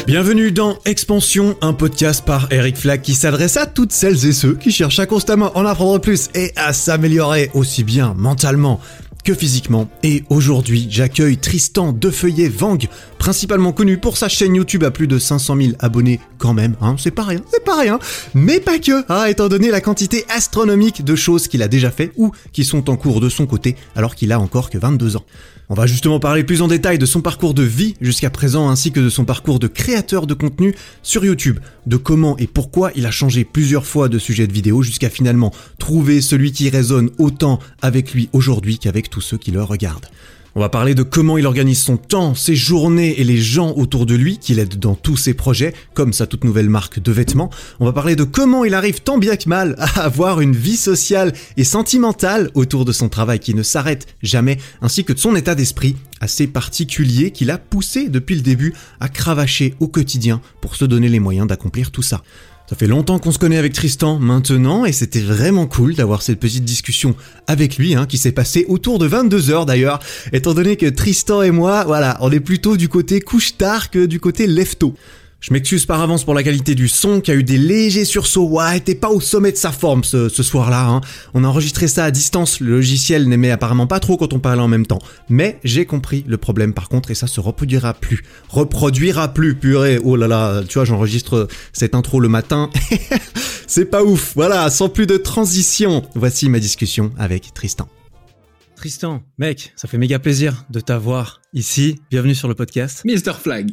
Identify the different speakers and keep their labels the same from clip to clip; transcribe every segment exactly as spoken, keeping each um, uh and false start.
Speaker 1: Bienvenue dans Expansion, un podcast par Eric Flack qui s'adresse à toutes celles et ceux qui cherchent à constamment en apprendre plus et à s'améliorer aussi bien mentalement que physiquement. Et aujourd'hui, j'accueille Tristan Defeuillet-Vang, principalement connu pour sa chaîne YouTube à plus de cinq cent mille abonnés quand même, hein, c'est pas rien, c'est pas rien, mais pas que, hein, étant donné la quantité astronomique de choses qu'il a déjà fait ou qui sont en cours de son côté alors qu'il a encore que vingt-deux ans. On va justement parler plus en détail de son parcours de vie jusqu'à présent ainsi que de son parcours de créateur de contenu sur YouTube, de comment et pourquoi il a changé plusieurs fois de sujet de vidéo jusqu'à finalement trouver celui qui résonne autant avec lui aujourd'hui qu'avec tous ceux qui le regardent. On va parler de comment il organise son temps, ses journées et les gens autour de lui qu'il aide dans tous ses projets, comme sa toute nouvelle marque de vêtements. On va parler de comment il arrive tant bien que mal à avoir une vie sociale et sentimentale autour de son travail qui ne s'arrête jamais, ainsi que de son état d'esprit assez particulier qui l'a poussé depuis le début à cravacher au quotidien pour se donner les moyens d'accomplir tout ça. Ça fait longtemps qu'on se connaît avec Tristan maintenant et c'était vraiment cool d'avoir cette petite discussion avec lui hein, qui s'est passée autour de vingt-deux heures d'ailleurs, étant donné que Tristan et moi, voilà, on est plutôt du côté couche-tard que du côté lève-tôt. Je m'excuse par avance pour la qualité du son qui a eu des légers sursauts. Ouais, t'es pas au sommet de sa forme ce, ce soir-là. Hein. On a enregistré ça à distance. Le logiciel n'aimait apparemment pas trop quand on parlait en même temps. Mais j'ai compris le problème par contre et ça se reproduira plus. Reproduira plus, purée. Oh là là, tu vois, j'enregistre cette intro le matin. C'est pas ouf. Voilà, sans plus de transition. Voici ma discussion avec Tristan. Tristan, mec, ça fait méga plaisir de t'avoir ici. Bienvenue sur le podcast.
Speaker 2: mister Flag.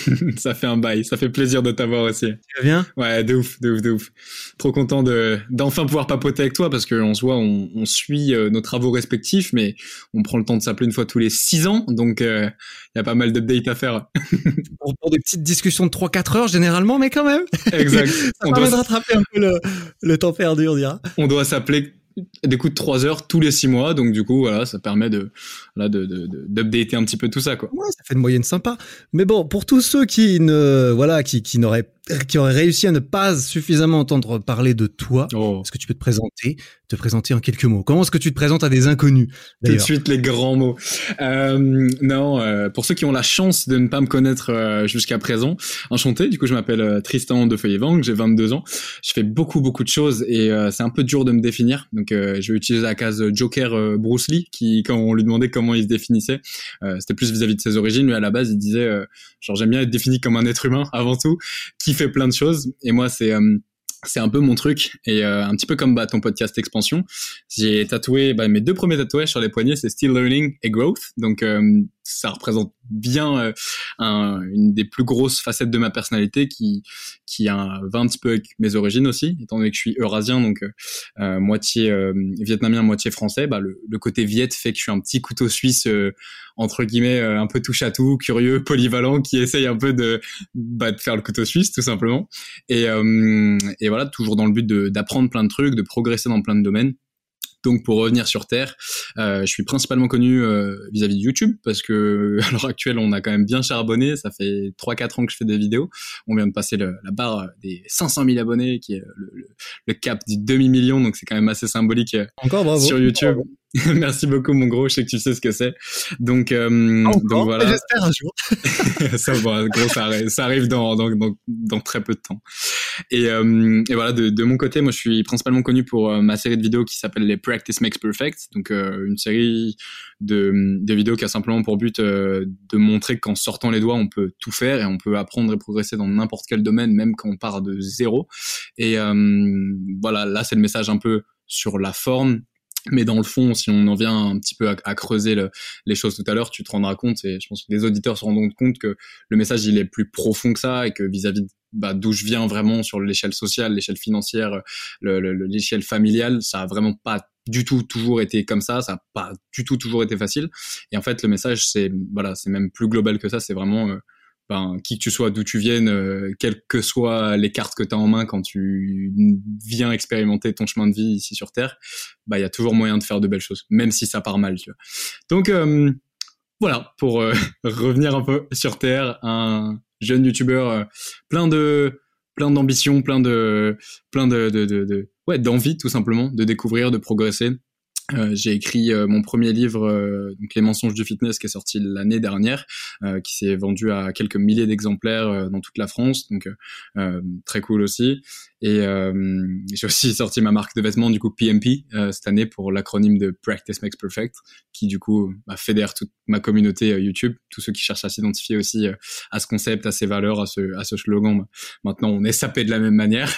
Speaker 2: Ça fait un bail, ça fait plaisir de t'avoir aussi.
Speaker 1: Tu vas bien ?
Speaker 2: Ouais, de ouf, de ouf, de ouf. Trop content de d'enfin pouvoir papoter avec toi parce qu'on se voit, on, on suit euh, nos travaux respectifs, mais on prend le temps de s'appeler une fois tous les six ans, donc il euh, y a pas mal d'updates à faire.
Speaker 1: pour, pour des petites discussions de trois quatre heures généralement, mais quand même.
Speaker 2: Exact.
Speaker 1: Ça
Speaker 2: on
Speaker 1: permet
Speaker 2: doit
Speaker 1: de rattraper un peu le, le temps perdu, on dira.
Speaker 2: On doit s'appeler des coups de trois heures tous les six mois, donc du coup voilà, ça permet de là de, de, de d'updater un petit peu tout ça quoi.
Speaker 1: Ouais, ça fait une moyenne sympa. Mais bon, pour tous ceux qui ne voilà qui qui n'auraient qui auraient réussi à ne pas suffisamment entendre parler de toi, oh. Est-ce que tu peux te présenter, te présenter en quelques mots ? Comment est-ce que tu te présentes à des inconnus ?
Speaker 2: Tout de suite les grands mots. Euh, non, euh, pour ceux qui ont la chance de ne pas me connaître euh, jusqu'à présent, enchanté. Du coup, je m'appelle euh, Tristan Defeuillet-Vang, j'ai vingt-deux ans. Je fais beaucoup beaucoup de choses et euh, c'est un peu dur de me définir. Donc, euh, je vais utiliser la case Joker euh, Bruce Lee, qui quand on lui demandait comment il se définissait, euh, c'était plus vis-à-vis de ses origines. Lui à la base, il disait euh, genre j'aime bien être défini comme un être humain avant tout, qui fait plein de choses. Et moi, c'est euh, c'est un peu mon truc et euh, un petit peu comme bah, ton podcast Expansion, j'ai tatoué bah, mes deux premiers tatouages sur les poignets, c'est Still Learning et Growth, donc euh, ça représente bien euh, un, une des plus grosses facettes de ma personnalité qui qui a, va un petit peu avec mes origines aussi, étant donné que je suis eurasien, donc euh, euh, moitié euh, vietnamien, moitié français. Bah le, le côté viet fait que je suis un petit couteau suisse euh, entre guillemets, euh, un peu touche à tout, curieux, polyvalent, qui essaye un peu de bah, de faire le couteau suisse tout simplement. Et euh, et voilà, toujours dans le but de d'apprendre plein de trucs, de progresser dans plein de domaines. Donc pour revenir sur Terre, euh, je suis principalement connu euh, vis-à-vis de YouTube parce que à l'heure actuelle on a quand même bien charbonné, ça fait trois quatre ans que je fais des vidéos, on vient de passer le, la barre des cinq cent mille abonnés qui est le, le, le cap du demi-million, donc c'est quand même assez symbolique
Speaker 1: Encore bravo.
Speaker 2: Sur YouTube. Bravo. Merci beaucoup mon gros, je sais que tu sais ce que c'est. Donc, euh,
Speaker 1: Encore,
Speaker 2: donc voilà.
Speaker 1: J'espère un jour.
Speaker 2: ça, bon, gros, ça arrive, ça arrive dans, dans, dans, dans très peu de temps. Et, euh, et voilà, de, de mon côté, moi je suis principalement connu pour euh, ma série de vidéos qui s'appelle les Practice Makes Perfect. Donc euh, une série de, de vidéos qui a simplement pour but euh, de montrer qu'en sortant les doigts, on peut tout faire et on peut apprendre et progresser dans n'importe quel domaine, même quand on part de zéro. Et euh, voilà, là c'est le message un peu sur la forme. Mais dans le fond, si on en vient un petit peu à, à creuser le, les choses tout à l'heure, tu te rendras compte, et je pense que les auditeurs se rendront compte que le message, il est plus profond que ça, et que vis-à-vis de, bah, d'où je viens vraiment sur l'échelle sociale, l'échelle financière, le, le, l'échelle familiale, ça a vraiment pas du tout toujours été comme ça, ça a pas du tout toujours été facile. Et en fait, le message, c'est, voilà, c'est même plus global que ça, c'est vraiment... Euh, Ben, qui que tu sois, d'où tu viennes, euh, quelles que soient les cartes que tu as en main quand tu viens expérimenter ton chemin de vie ici sur Terre, bah il y a toujours moyen de faire de belles choses, même si ça part mal, tu vois. Donc euh, voilà, pour euh, revenir un peu sur Terre, un jeune youtubeur euh, plein de plein d'ambition, plein de plein de de, de, de ouais, d'envie tout simplement de découvrir, de progresser. Euh, j'ai écrit euh, mon premier livre, euh, donc Les mensonges du fitness, qui est sorti l'année dernière, euh, qui s'est vendu à quelques milliers d'exemplaires euh, dans toute la France, donc euh, très cool aussi. Et euh, j'ai aussi sorti ma marque de vêtements, du coup P M P, euh, cette année, pour l'acronyme de Practice Makes Perfect, qui du coup bah, fédère toute ma communauté euh, YouTube, tous ceux qui cherchent à s'identifier aussi euh, à ce concept, à ces valeurs, à ce, à ce slogan. Bah, maintenant, on est sapé de la même manière.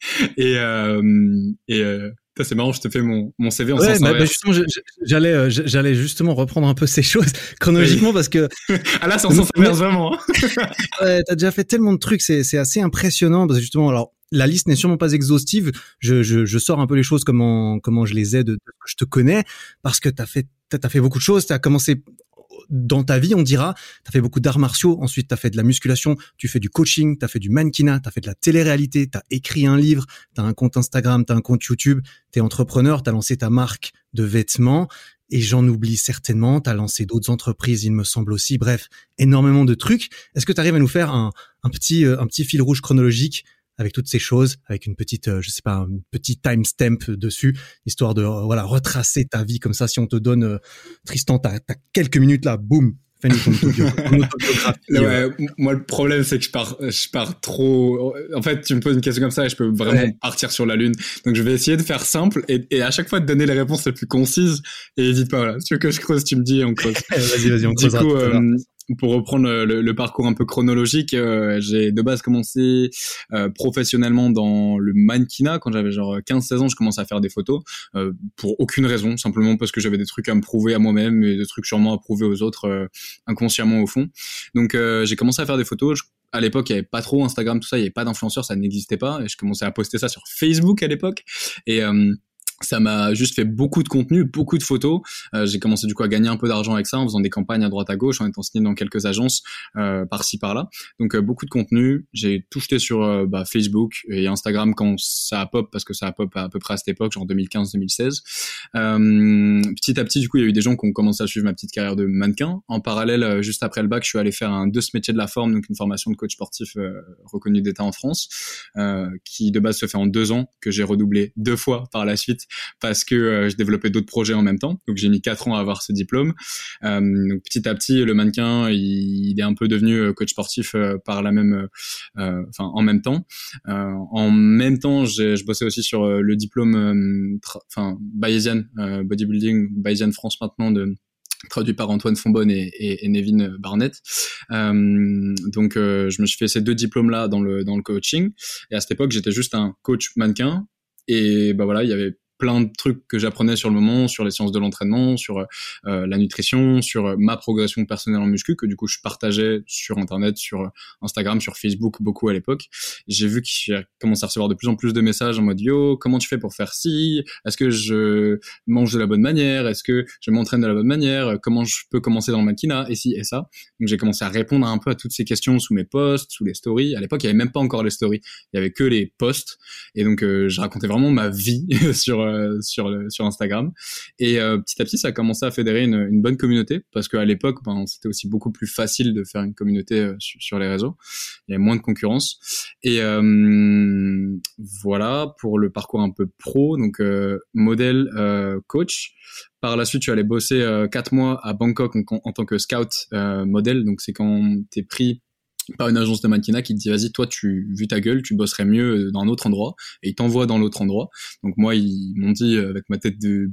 Speaker 2: et euh, et euh, c'est marrant, je te fais mon, mon C V en
Speaker 1: ouais,
Speaker 2: sens
Speaker 1: bah,
Speaker 2: inverse.
Speaker 1: bah justement, j'allais, euh, j'allais justement reprendre un peu ces choses chronologiquement oui. parce que.
Speaker 2: Ah là, c'est en sens inverse, vraiment.
Speaker 1: Ouais, t'as déjà fait tellement de trucs, c'est, c'est assez impressionnant parce que justement, alors, la liste n'est sûrement pas exhaustive. Je, je, je sors un peu les choses comment, comment je les ai de, de ce que je te connais parce que t'as fait, t'as, t'as fait beaucoup de choses. T'as commencé dans ta vie, on dira, t'as fait beaucoup d'arts martiaux, ensuite t'as fait de la musculation, tu fais du coaching, t'as fait du mannequinat, t'as fait de la télé-réalité, t'as écrit un livre, t'as un compte Instagram, t'as un compte YouTube, t'es entrepreneur, t'as lancé ta marque de vêtements, et j'en oublie certainement, t'as lancé d'autres entreprises, il me semble aussi, bref, énormément de trucs. Est-ce que t'arrives à nous faire un, un petit, un petit fil rouge chronologique avec toutes ces choses, avec une petite, euh, je sais pas, un petit timestamp dessus, histoire de euh, voilà retracer ta vie comme ça. Si on te donne, euh, Tristan, t'as, t'as quelques minutes là, boum, fais-nous ton autobiographie.
Speaker 2: Ouais, moi, le problème, c'est que je pars, je pars trop. En fait, tu me poses une question comme ça et je peux vraiment ouais. partir sur la lune. Donc, je vais essayer de faire simple et, et à chaque fois de donner les réponses les plus concises. Et n'hésite pas, voilà. Si tu veux que je creuse, tu me dis, on creuse.
Speaker 1: vas-y, vas-y, on creuse.
Speaker 2: Du coup, euh, pour reprendre le, le parcours un peu chronologique, euh, j'ai de base commencé euh, professionnellement dans le mannequinat. Quand j'avais genre quinze seize ans, je commençais à faire des photos euh, pour aucune raison, simplement parce que j'avais des trucs à me prouver à moi-même et des trucs sûrement à prouver aux autres euh, inconsciemment au fond. Donc euh, j'ai commencé à faire des photos. Je, à l'époque, il y avait pas trop Instagram, tout ça, il y avait pas d'influenceurs, ça n'existait pas. Et je commençais à poster ça sur Facebook à l'époque. Et euh, ça m'a juste fait beaucoup de contenu, beaucoup de photos. Euh, j'ai commencé du coup à gagner un peu d'argent avec ça en faisant des campagnes à droite à gauche, en étant signé dans quelques agences euh, par-ci par-là. Donc euh, beaucoup de contenu. J'ai tout jeté sur euh, bah, Facebook et Instagram quand ça a pop, parce que ça a pop à, à peu près à cette époque, genre deux mille quinze deux mille seize. Euh, petit à petit, du coup, il y a eu des gens qui ont commencé à suivre ma petite carrière de mannequin. En parallèle, euh, juste après le bac, je suis allé faire un deux métiers de la forme, donc une formation de coach sportif euh, reconnu d'État en France, euh, qui de base se fait en deux ans, que j'ai redoublé deux fois par la suite, parce que euh, je développais d'autres projets en même temps. Donc j'ai mis quatre ans à avoir ce diplôme. Euh, donc petit à petit, le mannequin, il, il est un peu devenu coach sportif euh, par la même, euh, enfin en même temps. Euh, en même temps, j'ai, je bossais aussi sur euh, le diplôme, enfin euh, Bayesian euh, bodybuilding, Bayesian France maintenant, de traduit par Antoine Fonbonne et, et, et Nevin Barnett. Euh, donc euh, je me suis fait ces deux diplômes là dans le dans le coaching. Et à cette époque, j'étais juste un coach mannequin. Et bah voilà, il y avait plein de trucs que j'apprenais sur le moment, sur les sciences de l'entraînement, sur euh, la nutrition, sur euh, ma progression personnelle en muscu, que du coup je partageais sur Internet, sur Instagram, sur Facebook beaucoup à l'époque. J'ai vu que j'ai commencé à recevoir de plus en plus de messages en mode « Yo, comment tu fais pour faire ci ? Est-ce que je mange de la bonne manière ? Est-ce que je m'entraîne de la bonne manière ? Comment je peux commencer dans le mannequinat ? Et ci et ça ?» Donc j'ai commencé à répondre un peu à toutes ces questions sous mes posts, sous les stories. À l'époque, il n'y avait même pas encore les stories, il y avait que les posts. Et donc euh, je racontais vraiment ma vie sur Euh, sur sur Instagram, et euh, petit à petit ça a commencé à fédérer une, une bonne communauté, parce qu'à l'époque ben, c'était aussi beaucoup plus facile de faire une communauté euh, sur, sur les réseaux, il y avait moins de concurrence. Et euh, voilà pour le parcours un peu pro, donc euh, modèle, euh, coach. Par la suite, je suis allé bosser euh, quatre mois à Bangkok en, en tant que scout euh, modèle, donc c'est quand t'es pris par une agence de mannequinat qui te dit vas-y, toi tu vu ta gueule tu bosserais mieux dans un autre endroit, et ils t'envoient dans l'autre endroit. Donc moi ils m'ont dit avec ma tête de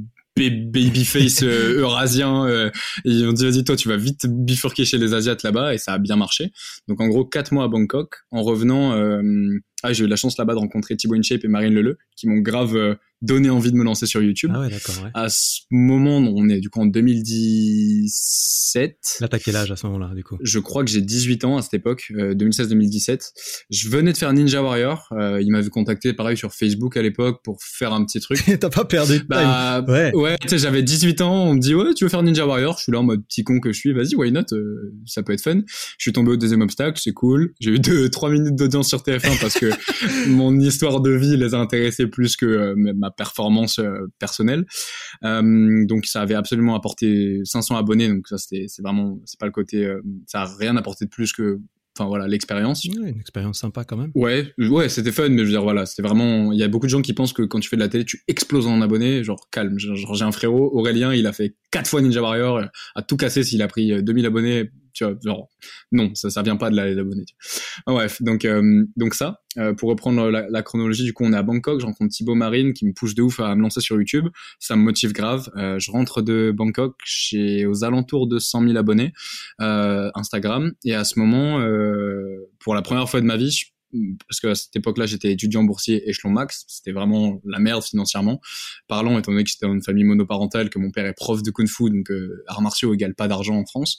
Speaker 2: babyface euh, eurasien, euh, ils m'ont dit vas-y, toi tu vas vite bifurquer chez les Asiates là-bas, et ça a bien marché. Donc en gros quatre mois à Bangkok. En revenant, euh, ah, j'ai eu la chance là-bas de rencontrer Thibaut InShape et Marine Leleu, qui m'ont grave euh, donné envie de me lancer sur YouTube.
Speaker 1: Ah ouais, d'accord, ouais.
Speaker 2: À ce moment, on est du coup en deux mille dix-sept.
Speaker 1: Là, t'as quel âge à ce moment-là, du coup ?
Speaker 2: Je crois que j'ai dix-huit ans à cette époque, euh, deux mille seize deux mille dix-sept. Je venais de faire Ninja Warrior. Euh, il m'avait contacté, pareil, sur Facebook à l'époque pour faire un petit truc.
Speaker 1: T'as pas perdu de
Speaker 2: bah,
Speaker 1: time. Ouais.
Speaker 2: Ouais, tu sais, j'avais dix-huit ans. On me dit, ouais, tu veux faire Ninja Warrior? Je suis là en mode petit con que je suis. Vas-y, why not? Euh, ça peut être fun. Je suis tombé au deuxième obstacle. C'est cool. J'ai eu deux, trois minutes d'audience sur T F un parce que mon histoire de vie les a intéressés plus que euh, ma performance euh, personnelle. Euh, donc, ça avait absolument apporté cinq cents abonnés. Donc, ça, c'était, c'est vraiment, c'est pas le côté, euh, ça a rien apporté de plus que enfin voilà, l'expérience.
Speaker 1: Ouais, une expérience sympa quand même.
Speaker 2: Ouais, ouais, c'était fun, mais je veux dire, voilà, c'était vraiment, il y a beaucoup de gens qui pensent que quand tu fais de la télé, tu exploses en abonnés, genre, calme. Genre, j'ai un frérot, Aurélien, il a fait quatre fois Ninja Warrior, a tout cassé s'il a pris deux mille abonnés, tu vois, genre, non, ça, ça vient pas de la, les abonnés. Ah, bref, donc, euh, donc ça, euh, pour reprendre la, la chronologie, du coup, on est à Bangkok, je rencontre Thibaut Marine, qui me pousse de ouf à me lancer sur YouTube, ça me motive grave, euh, je rentre de Bangkok, j'ai aux alentours de cent mille abonnés, euh, Instagram, et à ce moment, euh, pour la première fois de ma vie, je parce que à cette époque-là, j'étais étudiant boursier échelon max, c'était vraiment la merde financièrement parlant, étant donné que j'étais dans une famille monoparentale, que mon père est prof de kung-fu, donc euh, arts martiaux égale pas d'argent en France.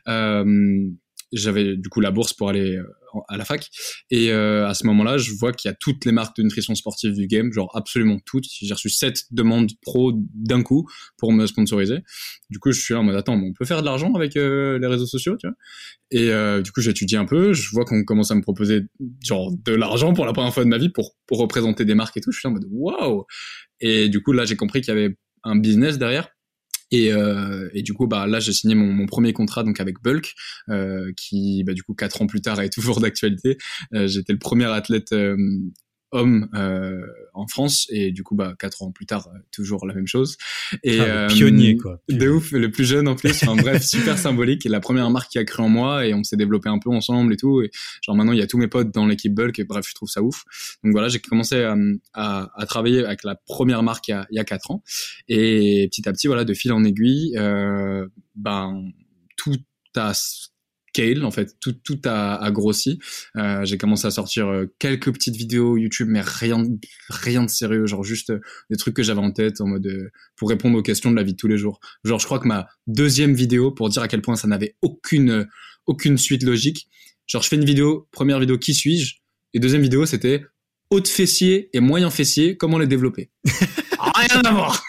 Speaker 2: Euh, j'avais du coup la bourse pour aller euh, à la fac, et euh, à ce moment-là, je vois qu'il y a toutes les marques de nutrition sportive du game, genre absolument toutes. J'ai reçu sept demandes pro d'un coup pour me sponsoriser. Du coup, je suis là en mode attends, mais on peut faire de l'argent avec euh, les réseaux sociaux, tu vois. Et euh, du coup, j'étudie un peu, je vois qu'on commence à me proposer genre de l'argent pour la première fois de ma vie pour pour représenter des marques et tout. Je suis là en mode waouh. Et du coup, là, j'ai compris qu'il y avait un business derrière. Et, euh, et du coup, bah là, j'ai signé mon, mon premier contrat donc avec Bulk, euh, qui, bah du coup, quatre ans plus tard est toujours d'actualité. Euh, j'étais le premier athlète euh, homme euh, en France, et du coup, bah quatre ans plus tard, euh, toujours la même chose. Et
Speaker 1: ah, le pionnier,
Speaker 2: euh,
Speaker 1: quoi.
Speaker 2: De ouf, le plus jeune en plus. Enfin bref, super symbolique. Et la première marque qui a cru en moi, et on s'est développé un peu ensemble et tout. Et genre maintenant, il y a tous mes potes dans l'équipe Bulk. Et bref, je trouve ça ouf. Donc voilà, j'ai commencé à, à, à travailler avec la première marque il y a, il y a quatre ans. Et petit à petit, voilà, de fil en aiguille, euh, ben tout a scale, en fait, tout tout a, a grossi. Euh, j'ai commencé à sortir euh, quelques petites vidéos YouTube, mais rien rien de sérieux, genre juste euh, des trucs que j'avais en tête en mode euh, pour répondre aux questions de la vie de tous les jours. Genre, je crois que ma deuxième vidéo, pour dire à quel point ça n'avait aucune euh, aucune suite logique, genre je fais une vidéo, première vidéo, qui suis-je, et deuxième vidéo, c'était haut de fessier et moyen fessier, comment les développer. Rien à voir.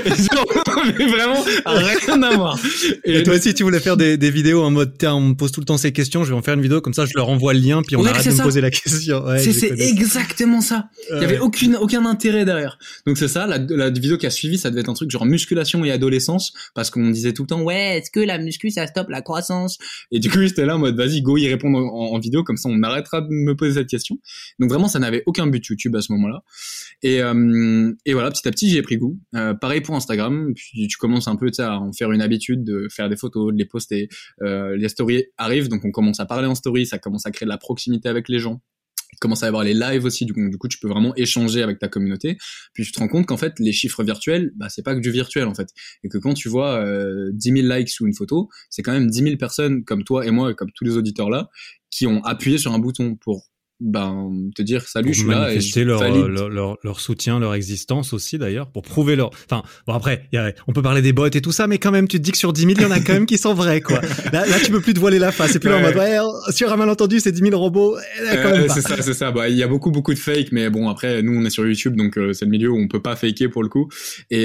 Speaker 2: Mais vraiment, rien à voir.
Speaker 1: Et, et toi aussi, tu voulais faire des, des vidéos en mode, tiens, on me pose tout le temps ces questions, je vais en faire une vidéo, comme ça, je leur envoie le lien, puis on ouais, arrête de ça. me poser la question. Ouais,
Speaker 2: c'est c'est exactement ça. Il ouais. y avait aucune, aucun intérêt derrière. Donc c'est ça, la, la vidéo qui a suivi, ça devait être un truc genre musculation et adolescence, parce qu'on disait tout le temps, ouais, est-ce que la muscu, ça stoppe la croissance? Et du coup, j'étais là en mode, vas-y, go y répondre en, en vidéo, comme ça, on arrêtera de me poser cette question. Donc vraiment, ça n'avait aucun but YouTube à ce moment-là. Et, euh, et voilà, petit à petit, j'y ai pris goût. Euh, pareil pour Instagram, puis tu commences un peu, tu sais, à en faire une habitude de faire des photos, de les poster. Euh, les stories arrivent, donc on commence à parler en story, ça commence à créer de la proximité avec les gens. Il commence à y avoir les lives aussi, du coup, du coup, tu peux vraiment échanger avec ta communauté. Puis tu te rends compte qu'en fait, les chiffres virtuels, bah, c'est pas que du virtuel, en fait. Et que quand tu vois euh, dix mille likes sous une photo, c'est quand même dix mille personnes comme toi et moi, et comme tous les auditeurs là, qui ont appuyé sur un bouton pour ben te dire salut,
Speaker 1: pour
Speaker 2: je suis là, et je
Speaker 1: leur, leur leur leur soutien, leur existence aussi d'ailleurs, pour prouver leur, enfin bon après y a, on peut parler des bots et tout ça, mais quand même tu te dis que sur dix mille il y en a quand même qui sont vrais, quoi. Là là tu peux plus te voiler la face, c'est plus ouais. en mode ouais, sur un malentendu c'est dix mille robots, là, quand euh, même pas.
Speaker 2: C'est ça, c'est ça. Bah il y a beaucoup beaucoup de fake, mais bon après nous on est sur YouTube, donc euh, c'est le milieu où on peut pas faker pour le coup. Et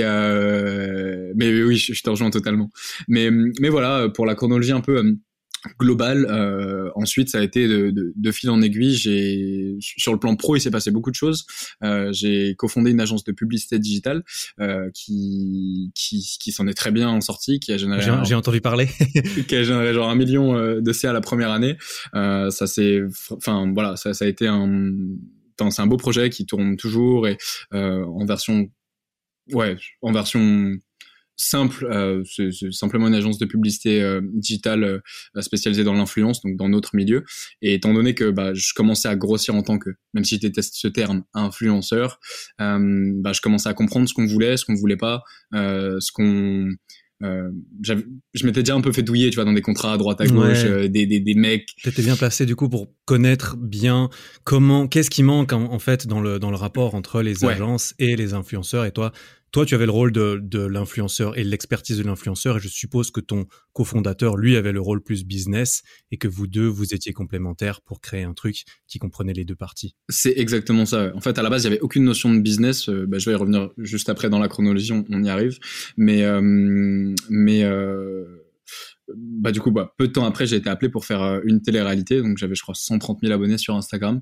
Speaker 2: euh, mais oui, je, je te rejoins totalement. Mais mais voilà, pour la chronologie un peu euh, global. Euh, ensuite, ça a été de, de, de fil en aiguille. J'ai sur le plan pro, il s'est passé beaucoup de choses. Euh, j'ai cofondé une agence de publicité digitale euh, qui qui qui s'en est très bien sortie, qui a généré.
Speaker 1: J'ai, un, j'ai entendu parler.
Speaker 2: qui a généré genre un million de C A la première année. Euh, ça c'est, enfin voilà, ça ça a été un, enfin, c'est un beau projet qui tourne toujours et euh, en version, ouais, en version simple, euh, c'est, c'est simplement une agence de publicité euh, digitale euh, spécialisée dans l'influence, donc dans notre milieu. Et étant donné que bah, je commençais à grossir en tant que, même si je déteste ce terme, influenceur, euh, bah, je commençais à comprendre ce qu'on voulait, ce qu'on voulait pas, euh, ce qu'on... Euh, je m'étais déjà un peu fait douiller, tu vois, dans des contrats à droite à gauche, ouais. euh, des, des, des mecs.
Speaker 1: T'étais bien placé du coup pour connaître bien comment, qu'est-ce qui manque en, en fait dans le dans le rapport entre les agences ouais. et les influenceurs. Et toi, toi, tu avais le rôle de de l'influenceur et l'expertise de l'influenceur. Et je suppose que ton cofondateur, lui, avait le rôle plus business et que vous deux, vous étiez complémentaires pour créer un truc qui comprenait les deux parties.
Speaker 2: C'est exactement ça. En fait, à la base, il y avait aucune notion de business. Euh, bah, je vais y revenir juste après dans la chronologie, on, on y arrive. Mais euh, mais euh, bah du coup, bah peu de temps après, j'ai été appelé pour faire euh, une télé-réalité. Donc j'avais, je crois, cent trente mille abonnés sur Instagram,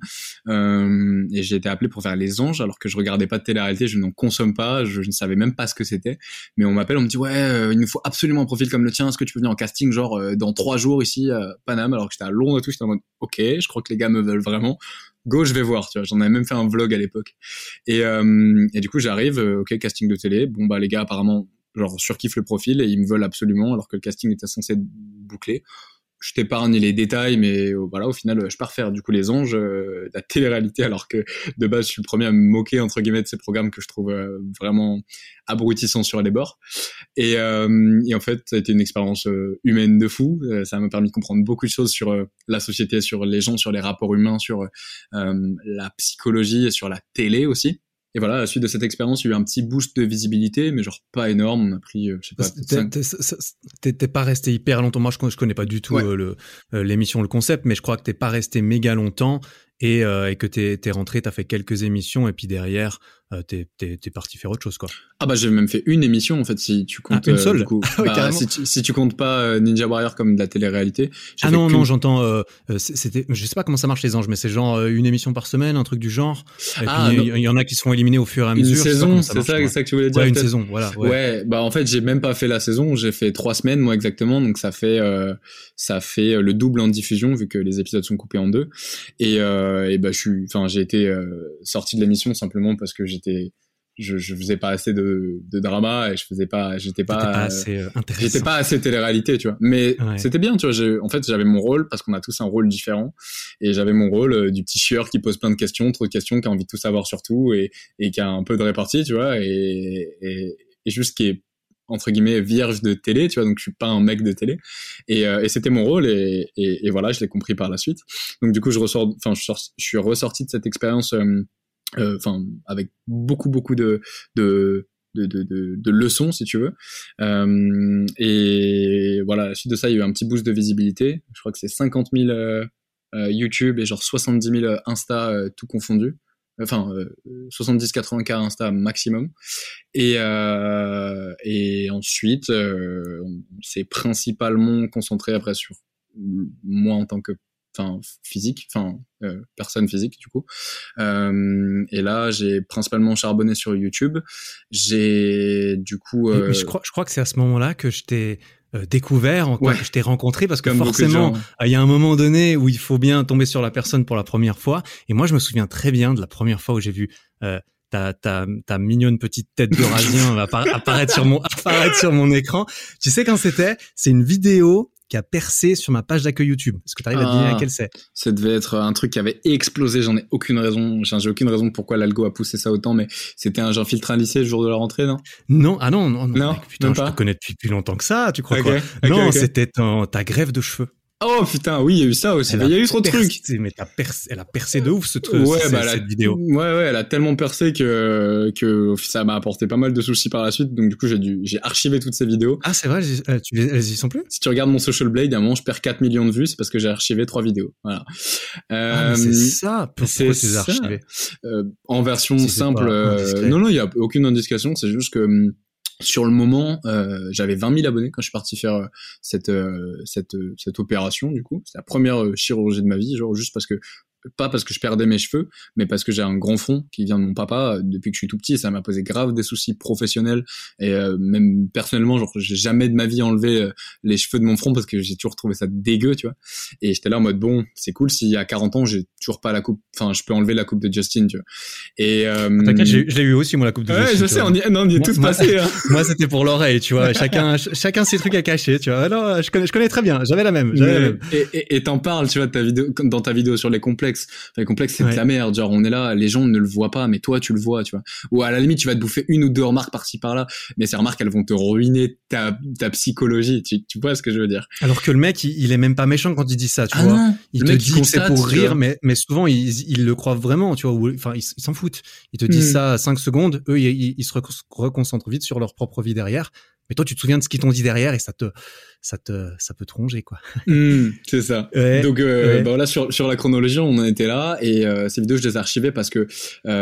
Speaker 2: euh, et j'ai été appelé pour faire Les Anges, alors que je regardais pas de télé-réalité, je n'en consomme pas, je, je ne savais même pas ce que c'était. Mais on m'appelle, on me dit ouais, euh, il nous faut absolument un profil comme le tien. Est-ce que tu peux venir en casting, genre euh, dans trois jours ici à Paname, alors que j'étais à Londres et tout. J'étais en mode ok, je crois que les gars me veulent vraiment. Go, je vais voir, tu vois. J'en avais même fait un vlog à l'époque. Et, euh, et du coup, j'arrive, euh, ok, casting de télé. Bon, bah, les gars, apparemment, genre, surkiffent le profil et ils me veulent absolument, alors que le casting était censé être bouclé. Je t'épargne les détails, mais euh, voilà, au final, je pars faire, du coup, Les Anges, euh, la télé-réalité, alors que, de base, je suis le premier à me moquer, entre guillemets, de ces programmes que je trouve euh, vraiment abrutissants sur les bords. Et, euh, et en fait, ça a été une expérience euh, humaine de fou. Euh, ça m'a permis de comprendre beaucoup de choses sur euh, la société, sur les gens, sur les rapports humains, sur euh, la psychologie et sur la télé aussi. Et voilà, à la suite de cette expérience, il y a eu un petit boost de visibilité, mais genre pas énorme. On a pris, euh, je sais pas.
Speaker 1: T'es, t'es, t'es pas resté hyper longtemps. Moi, je, je connais pas du tout ouais. euh, le, euh, l'émission, le concept, mais je crois que t'es pas resté méga longtemps et, euh, et que t'es, t'es rentré, t'as fait quelques émissions et puis derrière, euh, t'es, t'es, t'es parti faire autre chose, quoi.
Speaker 2: Ah bah j'ai même fait une émission en fait, si tu comptes.
Speaker 1: Ah, une seule.
Speaker 2: Euh, du coup,
Speaker 1: oui,
Speaker 2: bah, si, tu, si tu comptes pas euh, Ninja Warrior comme de la télé-réalité.
Speaker 1: Ah non non, j'entends. Euh, c'était, je sais pas comment ça marche les Anges, mais c'est genre euh, une émission par semaine, un truc du genre. Et ah, puis il y, y en a qui se font éliminer au fur et à mesure.
Speaker 2: Une saison, c'est ça, c'est ça que tu voulais dire.
Speaker 1: Ouais, une saison, voilà.
Speaker 2: Ouais. ouais, bah en fait j'ai même pas fait la saison, j'ai fait trois semaines moi exactement, donc ça fait euh, ça fait le double en diffusion vu que les épisodes sont coupés en deux. Et, euh, et bah je suis, enfin j'ai été euh, sorti de l'émission simplement parce que j'étais Je, je faisais pas assez de, de drama et je faisais pas, j'étais pas,
Speaker 1: pas assez euh, intéressant.
Speaker 2: J'étais pas assez télé-réalité, tu vois. Mais ouais. C'était bien, tu vois. J'ai, en fait, j'avais mon rôle parce qu'on a tous un rôle différent et j'avais mon rôle euh, du petit chieur qui pose plein de questions, trop de questions, qui a envie de tout savoir sur tout et, et qui a un peu de répartie, tu vois. Et, et, et juste qui est entre guillemets vierge de télé, tu vois. Donc je suis pas un mec de télé et, euh, et c'était mon rôle et, et, et voilà, je l'ai compris par la suite. Donc du coup, je ressors, enfin, je, je suis ressorti de cette expérience. Euh, enfin euh, avec beaucoup beaucoup de de de de de, de leçons si tu veux euh, et voilà, à la suite de ça il y a eu un petit boost de visibilité. Je crois que c'est cinquante mille euh, euh, YouTube et genre soixante-dix mille Insta euh, tout confondu, enfin euh, soixante-dix quatre-vingts K Insta maximum et euh, et ensuite euh, on s'est principalement concentré après sur moi en tant que enfin physique, enfin euh, personne physique du coup. Euh, et là, j'ai principalement charbonné sur YouTube. J'ai du coup. Euh...
Speaker 1: Mais je crois, je crois que c'est à ce moment-là que je t'ai euh, découvert, ouais. que je t'ai rencontré, parce que Comme forcément, il y a un moment donné où il faut bien tomber sur la personne pour la première fois. Et moi, je me souviens très bien de la première fois où j'ai vu. Euh, Ta, ta, ta mignonne petite tête de radien apparaître sur mon, apparaître sur mon écran. Tu sais quand c'était? C'est une vidéo qui a percé sur ma page d'accueil YouTube. Est-ce que tu arrives ah, à deviner laquelle c'est?
Speaker 2: Ça devait être un truc qui avait explosé. J'en ai aucune raison. J'ai aucune raison pourquoi l'algo a poussé ça autant, mais c'était un genre filtre un lycée le jour de la rentrée, non?
Speaker 1: Non, ah non, non, non.
Speaker 2: non
Speaker 1: mec, putain, je te connais depuis plus longtemps que ça. Tu crois
Speaker 2: okay,
Speaker 1: quoi?
Speaker 2: okay,
Speaker 1: Non,
Speaker 2: okay.
Speaker 1: c'était ton, ta grève de cheveux.
Speaker 2: Oh putain, oui, il y a eu ça aussi. Il y a eu trop de trucs.
Speaker 1: Mais t'as percé, elle a percé de ouf ce truc,
Speaker 2: ouais,
Speaker 1: cette,
Speaker 2: bah,
Speaker 1: cette
Speaker 2: a,
Speaker 1: vidéo.
Speaker 2: Ouais, ouais, elle a tellement percé que que ça m'a apporté pas mal de soucis par la suite. Donc du coup, j'ai dû, j'ai archivé toutes ces vidéos.
Speaker 1: Ah, c'est vrai, elles, elles, elles y sont plus.
Speaker 2: Si tu regardes mon Social Blade, à un moment, je perds quatre millions de vues, c'est parce que j'ai archivé trois vidéos. Voilà.
Speaker 1: Euh, ah, mais c'est ça. Pourquoi c'est tu les as archivées
Speaker 2: euh, En version si simple. Euh, non, non, il y a aucune indication. C'est juste que sur le moment, euh, j'avais vingt mille abonnés quand je suis parti faire euh, cette euh, cette euh, cette opération. Du coup, c'est la première euh, chirurgie de ma vie, genre juste parce que pas parce que je perdais mes cheveux, mais parce que j'ai un grand front qui vient de mon papa depuis que je suis tout petit. Et ça m'a posé grave des soucis professionnels et euh, même personnellement, genre j'ai jamais de ma vie enlevé euh, les cheveux de mon front parce que j'ai toujours trouvé ça dégueu, tu vois. Et j'étais là en mode bon, c'est cool si à quarante ans j'ai toujours pas la coupe, enfin je peux enlever la coupe de Justin, tu vois. Et euh,
Speaker 1: t'inquiète, j'ai, je l'ai eu aussi moi la coupe de
Speaker 2: ouais,
Speaker 1: Justin.
Speaker 2: Ouais, je sais, on y, non, on y est tous passés. Hein.
Speaker 1: Moi c'était pour l'oreille, tu vois. Chacun, chacun ses trucs à cacher, tu vois. Non, je connais, je connais très bien. J'avais la même. J'avais
Speaker 2: mais,
Speaker 1: la même.
Speaker 2: Et, et, et t'en parles, tu vois, de ta vidéo, dans ta vidéo sur les complexes. Enfin, les complexes c'est ouais. de la merde, genre on est là, les gens ne le voient pas, mais toi tu le vois, tu vois. Ou à la limite tu vas te bouffer une ou deux remarques par-ci par-là, mais ces remarques elles vont te ruiner ta, ta psychologie, tu, tu vois ce que je veux dire.
Speaker 1: Alors que le mec il, il est même pas méchant quand il dit ça, tu
Speaker 2: ah
Speaker 1: vois.
Speaker 2: Non,
Speaker 1: il
Speaker 2: le
Speaker 1: te
Speaker 2: mec,
Speaker 1: dit
Speaker 2: il
Speaker 1: que c'est pour rire,
Speaker 2: vois.
Speaker 1: mais, mais souvent ils, ils le croient vraiment, tu vois. Ou, enfin ils, ils s'en foutent. Ils te disent mmh. ça cinq secondes, eux ils, ils se reconcentrent vite sur leur propre vie derrière. Mais toi, tu te souviens de ce qu'ils t'ont dit derrière et ça te, ça te, ça peut te ronger, quoi.
Speaker 2: Mmh, c'est ça.
Speaker 1: Ouais,
Speaker 2: Donc, euh,
Speaker 1: ouais.
Speaker 2: bah là, sur, sur la chronologie, on en était là et euh, ces vidéos, je les ai archivées parce que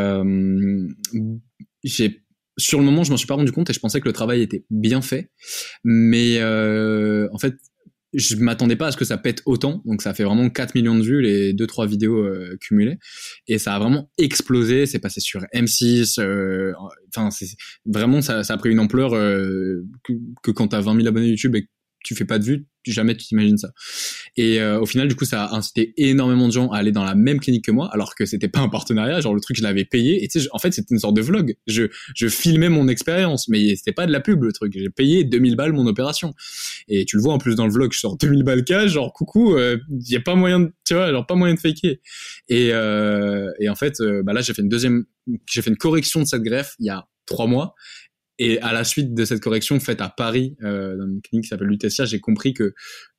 Speaker 2: euh, j'ai, sur le moment, je m'en suis pas rendu compte et je pensais que le travail était bien fait. Mais euh, en fait, je m'attendais pas à ce que ça pète autant, donc ça fait vraiment quatre millions de vues les deux trois vidéos euh, cumulées, et ça a vraiment explosé. C'est passé sur M six, euh, enfin c'est vraiment ça, ça a pris une ampleur euh, que, que quand t'as vingt mille abonnés YouTube et que tu fais pas de vues, jamais tu t'imagines ça. Et euh, au final, du coup, ça a incité énormément de gens à aller dans la même clinique que moi, alors que c'était pas un partenariat. Genre le truc, je l'avais payé. Et tu sais, en fait, c'était une sorte de vlog. Je je filmais mon expérience, mais c'était pas de la pub le truc. J'ai payé deux mille balles mon opération. Et tu le vois en plus dans le vlog, je sors deux mille balles cash, genre coucou, il euh, y a pas moyen de, tu vois, genre pas moyen de faker. Et euh, et en fait, euh, bah là, j'ai fait une deuxième, j'ai fait une correction de cette greffe il y a trois mois. Et à la suite de cette correction faite à Paris, euh, dans une clinique qui s'appelle Lutetia, j'ai compris que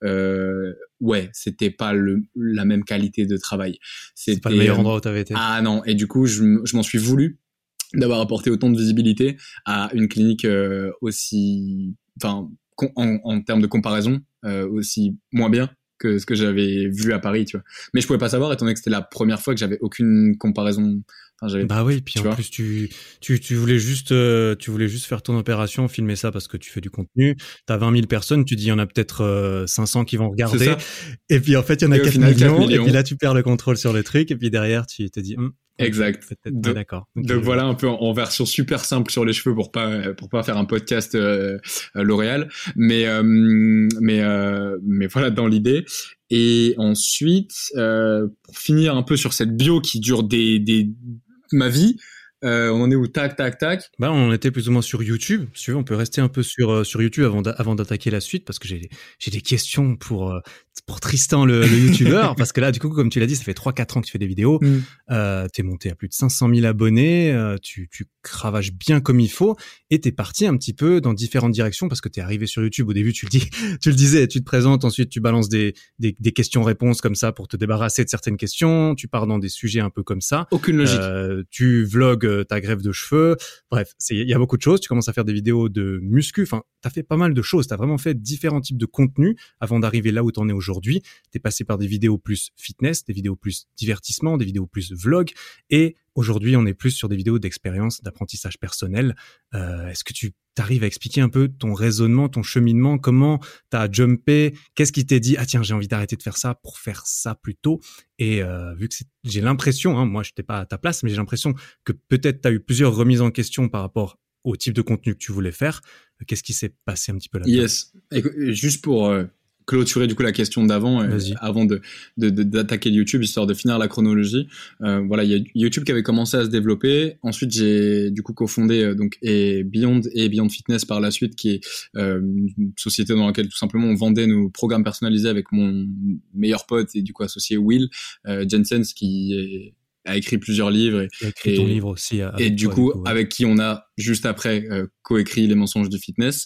Speaker 2: euh, ouais, c'était pas le, la même qualité de travail.
Speaker 1: C'était c'est pas le meilleur
Speaker 2: euh,
Speaker 1: endroit où t'avais été.
Speaker 2: Ah non, et du coup, je, je m'en suis voulu d'avoir apporté autant de visibilité à une clinique euh, aussi, enfin, en, en termes de comparaison, euh, aussi moins bien que ce que j'avais vu à Paris, tu vois. Mais je pouvais pas savoir, étant donné que c'était la première fois que j'avais aucune comparaison. Enfin, j'avais,
Speaker 1: bah oui, puis en
Speaker 2: vois.
Speaker 1: plus tu tu tu voulais juste euh, tu voulais juste faire ton opération, filmer ça parce que tu fais du contenu. T'as vingt mille personnes, tu dis il y en a peut-être euh, cinq cents qui vont regarder. Et puis en fait il y en a quatre millions. Et puis là tu perds le contrôle sur le truc. Et puis derrière tu te dis. Hm,
Speaker 2: exact.
Speaker 1: Okay, donc, d'accord.
Speaker 2: Okay, donc voilà un peu en, en version super simple sur les cheveux pour pas pour pas faire un podcast euh, L'Oréal, mais euh, mais euh, mais voilà dans l'idée. Et ensuite euh, pour finir un peu sur cette bio qui dure des des ma vie, euh, on en est où tac tac tac.
Speaker 1: Bah on en était plus ou moins sur YouTube. Si tu veux, on peut rester un peu sur euh, sur YouTube avant d'a- avant d'attaquer la suite parce que j'ai j'ai des questions pour euh, pour Tristan le, le YouTuber parce que là du coup comme tu l'as dit ça fait trois quatre ans que tu fais des vidéos. Mm. Euh, t'es monté à plus de cinq cent mille abonnés. Euh, tu tu cravaches bien comme il faut et t'es parti un petit peu dans différentes directions parce que t'es arrivé sur YouTube au début tu le dis tu le disais tu te présentes ensuite tu balances des des, des questions-réponses comme ça pour te débarrasser de certaines questions. Tu pars dans des sujets un peu comme ça.
Speaker 2: Aucune logique.
Speaker 1: Euh, tu vlogs ta greffe de cheveux. Bref, c'est il y a beaucoup de choses. Tu commences à faire des vidéos de muscu. Enfin, t'as fait pas mal de choses. T'as vraiment fait différents types de contenus avant d'arriver là où t'en es aujourd'hui. T'es passé par des vidéos plus fitness, des vidéos plus divertissement, des vidéos plus vlog. Et aujourd'hui, on est plus sur des vidéos d'expérience, d'apprentissage personnel. Euh, est-ce que tu t'arrives à expliquer un peu ton raisonnement, ton cheminement, comment t'as jumpé, qu'est-ce qui t'est dit, ah tiens, j'ai envie d'arrêter de faire ça pour faire ça plus tôt. Et euh, vu que c'est, j'ai l'impression, hein, moi je n'étais pas à ta place, mais j'ai l'impression que peut-être t'as eu plusieurs remises en question par rapport au type de contenu que tu voulais faire. Qu'est-ce qui s'est passé un petit peu là-dedans?
Speaker 2: Yes, écoute, juste pour euh, clôturer du coup la question d'avant, euh, avant de, de, de d'attaquer YouTube, histoire de finir la chronologie. Euh, voilà, il y a YouTube qui avait commencé à se développer. Ensuite, j'ai du coup cofondé euh, donc et Beyond et Beyond Fitness par la suite, qui est euh, une société dans laquelle tout simplement on vendait nos programmes personnalisés avec mon meilleur pote et du coup associé Will euh, Jensens, qui est a écrit plusieurs livres et,
Speaker 1: a écrit
Speaker 2: et,
Speaker 1: ton livre aussi
Speaker 2: et du
Speaker 1: toi,
Speaker 2: coup,
Speaker 1: du coup ouais.
Speaker 2: avec qui on a juste après euh, coécrit Les Mensonges du Fitness.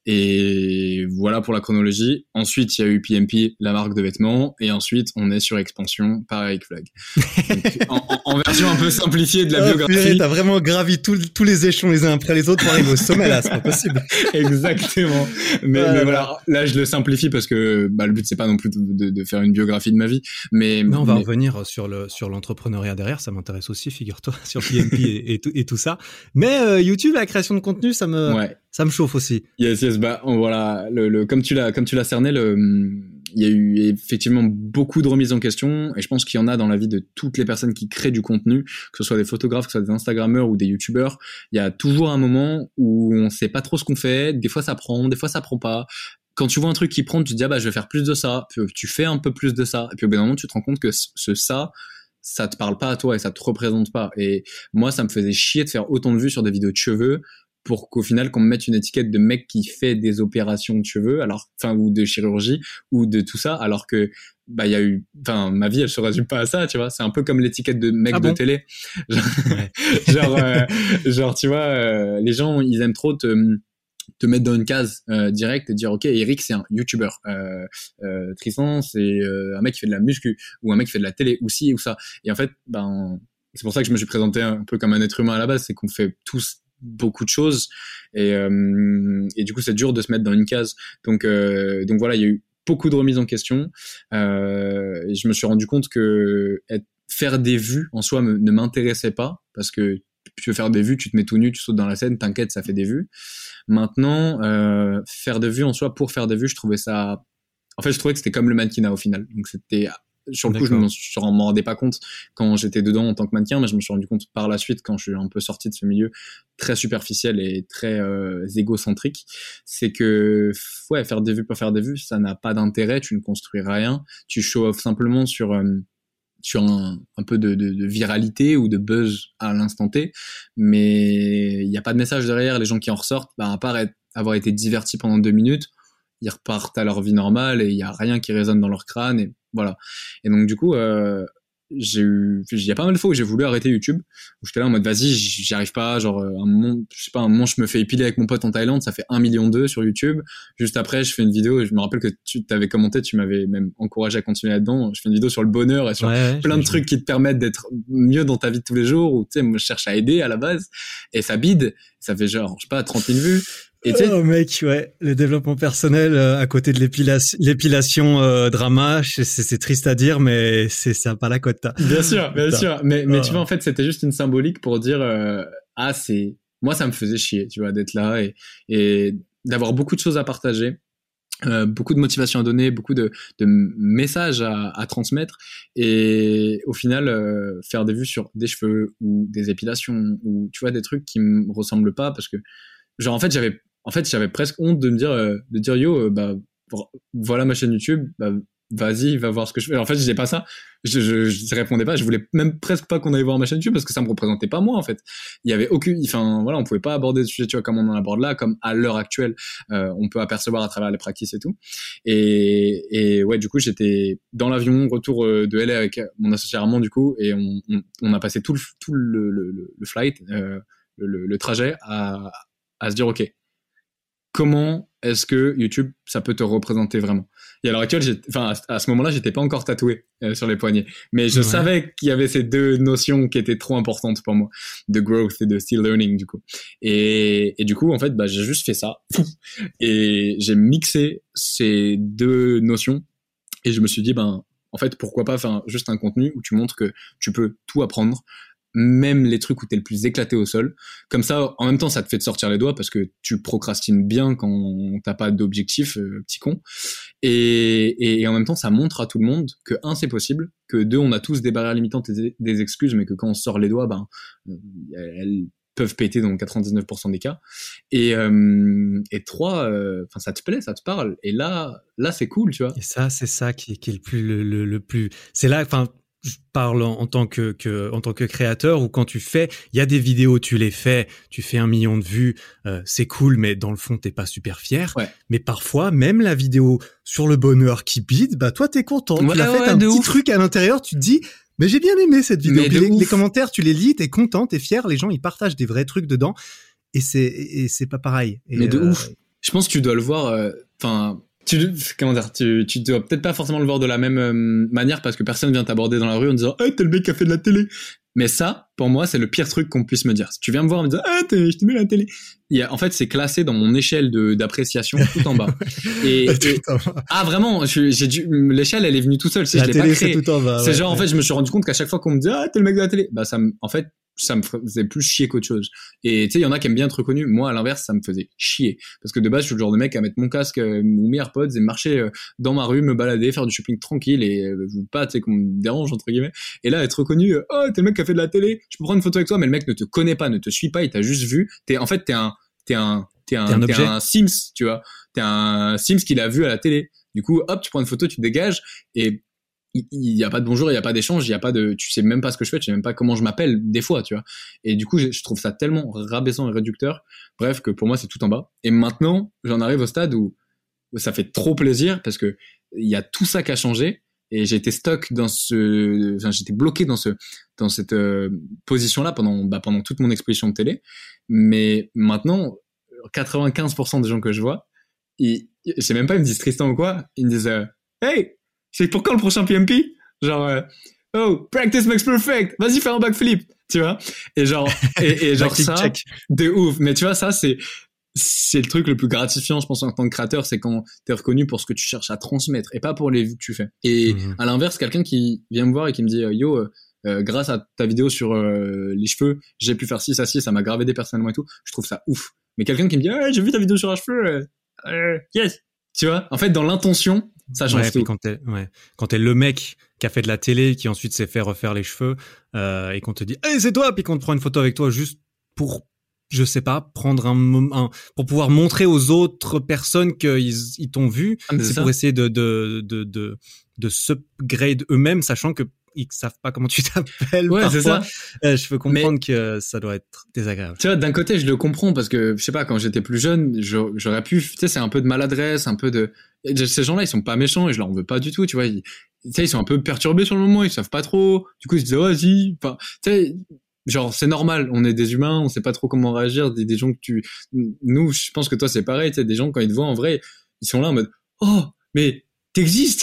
Speaker 2: Et voilà pour la chronologie. Ensuite, il y a eu P M P, la marque de vêtements, et ensuite on est sur Expansion par Eric Flag. Donc, en, en, en version un peu simplifiée de la
Speaker 1: oh,
Speaker 2: biographie.
Speaker 1: Purée, t'as vraiment gravi tout, tous les échelons les uns après les autres pour arriver au sommet là, c'est pas possible.
Speaker 2: Exactement. Mais, voilà. mais voilà, là je le simplifie parce que bah, le but c'est pas non plus de, de, de faire une biographie de ma vie. Mais,
Speaker 1: mais on va
Speaker 2: mais...
Speaker 1: revenir sur le sur l'entrepreneuriat derrière, ça m'intéresse aussi, figure-toi, sur P M P et, et, tout, et tout ça. Mais euh, YouTube, la création de contenu, ça me
Speaker 2: ouais.
Speaker 1: ça me chauffe aussi.
Speaker 2: Yes, yes, bah voilà, le, le comme tu l'as comme tu l'as cerné, le il y a eu effectivement beaucoup de remises en question et je pense qu'il y en a dans la vie de toutes les personnes qui créent du contenu, que ce soit des photographes, que ce soit des Instagrammeurs ou des YouTubeurs. Il y a toujours un moment où on sait pas trop ce qu'on fait. Des fois ça prend, des fois ça prend pas. Quand tu vois un truc qui prend, tu te dis ah bah je vais faire plus de ça. Puis tu fais un peu plus de ça. Et puis au bout d'un moment tu te rends compte que ce ça ça te parle pas à toi et ça te représente pas. Et moi ça me faisait chier de faire autant de vues sur des vidéos de cheveux pour qu'au final qu'on me mette une étiquette de mec qui fait des opérations de cheveux, alors enfin ou de chirurgie ou de tout ça, alors que bah il y a eu, enfin ma vie elle se résume pas à ça, tu vois. C'est un peu comme l'étiquette de mec ah de bon télé, genre, ouais. genre, euh, genre tu vois, euh, les gens ils aiment trop te te mettre dans une case euh, directe et dire ok Eric c'est un YouTuber, euh, euh, Tristan c'est euh, un mec qui fait de la muscu ou un mec qui fait de la télé ou ci ou ça. Et en fait ben c'est pour ça que je me suis présenté un peu comme un être humain à la base, c'est qu'on fait tous beaucoup de choses et, euh, et du coup c'est dur de se mettre dans une case. Donc euh, donc voilà, il y a eu beaucoup de remises en question. Euh, et je me suis rendu compte que être, faire des vues en soi me, ne m'intéressait pas parce que tu veux faire des vues, tu te mets tout nu, tu sautes dans la scène, t'inquiète, ça fait des vues. Maintenant, euh, faire des vues en soi pour faire des vues, je trouvais ça en fait, je trouvais que c'était comme le mannequinat au final. Donc c'était, sur le
Speaker 1: D'accord.
Speaker 2: coup, je m'en, je m'en rendais pas compte quand j'étais dedans en tant que mannequin, mais je me suis rendu compte par la suite quand je suis un peu sorti de ce milieu très superficiel et très euh, égocentrique, c'est que ouais, faire des vues pour faire des vues, ça n'a pas d'intérêt, tu ne construis rien, tu show off simplement sur euh, sur un, un peu de, de, de viralité ou de buzz à l'instant T, mais il n'y a pas de message derrière. Les gens qui en ressortent, bah, à part être, avoir été divertis pendant deux minutes, ils repartent à leur vie normale et il y a rien qui résonne dans leur crâne et voilà. Et donc du coup, euh, j'ai eu, il y a pas mal de fois où j'ai voulu arrêter YouTube, où j'étais là en mode vas-y, j'y arrive pas, genre un moment, je sais pas, un moment je me fais épiler avec mon pote en Thaïlande, ça fait un million deux sur YouTube. Juste après, je fais une vidéo et je me rappelle que tu t'avais commenté, tu m'avais même encouragé à continuer là-dedans. Je fais une vidéo sur le bonheur et sur
Speaker 1: Ouais,
Speaker 2: plein de trucs qui te permettent d'être mieux dans ta vie de tous les jours, où tu sais, moi je cherche à aider à la base et ça bide, ça fait genre, je sais pas, trente mille vues.
Speaker 1: Et oh mec, ouais, le développement personnel euh, à côté de l'épilation, l'épilation euh, drama, c'est, c'est triste à dire, mais c'est ça pas la cote.
Speaker 2: Bien sûr, bien sûr. Mais mais
Speaker 1: oh.
Speaker 2: tu vois, en fait, c'était juste une symbolique pour dire euh, ah c'est moi ça me faisait chier, tu vois, d'être là et et d'avoir beaucoup de choses à partager. Euh, beaucoup de motivation à donner, beaucoup de, de messages à, à transmettre et au final euh, faire des vues sur des cheveux ou des épilations ou tu vois des trucs qui me ressemblent pas parce que genre en fait j'avais en fait j'avais presque honte de me dire euh, de dire yo euh, bah voilà ma chaîne YouTube, bah vas-y va voir ce que je fais. En fait je disais pas ça, je, je je répondais pas, je voulais même presque pas qu'on aille voir ma chaîne YouTube parce que ça me représentait pas moi en fait. Il y avait aucune, enfin voilà, on pouvait pas aborder ce sujet tu vois comme on en aborde là, comme à l'heure actuelle euh, on peut apercevoir à travers les practices et tout. Et et ouais du coup j'étais dans l'avion retour de L A avec mon associé Armand du coup et on on, on a passé tout le tout le le, le flight euh, le, le trajet à à se dire ok comment est-ce que YouTube ça peut te représenter vraiment. Et à l'heure actuelle, j'ai, enfin à, à ce moment-là, j'étais pas encore tatoué euh, sur les poignets, mais je ouais. savais qu'il y avait ces deux notions qui étaient trop importantes pour moi, de growth et de still learning du coup. Et, et du coup, en fait, bah j'ai juste fait ça et j'ai mixé ces deux notions et je me suis dit ben en fait pourquoi pas faire juste un contenu où tu montres que tu peux tout apprendre. Même les trucs où t'es le plus éclaté au sol. Comme ça, en même temps, ça te fait te sortir les doigts parce que tu procrastines bien quand t'as pas d'objectif, euh, petit con. Et, et, et en même temps, ça montre à tout le monde que un, c'est possible, que deux, on a tous des barrières limitantes et des excuses, mais que quand on sort les doigts, ben, elles peuvent péter dans quatre-vingt-dix-neuf pour cent des cas. Et, euh, et trois, enfin, euh, ça te plaît, ça te parle. Et là, là, c'est cool, tu vois.
Speaker 1: Et ça, c'est ça qui, qui est le plus, le, le, le plus, c'est là, enfin, je parle en, en tant que, que en tant que créateur ou quand tu fais, il y a des vidéos, tu les fais, tu fais un million de vues, euh, c'est cool, mais dans le fond t'es pas super fier.
Speaker 2: Ouais.
Speaker 1: Mais parfois même la vidéo sur le bonheur qui bide, bah toi t'es content,
Speaker 2: ouais,
Speaker 1: tu l'as
Speaker 2: ouais,
Speaker 1: fait un petit
Speaker 2: ouf.
Speaker 1: truc à l'intérieur, tu te dis mais j'ai bien aimé cette vidéo.
Speaker 2: Mais
Speaker 1: Puis les,
Speaker 2: ouf.
Speaker 1: les commentaires, tu les lis, t'es content, t'es fier, les gens ils partagent des vrais trucs dedans et c'est et c'est pas pareil. Et
Speaker 2: mais de
Speaker 1: euh...
Speaker 2: ouf. Je pense que tu dois le voir. Enfin. Euh, Tu, comment dire, tu, tu dois peut-être pas forcément le voir de la même euh, manière parce que personne vient t'aborder dans la rue en disant « Hey, t'es le mec qui a fait de la télé !» Mais ça, pour moi, c'est le pire truc qu'on puisse me dire. Si tu viens me voir en me disant « Ah, je t'ai mis à la télé !» Il y a, en fait, c'est classé dans mon échelle de, d'appréciation tout en bas. Et, et ah, vraiment, je, j'ai dû, l'échelle, elle est venue tout seule.
Speaker 1: La
Speaker 2: je l'ai
Speaker 1: télé,
Speaker 2: pas créée.
Speaker 1: c'est tout en bas.
Speaker 2: C'est
Speaker 1: ouais,
Speaker 2: genre,
Speaker 1: ouais.
Speaker 2: en fait, je me suis rendu compte qu'à chaque fois qu'on me disait « Ah, t'es le mec de la télé !» Bah, ça me, en fait, ça me faisait plus chier qu'autre chose. Et tu sais, il y en a qui aiment bien être reconnus. Moi, à l'inverse, ça me faisait chier. Parce que de base, je suis le genre de mec à mettre mon casque euh, ou mes AirPods et marcher euh, dans ma rue, me balader, faire du shopping tranquille et euh, je veux pas, tu sais, qu'on me dérange, entre guillemets. Et là, être reconnu, euh, oh, t'es le mec qui a fait de la télé, je peux prendre une photo avec toi, mais le mec ne te connaît pas, ne te suit pas, il t'a juste vu. T'es, en fait, t'es un, t'es un, t'es un,
Speaker 1: t'es un,
Speaker 2: t'es un Sims, tu vois. T'es un Sims qu'il a vu à la télé. Du coup, hop, tu prends une photo, tu te dégages et il y a pas de bonjour, il y a pas d'échange, il y a pas de, tu sais même pas ce que je fais, tu sais même pas comment je m'appelle des fois, tu vois. Et du coup, je trouve ça tellement rabaissant et réducteur. Bref, que pour moi, c'est tout en bas. Et maintenant, j'en arrive au stade où, où ça fait trop plaisir parce que il y a tout ça qui a changé et j'ai été stock dans ce, enfin, j'étais bloqué dans ce, dans cette euh, position-là pendant, bah, pendant toute mon exposition de télé. Mais maintenant, quatre-vingt-quinze pour cent des gens que je vois, ils, je sais même pas, ils me disent Tristan ou quoi, ils me disent, euh, hey! C'est pour quand le prochain P M P? Genre, euh, oh, practice makes perfect. Vas-y, fais un backflip. Tu vois? Et genre, et, et genre ça, check. De ouf. Mais tu vois, ça, c'est, c'est le truc le plus gratifiant, je pense, en tant que créateur, c'est quand t'es reconnu pour ce que tu cherches à transmettre et pas pour les vues que tu fais. Et mmh. à l'inverse, quelqu'un qui vient me voir et qui me dit, yo, euh, euh, grâce à ta vidéo sur euh, les cheveux, j'ai pu faire ci, ça, ci, ça m'a grave aidé personnellement et tout. Je trouve ça ouf. Mais quelqu'un qui me dit, hey, j'ai vu ta vidéo sur les cheveux, euh, euh, yes. Tu vois? En fait, dans l'intention, Ça change
Speaker 1: ouais,
Speaker 2: tout.
Speaker 1: Quand t'es, ouais. Quand t'es le mec qui a fait de la télé, qui ensuite s'est fait refaire les cheveux, euh, et qu'on te dit, hey, c'est toi, puis qu'on te prend une photo avec toi juste pour, je sais pas, prendre un, un pour pouvoir montrer aux autres personnes qu'ils ils t'ont vu,
Speaker 2: Ah, c'est,
Speaker 1: c'est
Speaker 2: c'est
Speaker 1: pour essayer de, de, de, de, de s'upgrade eux-mêmes, sachant que ils savent pas comment tu t'appelles.
Speaker 2: Ouais,
Speaker 1: parfois.
Speaker 2: c'est ça.
Speaker 1: Euh, je peux comprendre
Speaker 2: Mais,
Speaker 1: que ça doit être désagréable.
Speaker 2: Tu vois, d'un côté, je le comprends parce que, je sais pas, quand j'étais plus jeune, j'aurais pu, tu sais, c'est un peu de maladresse, un peu de, ces gens-là, ils sont pas méchants et je leur en veux pas du tout, tu vois. Ils, tu sais, ils sont un peu perturbés sur le moment, ils savent pas trop. Du coup, ils se disent, oh, vas-y. Enfin, tu sais, genre, c'est normal. On est des humains, on sait pas trop comment réagir. Des, des gens que tu, nous, je pense que toi, c'est pareil, tu sais, des gens, quand ils te voient en vrai, ils sont là en mode, oh, mais, t'existes.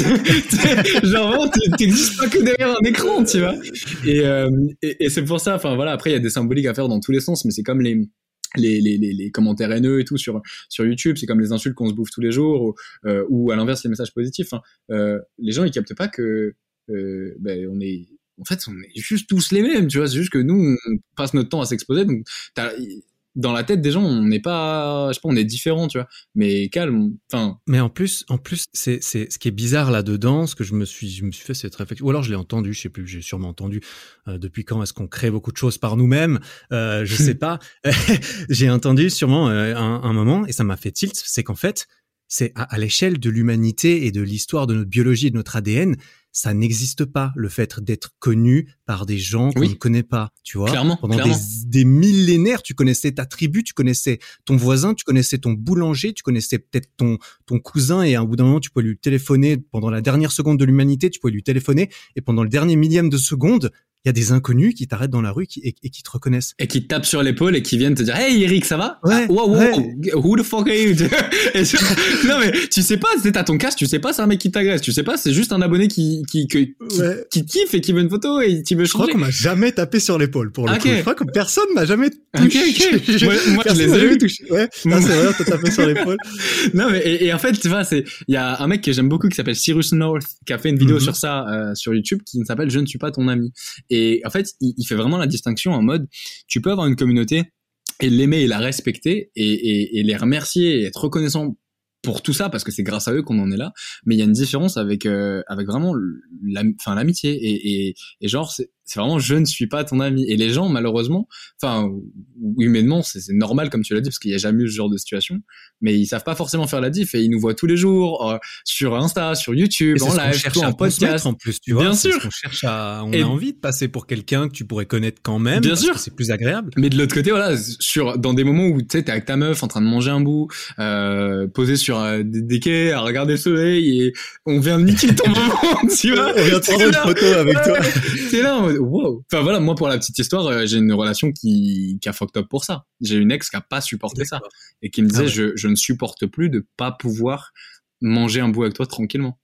Speaker 2: Genre vraiment, t'existes pas que derrière un écran, tu vois. Et, euh, et, et c'est pour ça, enfin voilà, après il y a des symboliques à faire dans tous les sens, mais c'est comme les les, les, les, les commentaires haineux et tout sur, sur YouTube, c'est comme les insultes qu'on se bouffe tous les jours, ou, euh, ou à l'inverse les messages positifs. Hein. Euh, les gens ils captent pas que euh, ben, on est, en fait on est juste tous les mêmes, tu vois. C'est juste que nous on passe notre temps à s'exposer, donc t'as, dans la tête des gens, on n'est pas, je sais pas, on est différent, tu vois. Mais calme, enfin.
Speaker 1: Mais en plus, en plus, c'est, c'est, ce qui est bizarre là-dedans, ce que je me suis, je me suis fait cette réflexion, ou alors je l'ai entendu, je sais plus, j'ai sûrement entendu, euh, depuis quand est-ce qu'on crée beaucoup de choses par nous-mêmes, euh, je sais pas. J'ai entendu sûrement euh, un, un moment, et ça m'a fait tilt, c'est qu'en fait, c'est à, à l'échelle de l'humanité et de l'histoire de notre biologie et de notre A D N, ça n'existe pas, le fait d'être connu par des gens qu'on oui. ne connaît pas, tu vois.
Speaker 2: Clairement,
Speaker 1: Pendant
Speaker 2: clairement.
Speaker 1: Des, des millénaires, tu connaissais ta tribu, tu connaissais ton voisin, tu connaissais ton boulanger, tu connaissais peut-être ton, ton cousin, et à un bout d'un moment, tu pouvais lui téléphoner. Pendant la dernière seconde de l'humanité, tu pouvais lui téléphoner, et pendant le dernier millième de seconde, il y a des inconnus qui t'arrêtent dans la rue qui, et, et qui te reconnaissent.
Speaker 2: Et qui te tapent sur l'épaule et qui viennent te dire « Hey Eric, ça va ?»
Speaker 1: Ouais,
Speaker 2: ah, wow, wow,
Speaker 1: ouais.
Speaker 2: Who the fuck are you? Et je, non mais tu sais pas, c'est à ton casque, tu sais pas c'est un mec qui t'agresse, tu sais pas c'est juste un abonné qui qui qui,
Speaker 1: ouais.
Speaker 2: qui, qui kiffe et qui veut une photo et qui veut changer.
Speaker 1: Je crois qu'on m'a jamais tapé sur l'épaule pour le
Speaker 2: okay.
Speaker 1: coup. Je crois que personne m'a jamais touché.
Speaker 2: Ok, ok. Moi, moi je les ai eu.
Speaker 1: Touché. Ouais. Non, c'est vrai, on t'a tapé sur l'épaule.
Speaker 2: Non mais et, et en fait tu vois c'est il y a un mec que j'aime beaucoup qui s'appelle Cyrus North qui a fait une vidéo mm-hmm. sur ça euh, sur YouTube qui s'appelle Je ne suis pas ton ami. Et en fait il, il fait vraiment la distinction en mode tu peux avoir une communauté et l'aimer et la respecter et, et, et les remercier et être reconnaissant pour tout ça parce que c'est grâce à eux qu'on en est là, mais il y a une différence avec euh, avec vraiment la, enfin l'amitié et, et et genre c'est c'est vraiment je ne suis pas ton ami. Et les gens malheureusement, enfin humainement c'est c'est normal comme tu l'as dit parce qu'il y a jamais eu ce genre de situation, mais ils savent pas forcément faire la diff et ils nous voient tous les jours euh, sur Insta, sur YouTube, en live,
Speaker 1: tout
Speaker 2: en podcast
Speaker 1: en plus, tu vois.
Speaker 2: Bien sûr.
Speaker 1: On cherche à, on
Speaker 2: et
Speaker 1: a envie de passer pour quelqu'un que tu pourrais connaître quand même.
Speaker 2: Bien
Speaker 1: parce
Speaker 2: sûr.
Speaker 1: Que c'est plus agréable.
Speaker 2: Mais de l'autre côté voilà, sur dans des moments où tu sais t'es avec ta meuf en train de manger un bout, euh, posé sur euh, des, des quais à regarder le soleil et on vient de niquer ton moment, tu vois.
Speaker 1: On vient de prendre une photo avec toi.
Speaker 2: T'es là en mode wow. Enfin voilà, moi pour la petite histoire, euh, j'ai une relation qui qui a fucked up pour ça. J'ai une ex qui a pas supporté D'accord. ça et qui me disait ah ouais. je je ne supporte plus de pas pouvoir manger un bout avec toi tranquillement.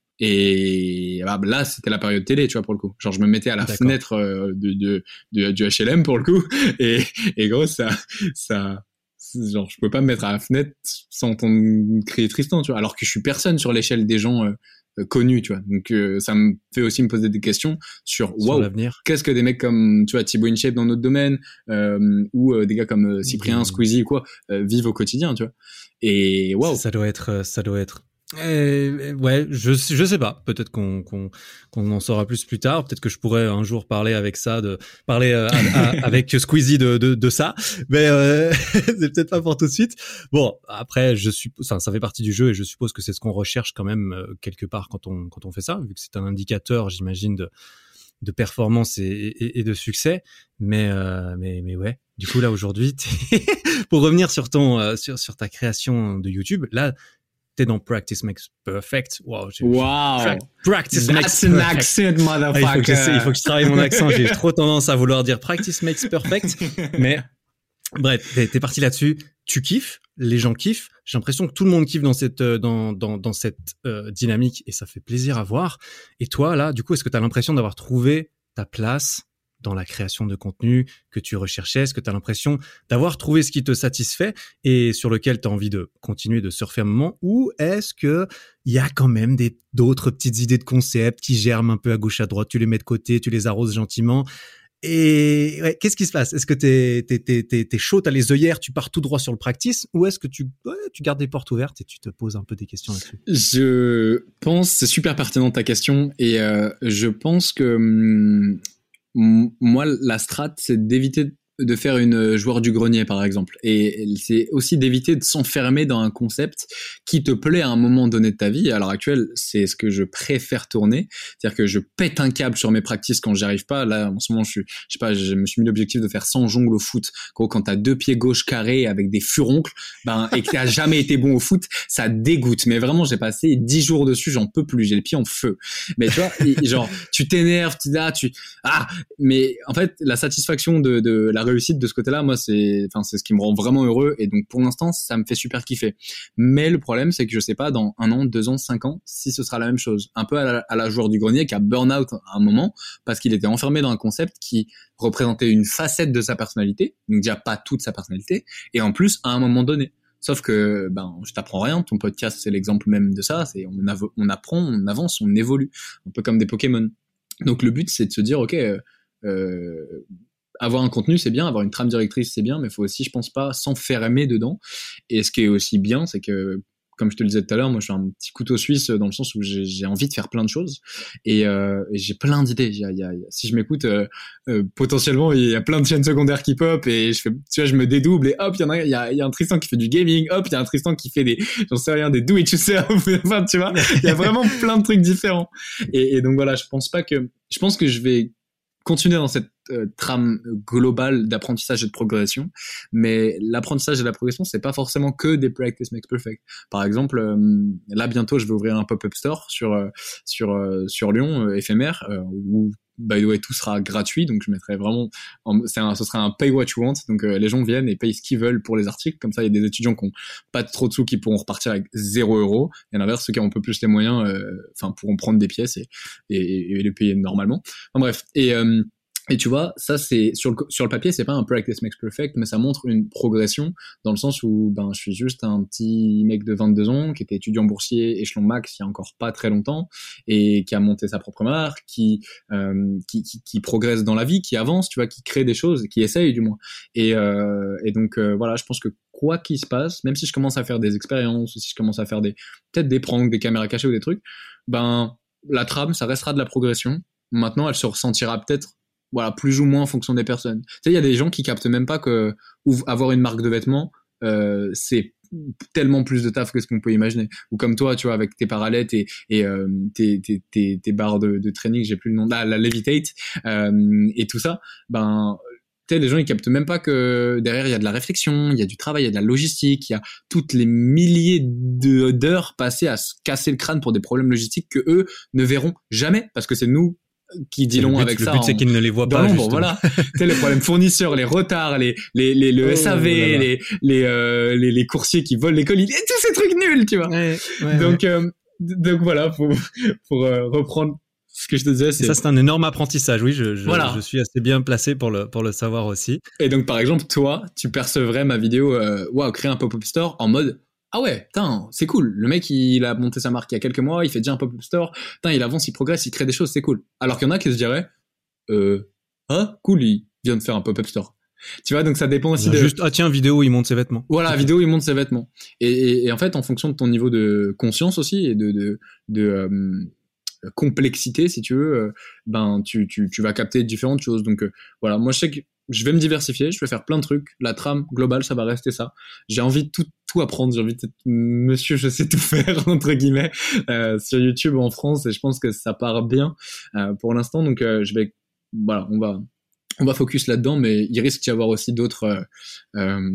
Speaker 2: Et bah, là c'était la période télé, tu vois, pour le coup. Genre je me mettais à la D'accord. fenêtre euh, de, de de du H L M pour le coup et et gros ça ça genre je peux pas me mettre à la fenêtre sans entendre crier Tristan, tu vois, alors que je suis personne sur l'échelle des gens euh, euh, connus, tu vois. Donc euh, ça me fait aussi me poser des questions sur waouh, qu'est-ce que des mecs comme tu vois Thibaut InShape dans notre domaine euh, ou euh, des gars comme euh, Cyprien, mmh. Squeezie ou quoi euh, vivent au quotidien, tu vois. Et waouh,
Speaker 1: ça doit être ça doit être Euh, ouais, je je sais pas. Peut-être qu'on qu'on qu'on en saura plus plus tard. Peut-être que je pourrais un jour parler avec ça, de parler euh, à, à, avec Squeezie de de de ça. Mais euh, c'est peut-être pas pour tout de suite. Bon, après, je suppose, ça, ça fait partie du jeu et je suppose que c'est ce qu'on recherche quand même euh, quelque part quand on quand on fait ça, vu que c'est un indicateur, j'imagine, de de performance et, et, et de succès. Mais euh, mais mais ouais. Du coup là aujourd'hui, pour revenir sur ton euh, sur sur ta création de YouTube, là. T'es dans Practice Makes Perfect. Wow.
Speaker 2: Wow.
Speaker 1: Practice
Speaker 2: That's
Speaker 1: Makes
Speaker 2: an
Speaker 1: Perfect.
Speaker 2: accent, motherfucker.
Speaker 1: Ah, il, faut que je, il faut que je travaille mon accent. J'ai trop tendance à vouloir dire Practice Makes Perfect. Mais bref, t'es, t'es parti là-dessus. Tu kiffes. Les gens kiffent. J'ai l'impression que tout le monde kiffe dans cette, dans, dans, dans cette euh, dynamique et ça fait plaisir à voir. Et toi, là, du coup, est-ce que t'as l'impression d'avoir trouvé ta place dans la création de contenu que tu recherchais? Est-ce que tu as l'impression d'avoir trouvé ce qui te satisfait et sur lequel tu as envie de continuer de surfer un moment? Ou est-ce que il y a quand même des, d'autres petites idées de concepts qui germent un peu à gauche à droite, tu les mets de côté, tu les arroses gentiment? Et ouais, qu'est-ce qui se passe? Est-ce que t'es, t'es, t'es, t'es, t'es chaud, t'as les œillères, tu pars tout droit sur le practice, ou est-ce que tu, ouais, tu gardes des portes ouvertes et tu te poses un peu des questions là-dessus?
Speaker 2: Je pense, c'est super pertinent ta question, et euh, je pense que hum, moi, la strat, c'est d'éviter de faire une joueur du grenier, par exemple. Et c'est aussi d'éviter de s'enfermer dans un concept qui te plaît à un moment donné de ta vie. À l'heure actuelle, c'est ce que je préfère tourner. C'est-à-dire que je pète un câble sur mes practices quand j'y arrive pas. Là, en ce moment, je suis, je sais pas, je me suis mis l'objectif de faire cent jongles au foot. Gros, quand t'as deux pieds gauche carrés avec des furoncles, ben, et que t'as jamais été bon au foot, ça dégoûte. Mais vraiment, j'ai passé dix jours dessus, j'en peux plus. J'ai les pieds en feu. Mais tu vois, et, genre, tu t'énerves, tu, ah, tu, ah, mais en fait, la satisfaction de, de la réussite de ce côté-là, moi, c'est, enfin, c'est ce qui me rend vraiment heureux. Et donc, pour l'instant, ça me fait super kiffer. Mais le problème, c'est que je sais pas, dans un an, deux ans, cinq ans, si ce sera la même chose. Un peu à la, à la joueur du grenier qui a burn-out à un moment parce qu'il était enfermé dans un concept qui représentait une facette de sa personnalité. Donc, déjà pas toute sa personnalité. Et en plus, à un moment donné. Sauf que, ben, je t'apprends rien. Ton podcast, c'est l'exemple même de ça. C'est, on, av- on apprend, on avance, on évolue. Un peu comme des Pokémon. Donc, le but, c'est de se dire, OK, euh, euh avoir un contenu, c'est bien, avoir une trame directrice, c'est bien, mais il faut aussi, je pense pas, s'enfermer dedans. Et ce qui est aussi bien, c'est que, comme je te le disais tout à l'heure, moi, je suis un petit couteau suisse dans le sens où j'ai, j'ai envie de faire plein de choses et, euh, et j'ai plein d'idées. Il y a, il y a, si je m'écoute, euh, euh, potentiellement, il y a plein de chaînes secondaires qui pop et je fais, tu vois, je me dédouble et hop, il y en a, il y a, il y a un Tristan qui fait du gaming, hop, il y a un Tristan qui fait des, j'en sais rien, des do it yourself. Enfin, tu vois, il y a vraiment plein de trucs différents. Et, et donc voilà, je pense pas que, je pense que je vais continuer dans cette euh, trame globale d'apprentissage et de progression, mais l'apprentissage et la progression, c'est pas forcément que des practice makes perfect. Par exemple, euh, là bientôt, je vais ouvrir un pop-up store sur euh, sur euh, sur Lyon, euh, éphémère, euh, où by the way tout sera gratuit, donc je mettrai vraiment, en, c'est un, ce sera un pay what you want, donc euh, les gens viennent et payent ce qu'ils veulent pour les articles, comme ça il y a des étudiants qui ont pas trop de sous qui pourront repartir avec zéro euro, et à l'inverse ceux qui ont un peu plus les moyens, enfin euh, pourront prendre des pièces et et, et les payer normalement. Enfin bref, et euh, Et tu vois, ça c'est sur le sur le papier, c'est pas un practice makes perfect, mais ça montre une progression dans le sens où ben je suis juste un petit mec de vingt-deux ans qui était étudiant boursier échelon max il y a encore pas très longtemps et qui a monté sa propre marque, qui euh, qui, qui qui progresse dans la vie, qui avance, tu vois, qui crée des choses, qui essaye du moins. Et euh, et donc euh, voilà, je pense que quoi qu'il se passe, même si je commence à faire des expériences, ou si je commence à faire des peut-être des pranks, des caméras cachées ou des trucs, ben la trame, ça restera de la progression. Maintenant, elle se ressentira peut-être voilà, plus ou moins en fonction des personnes. Tu sais, il y a des gens qui captent même pas que avoir une marque de vêtements, euh, c'est tellement plus de taf que ce qu'on peut imaginer. Ou comme toi, tu vois, avec tes parallèles et, et euh, tes, tes, tes, tes barres de, de training, j'ai plus le nom, ah, la Levitate, euh, et tout ça, ben, tu sais, les gens, ils captent même pas que derrière, il y a de la réflexion, il y a du travail, il y a de la logistique, il y a toutes les milliers de, d'heures passées à se casser le crâne pour des problèmes logistiques que eux ne verront jamais, parce que c'est nous qui dit long avec
Speaker 1: le
Speaker 2: ça.
Speaker 1: Le but, c'est qu'ils ne les voient pas.
Speaker 2: L'ombre, voilà. Tu sais, les problèmes fournisseurs, les retards, les, les, les, le oh, S A V, voilà. les, les, euh, les, les coursiers qui volent les colis, tous ces trucs nuls, tu vois. Ouais, ouais, donc, ouais. Euh, donc voilà, pour, pour euh, reprendre ce que je te disais, c'est...
Speaker 1: Et ça, c'est un énorme apprentissage, oui, je, je,
Speaker 2: voilà.
Speaker 1: je suis assez bien placé pour le, pour le savoir aussi.
Speaker 2: Et donc, par exemple, toi, tu percevrais ma vidéo, euh, waouh, créer un pop-up store en mode, ah ouais, putain, c'est cool. Le mec, il a monté sa marque il y a quelques mois, il fait déjà un pop-up store, putain, il avance, il progresse, il crée des choses, c'est cool. Alors qu'il y en a qui se diraient, euh, ah, cool, il vient de faire un pop-up store. Tu vois, donc ça dépend aussi de...
Speaker 1: Juste, ah tiens, vidéo, il monte ses vêtements.
Speaker 2: Voilà, vidéo, il monte ses vêtements. Et, et, et en fait, en fonction de ton niveau de conscience aussi, et de, de, de, euh, complexité, si tu veux, euh, ben, tu, tu, tu vas capter différentes choses. Donc, euh, voilà, moi, je sais que je vais me diversifier, je vais faire plein de trucs. La trame globale, ça va rester ça. J'ai envie de tout, tout apprendre. J'ai envie d'être monsieur, je sais tout faire, entre guillemets, euh, sur YouTube en France. Et je pense que ça part bien, euh, pour l'instant. Donc, euh, je vais, voilà, on va, on va focus là-dedans, mais il risque d'y avoir aussi d'autres, euh, euh,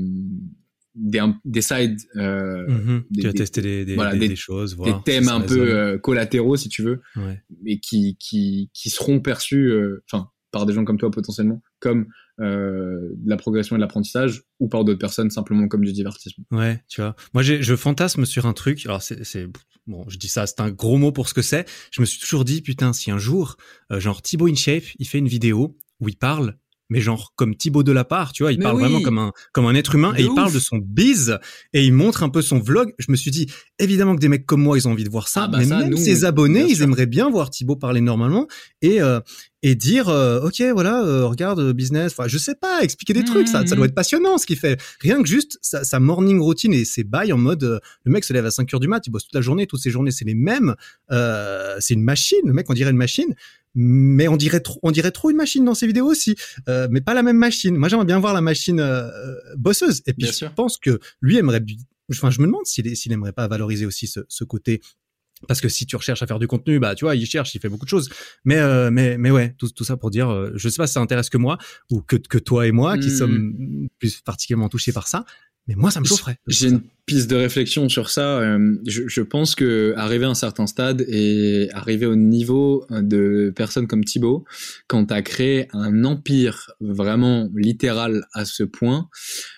Speaker 2: des, des sides, euh,
Speaker 1: mmh,
Speaker 2: des,
Speaker 1: tu vas
Speaker 2: des,
Speaker 1: tester des, des,
Speaker 2: voilà,
Speaker 1: des,
Speaker 2: des,
Speaker 1: des choses, voir
Speaker 2: des thèmes si un peu euh, collatéraux, si tu veux,
Speaker 1: ouais.
Speaker 2: mais qui, qui, qui seront perçus, enfin, euh, par des gens comme toi potentiellement, comme euh, de la progression et de l'apprentissage, ou par d'autres personnes simplement comme du divertissement.
Speaker 1: Ouais, tu vois. Moi, j'ai, je fantasme sur un truc. Alors, c'est, c'est bon, je dis ça, c'est un gros mot pour ce que c'est. Je me suis toujours dit, putain, si un jour, euh, genre Thibaut InShape, il fait une vidéo où il parle mais genre comme Thibaut Delapart, tu vois, il
Speaker 2: mais
Speaker 1: parle
Speaker 2: oui.
Speaker 1: vraiment comme un comme un être humain,
Speaker 2: De
Speaker 1: et il
Speaker 2: ouf.
Speaker 1: parle de son biz, et il montre un peu son vlog. Je me suis dit, évidemment que des mecs comme moi, ils ont envie de voir ça,
Speaker 2: Ah bah
Speaker 1: mais
Speaker 2: ça,
Speaker 1: même
Speaker 2: nous,
Speaker 1: ses abonnés,
Speaker 2: bien
Speaker 1: ils
Speaker 2: sûr.
Speaker 1: aimeraient bien voir Thibaut parler normalement, et euh, et dire euh, ok, voilà, euh, regarde euh, business, enfin je sais pas, expliquer des
Speaker 2: Mmh,
Speaker 1: trucs, ça
Speaker 2: mmh.
Speaker 1: ça doit être passionnant ce qu'il fait. Rien que juste sa, sa morning routine et ses bails en mode euh, le mec se lève à cinq heures du mat, il bosse toute la journée, toutes ses journées c'est les mêmes, euh, c'est une machine, le mec on dirait une machine, mais on dirait trop on dirait trop une machine dans ses vidéos aussi, euh, mais pas la même machine. Moi j'aimerais bien voir la machine euh, bosseuse, et puis
Speaker 2: Bien
Speaker 1: je
Speaker 2: sûr.
Speaker 1: pense que lui aimerait, enfin je me demande s'il s'il aimerait pas valoriser aussi ce, ce côté. Parce que si tu recherches à faire du contenu, bah tu vois, il cherche, il fait beaucoup de choses. Mais euh, mais mais ouais, tout tout ça pour dire, euh, je sais pas si ça intéresse que moi ou que que toi et moi qui
Speaker 2: Mmh.
Speaker 1: sommes plus particulièrement touchés par ça. Mais moi, ça me chaufferait.
Speaker 2: J'ai une piste de réflexion sur ça. Euh, je, je pense que arriver à un certain stade et arriver au niveau de personnes comme Thibaut, quand t'as créé un empire vraiment littéral à ce point,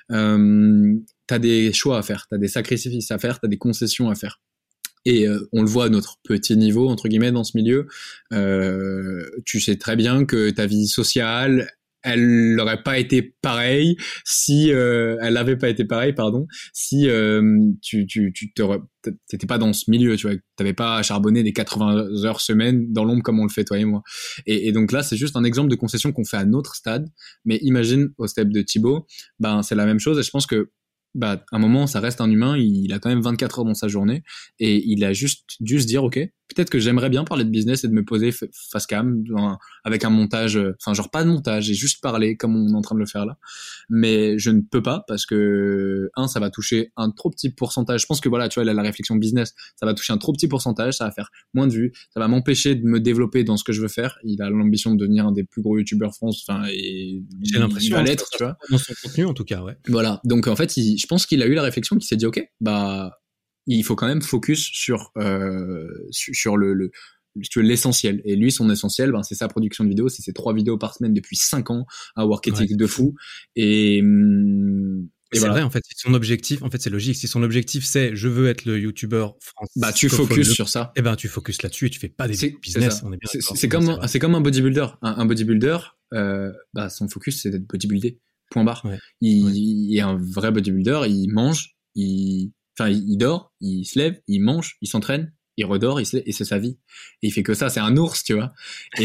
Speaker 2: euh, t'as des choix à faire, t'as des sacrifices à faire, t'as des concessions à faire. Et euh, on le voit à notre petit niveau, entre guillemets, dans ce milieu. Euh, tu sais très bien que ta vie sociale, elle n'aurait pas été pareille si euh, elle n'avait pas été pareille, pardon, si euh, tu tu tu t'étais pas dans ce milieu, tu vois, t'avais pas à charbonner des quatre-vingts heures semaine dans l'ombre comme on le fait toi et moi. Et, et donc là, c'est juste un exemple de concession qu'on fait à notre stade. Mais imagine au step de Thibaut, ben c'est la même chose. Et je pense que bah, à un moment, ça reste un humain, il a quand même vingt-quatre heures dans sa journée, et il a juste dû se dire, ok, peut-être que j'aimerais bien parler de business et de me poser face cam, avec un montage, enfin, genre pas de montage, et juste parler comme on est en train de le faire là. Mais je ne peux pas, parce que, un, ça va toucher un trop petit pourcentage. Je pense que voilà, tu vois, la, la réflexion business, ça va toucher un trop petit pourcentage, ça va faire moins de vues, ça va m'empêcher de me développer dans ce que je veux faire. Il a l'ambition de devenir un des plus gros youtubeurs France, enfin, et
Speaker 1: j'ai l'impression
Speaker 2: il va l'être, tu vois.
Speaker 1: Dans son contenu, en tout cas, ouais.
Speaker 2: Voilà. Donc, en fait, il, je pense qu'il a eu la réflexion, qu'il s'est dit, ok, bah, il faut quand même focus sur, euh, sur, sur le, le, l'essentiel. Et lui, son essentiel, ben, c'est sa production de vidéos, c'est ses trois vidéos par semaine depuis cinq ans, un work ethic ouais, de fou. Et, hum,
Speaker 1: Et c'est voilà. vrai, en fait, si son objectif, en fait, c'est logique. Si son objectif, c'est je veux être le youtubeur français.
Speaker 2: Bah, tu focuses sur ça.
Speaker 1: Eh ben, tu focuses là-dessus et tu fais pas des
Speaker 2: c'est,
Speaker 1: business.
Speaker 2: C'est,
Speaker 1: on est bien
Speaker 2: c'est, c'est comme, un, c'est comme un bodybuilder. Un, un bodybuilder, euh, bah, son focus, c'est d'être bodybuildé. Point barre. Ouais. Il, ouais. il est un vrai bodybuilder, il mange, il, enfin, il, il dort, il se lève, il mange, il s'entraîne, il redort, il se lève, et c'est sa vie. Et il fait que ça, c'est un ours, tu vois. Et,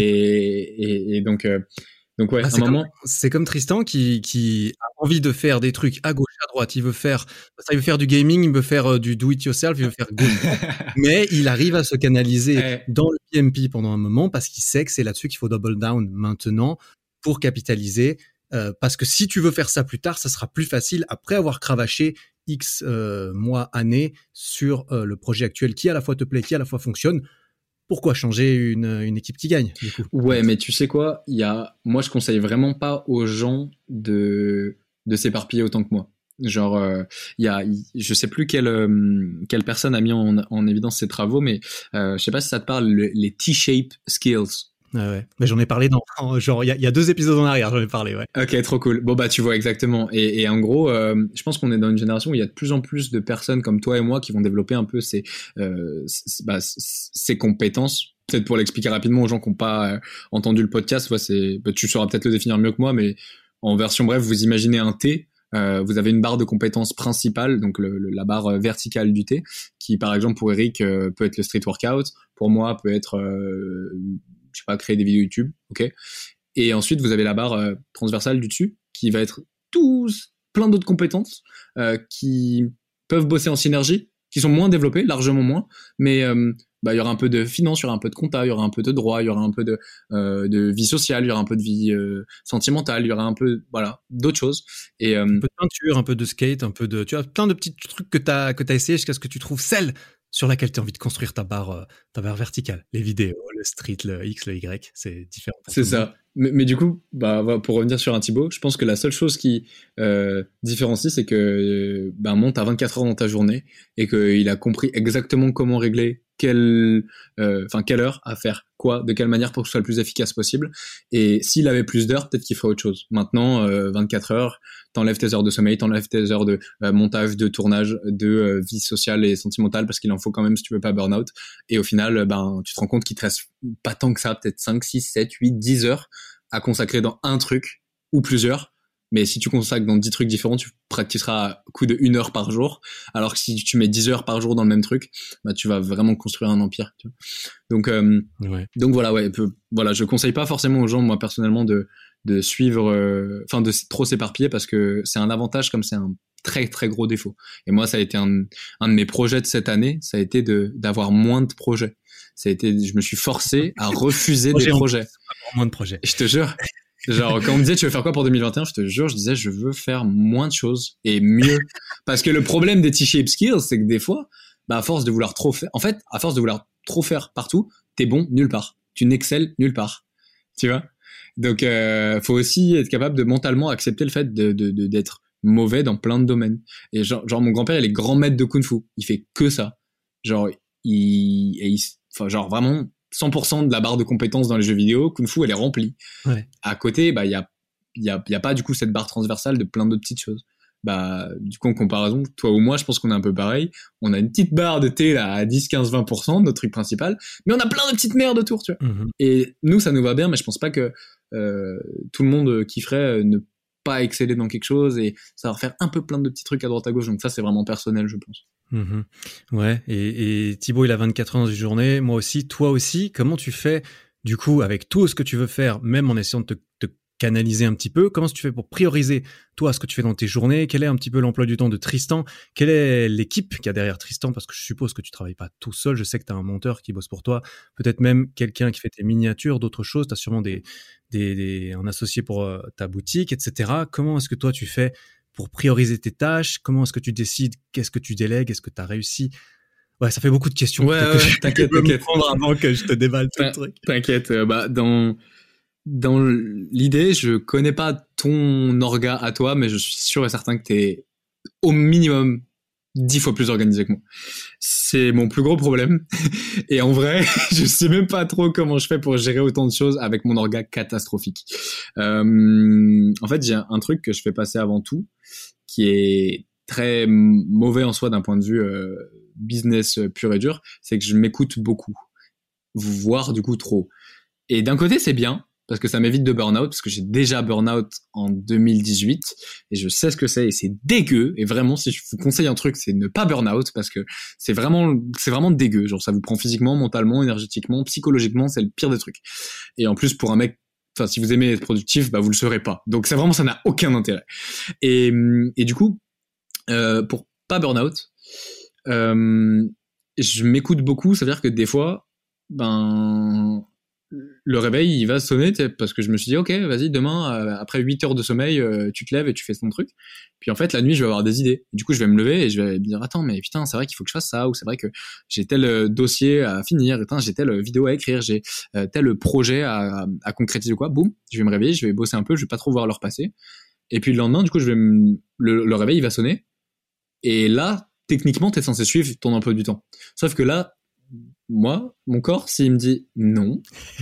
Speaker 2: et, et donc, euh, Donc ouais,
Speaker 1: ah,
Speaker 2: un
Speaker 1: c'est
Speaker 2: moment.
Speaker 1: Comme, c'est comme Tristan qui, qui a envie de faire des trucs à gauche, à droite. Il veut faire, ça, il veut faire du gaming, il veut faire euh, du do it yourself, il veut faire gauche. Mais il arrive à se canaliser eh. dans le P M P pendant un moment parce qu'il sait que c'est là-dessus qu'il faut double down maintenant pour capitaliser. Euh, parce que si tu veux faire ça plus tard, ça sera plus facile après avoir cravaché X euh, mois, années sur euh, le projet actuel qui à la fois te plaît, qui à la fois fonctionne. Pourquoi changer une, une équipe qui gagne du coup ?
Speaker 2: Ouais, mais tu sais quoi, il y a, moi je conseille vraiment pas aux gens de de s'éparpiller autant que moi. Genre, il euh, y a, y, je sais plus quelle euh, quelle personne a mis en, en évidence ces travaux, mais euh, je sais pas si ça te parle, le, les T-shape skills.
Speaker 1: Ah ouais, mais j'en ai parlé dans genre il y, y a deux épisodes en arrière, j'en ai parlé, ouais.
Speaker 2: Ok, trop cool. Bon bah tu vois exactement. Et, et en gros, euh, je pense qu'on est dans une génération où il y a de plus en plus de personnes comme toi et moi qui vont développer un peu ces euh, ces, bah, ces compétences. Peut-être pour l'expliquer rapidement aux gens qui n'ont pas euh, entendu le podcast, ouais, c'est, bah, tu sauras peut-être le définir mieux que moi, mais en version bref, vous imaginez un T. Euh, vous avez une barre de compétences principale, donc le, le, la barre verticale du T, qui par exemple pour Eric euh, peut être le street workout, pour moi peut être euh, je sais pas, créer des vidéos YouTube, ok. Et ensuite, vous avez la barre euh, transversale du dessus, qui va être tous plein d'autres compétences euh, qui peuvent bosser en synergie, qui sont moins développées, largement moins, mais euh, bah, il y aura un peu de finance, il y aura un peu de compta, il y aura un peu de droit, il y aura un peu de, euh, de vie sociale, il y aura un peu de vie euh, sentimentale, il y aura un peu, voilà, d'autres choses. Et, euh,
Speaker 1: un peu de peinture, un peu de skate, un peu de, tu vois, plein de petits trucs que t'as que t'as essayé jusqu'à ce que tu trouves celle sur laquelle tu as envie de construire ta barre, euh, ta barre verticale. Les vidéos, le street, le X, le Y, c'est différent.
Speaker 2: C'est ça. Mais, mais du coup, bah, pour revenir sur un Thibaut, je pense que la seule chose qui euh, différencie, c'est que bah, monte à vingt-quatre heures dans ta journée et qu'il a compris exactement comment régler quelle, enfin euh, quelle heure à faire quoi, de quelle manière pour que ce soit le plus efficace possible. Et s'il avait plus d'heures, peut-être qu'il ferait autre chose. Maintenant, euh, vingt-quatre heures, t'enlèves tes heures de sommeil, t'enlèves tes heures de euh, montage, de tournage, de euh, vie sociale et sentimentale, parce qu'il en faut quand même si tu veux pas burn-out. Et au final, ben, tu te rends compte qu'il te reste pas tant que ça, peut-être cinq, six, sept, huit, dix heures à consacrer dans un truc ou plusieurs. Mais si tu consacres dans dix trucs différents, tu pratiqueras à coup de une heure par jour. Alors que si tu mets dix heures par jour dans le même truc, bah, tu vas vraiment construire un empire. Tu vois. Donc, euh, ouais. donc voilà, ouais, peu, voilà, je conseille pas forcément aux gens, moi personnellement, de, de suivre, enfin, euh, de trop s'éparpiller parce que c'est un avantage comme c'est un très très gros défaut. Et moi, ça a été un, un de mes projets de cette année, ça a été de d'avoir moins de projets. Ça a été, je me suis forcé à refuser des projets.
Speaker 1: Moins de projets.
Speaker 2: Je te jure. Genre, quand on me disait, tu veux faire quoi pour deux mille vingt et un, je te jure, je disais, je veux faire moins de choses et mieux. Parce que le problème des T-shaped skills, c'est que des fois, bah, à force de vouloir trop faire, en fait, à force de vouloir trop faire partout, t'es bon nulle part. Tu n'excelles nulle part. Tu vois? Donc, euh, faut aussi être capable de mentalement accepter le fait de, de, de d'être mauvais dans plein de domaines. Et genre, genre mon grand-père, il est grand maître de kung-fu. Il fait que ça. Genre, il, et il, enfin, genre vraiment, cent pour cent de la barre de compétences dans les jeux vidéo, Kung-Fu, elle est remplie. Ouais. À côté, bah, il y a, il y a, il y a pas, du coup, cette barre transversale de plein d'autres petites choses. Bah, du coup, en comparaison, toi ou moi, je pense qu'on est un peu pareil. On a une petite barre de thé, là, à dix, quinze, vingt pour cent de notre truc principal, mais on a plein de petites merdes autour, tu vois. Mm-hmm. Et nous, ça nous va bien, mais je pense pas que, euh, tout le monde kifferait ne pas exceller dans quelque chose et savoir faire un peu plein de petits trucs à droite à gauche. Donc ça, c'est vraiment personnel, je pense.
Speaker 1: Mmh. Ouais, et, et Thibaut, il a vingt-quatre heures dans une journée, moi aussi, toi aussi. Comment tu fais, du coup, avec tout ce que tu veux faire, même en essayant de te, te canaliser un petit peu, comment tu fais pour prioriser, toi, ce que tu fais dans tes journées? Quel est un petit peu l'emploi du temps de Tristan? Quelle est l'équipe qu'il y a derrière Tristan? Parce que je suppose que tu travailles pas tout seul. Je sais que tu as un monteur qui bosse pour toi, peut-être même quelqu'un qui fait tes miniatures, d'autres choses. Tu as sûrement des, des, des, un associé pour euh, ta boutique, et cetera. Comment est-ce que toi, tu fais pour prioriser tes tâches? Comment est-ce que tu décides qu'est-ce que tu délègues? Est-ce que tu as réussi? Ouais, ça fait beaucoup de questions.
Speaker 2: Ouais, ouais,
Speaker 1: que
Speaker 2: t'inquiète, t'inquiète.
Speaker 1: Avant que je te déballe tout le truc.
Speaker 2: T'inquiète, euh, bah, dans, dans l'idée, je connais pas ton orga à toi, mais je suis sûr et certain que t'es au minimum dix fois plus organisé que moi. C'est mon plus gros problème. Et en vrai, je sais même pas trop comment je fais pour gérer autant de choses avec mon orga catastrophique. Euh, en fait, j'ai un truc que je fais passer avant tout, qui est très mauvais en soi d'un point de vue euh, business pur et dur, c'est que je m'écoute beaucoup, voire du coup trop. Et d'un côté, c'est bien, parce que ça m'évite de burn-out, parce que j'ai déjà burn-out en deux mille dix-huit, et je sais ce que c'est, et c'est dégueu, et vraiment, si je vous conseille un truc, c'est ne pas burn-out, parce que c'est vraiment, c'est vraiment dégueu, genre ça vous prend physiquement, mentalement, énergétiquement, psychologiquement, c'est le pire des trucs. Et en plus, pour un mec, enfin, si vous aimez être productif, bah vous le serez pas. Donc c'est vraiment, ça n'a aucun intérêt. Et, et du coup, euh, pour pas burn-out, euh, je m'écoute beaucoup, ça veut dire que des fois, ben, le réveil, il va sonner, parce que je me suis dit, ok, vas-y, demain, euh, après huit heures de sommeil, euh, tu te lèves et tu fais ton truc. Puis en fait, la nuit, je vais avoir des idées. Et du coup, je vais me lever et je vais me dire, attends, mais putain, c'est vrai qu'il faut que je fasse ça, ou c'est vrai que j'ai tel dossier à finir, putain, j'ai telle vidéo à écrire, j'ai euh, tel projet à, à, à concrétiser ou quoi. Boum, je vais me réveiller, je vais bosser un peu, je vais pas trop voir l'heure passer. Et puis le lendemain, du coup, je vais me... le, le réveil, il va sonner. Et là, techniquement, t'es censé suivre ton emploi du temps. Sauf que là, moi, mon corps, s'il me dit non,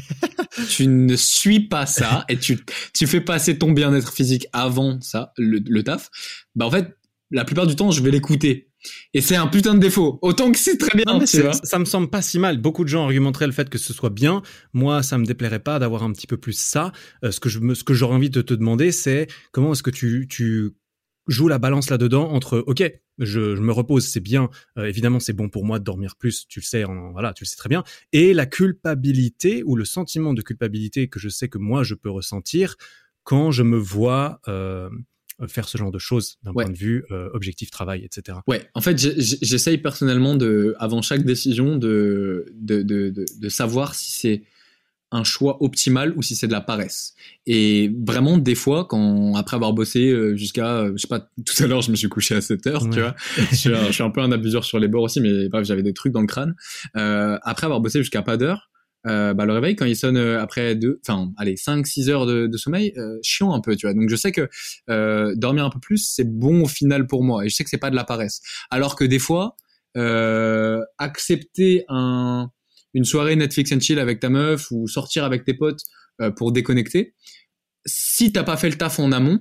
Speaker 2: tu ne suis pas ça et tu, tu fais passer ton bien-être physique avant ça, le, le taf, bah en fait, la plupart du temps, je vais l'écouter. Et c'est un putain de défaut. Autant que c'est très bien, non, mais tu vois.
Speaker 1: Ça me semble pas si mal. Beaucoup de gens argumenteraient le fait que ce soit bien. Moi, ça me déplairait pas d'avoir un petit peu plus ça. Euh, ce que je me, ce que j'aurais envie de te demander, c'est comment est-ce que tu, tu joue la balance là-dedans entre, ok, je, je me repose, c'est bien, euh, évidemment c'est bon pour moi de dormir plus, tu le sais, en, voilà, tu le sais très bien, et la culpabilité ou le sentiment de culpabilité que je sais que moi je peux ressentir quand je me vois euh, faire ce genre de choses d'un ouais. point de vue euh, objectif travail, et cetera.
Speaker 2: Ouais, en fait j'essaye personnellement de, avant chaque décision de, de, de, de, de savoir si c'est un choix optimal ou si c'est de la paresse. Et vraiment, des fois, quand, après avoir bossé euh, jusqu'à, euh, je sais pas, tout à l'heure, je me suis couché à sept heures, ouais. tu vois. je, suis un, je suis un peu un abuseur sur les bords aussi, mais bref, j'avais des trucs dans le crâne. Euh, après avoir bossé jusqu'à pas d'heure, euh, bah, le réveil, quand il sonne euh, après deux, enfin, allez, cinq, six heures de, de sommeil, euh, chiant un peu, tu vois. Donc, je sais que, euh, dormir un peu plus, c'est bon au final pour moi. Et je sais que c'est pas de la paresse. Alors que des fois, euh, accepter un, une soirée Netflix and chill avec ta meuf ou sortir avec tes potes euh, pour déconnecter, si t'as pas fait le taf en amont,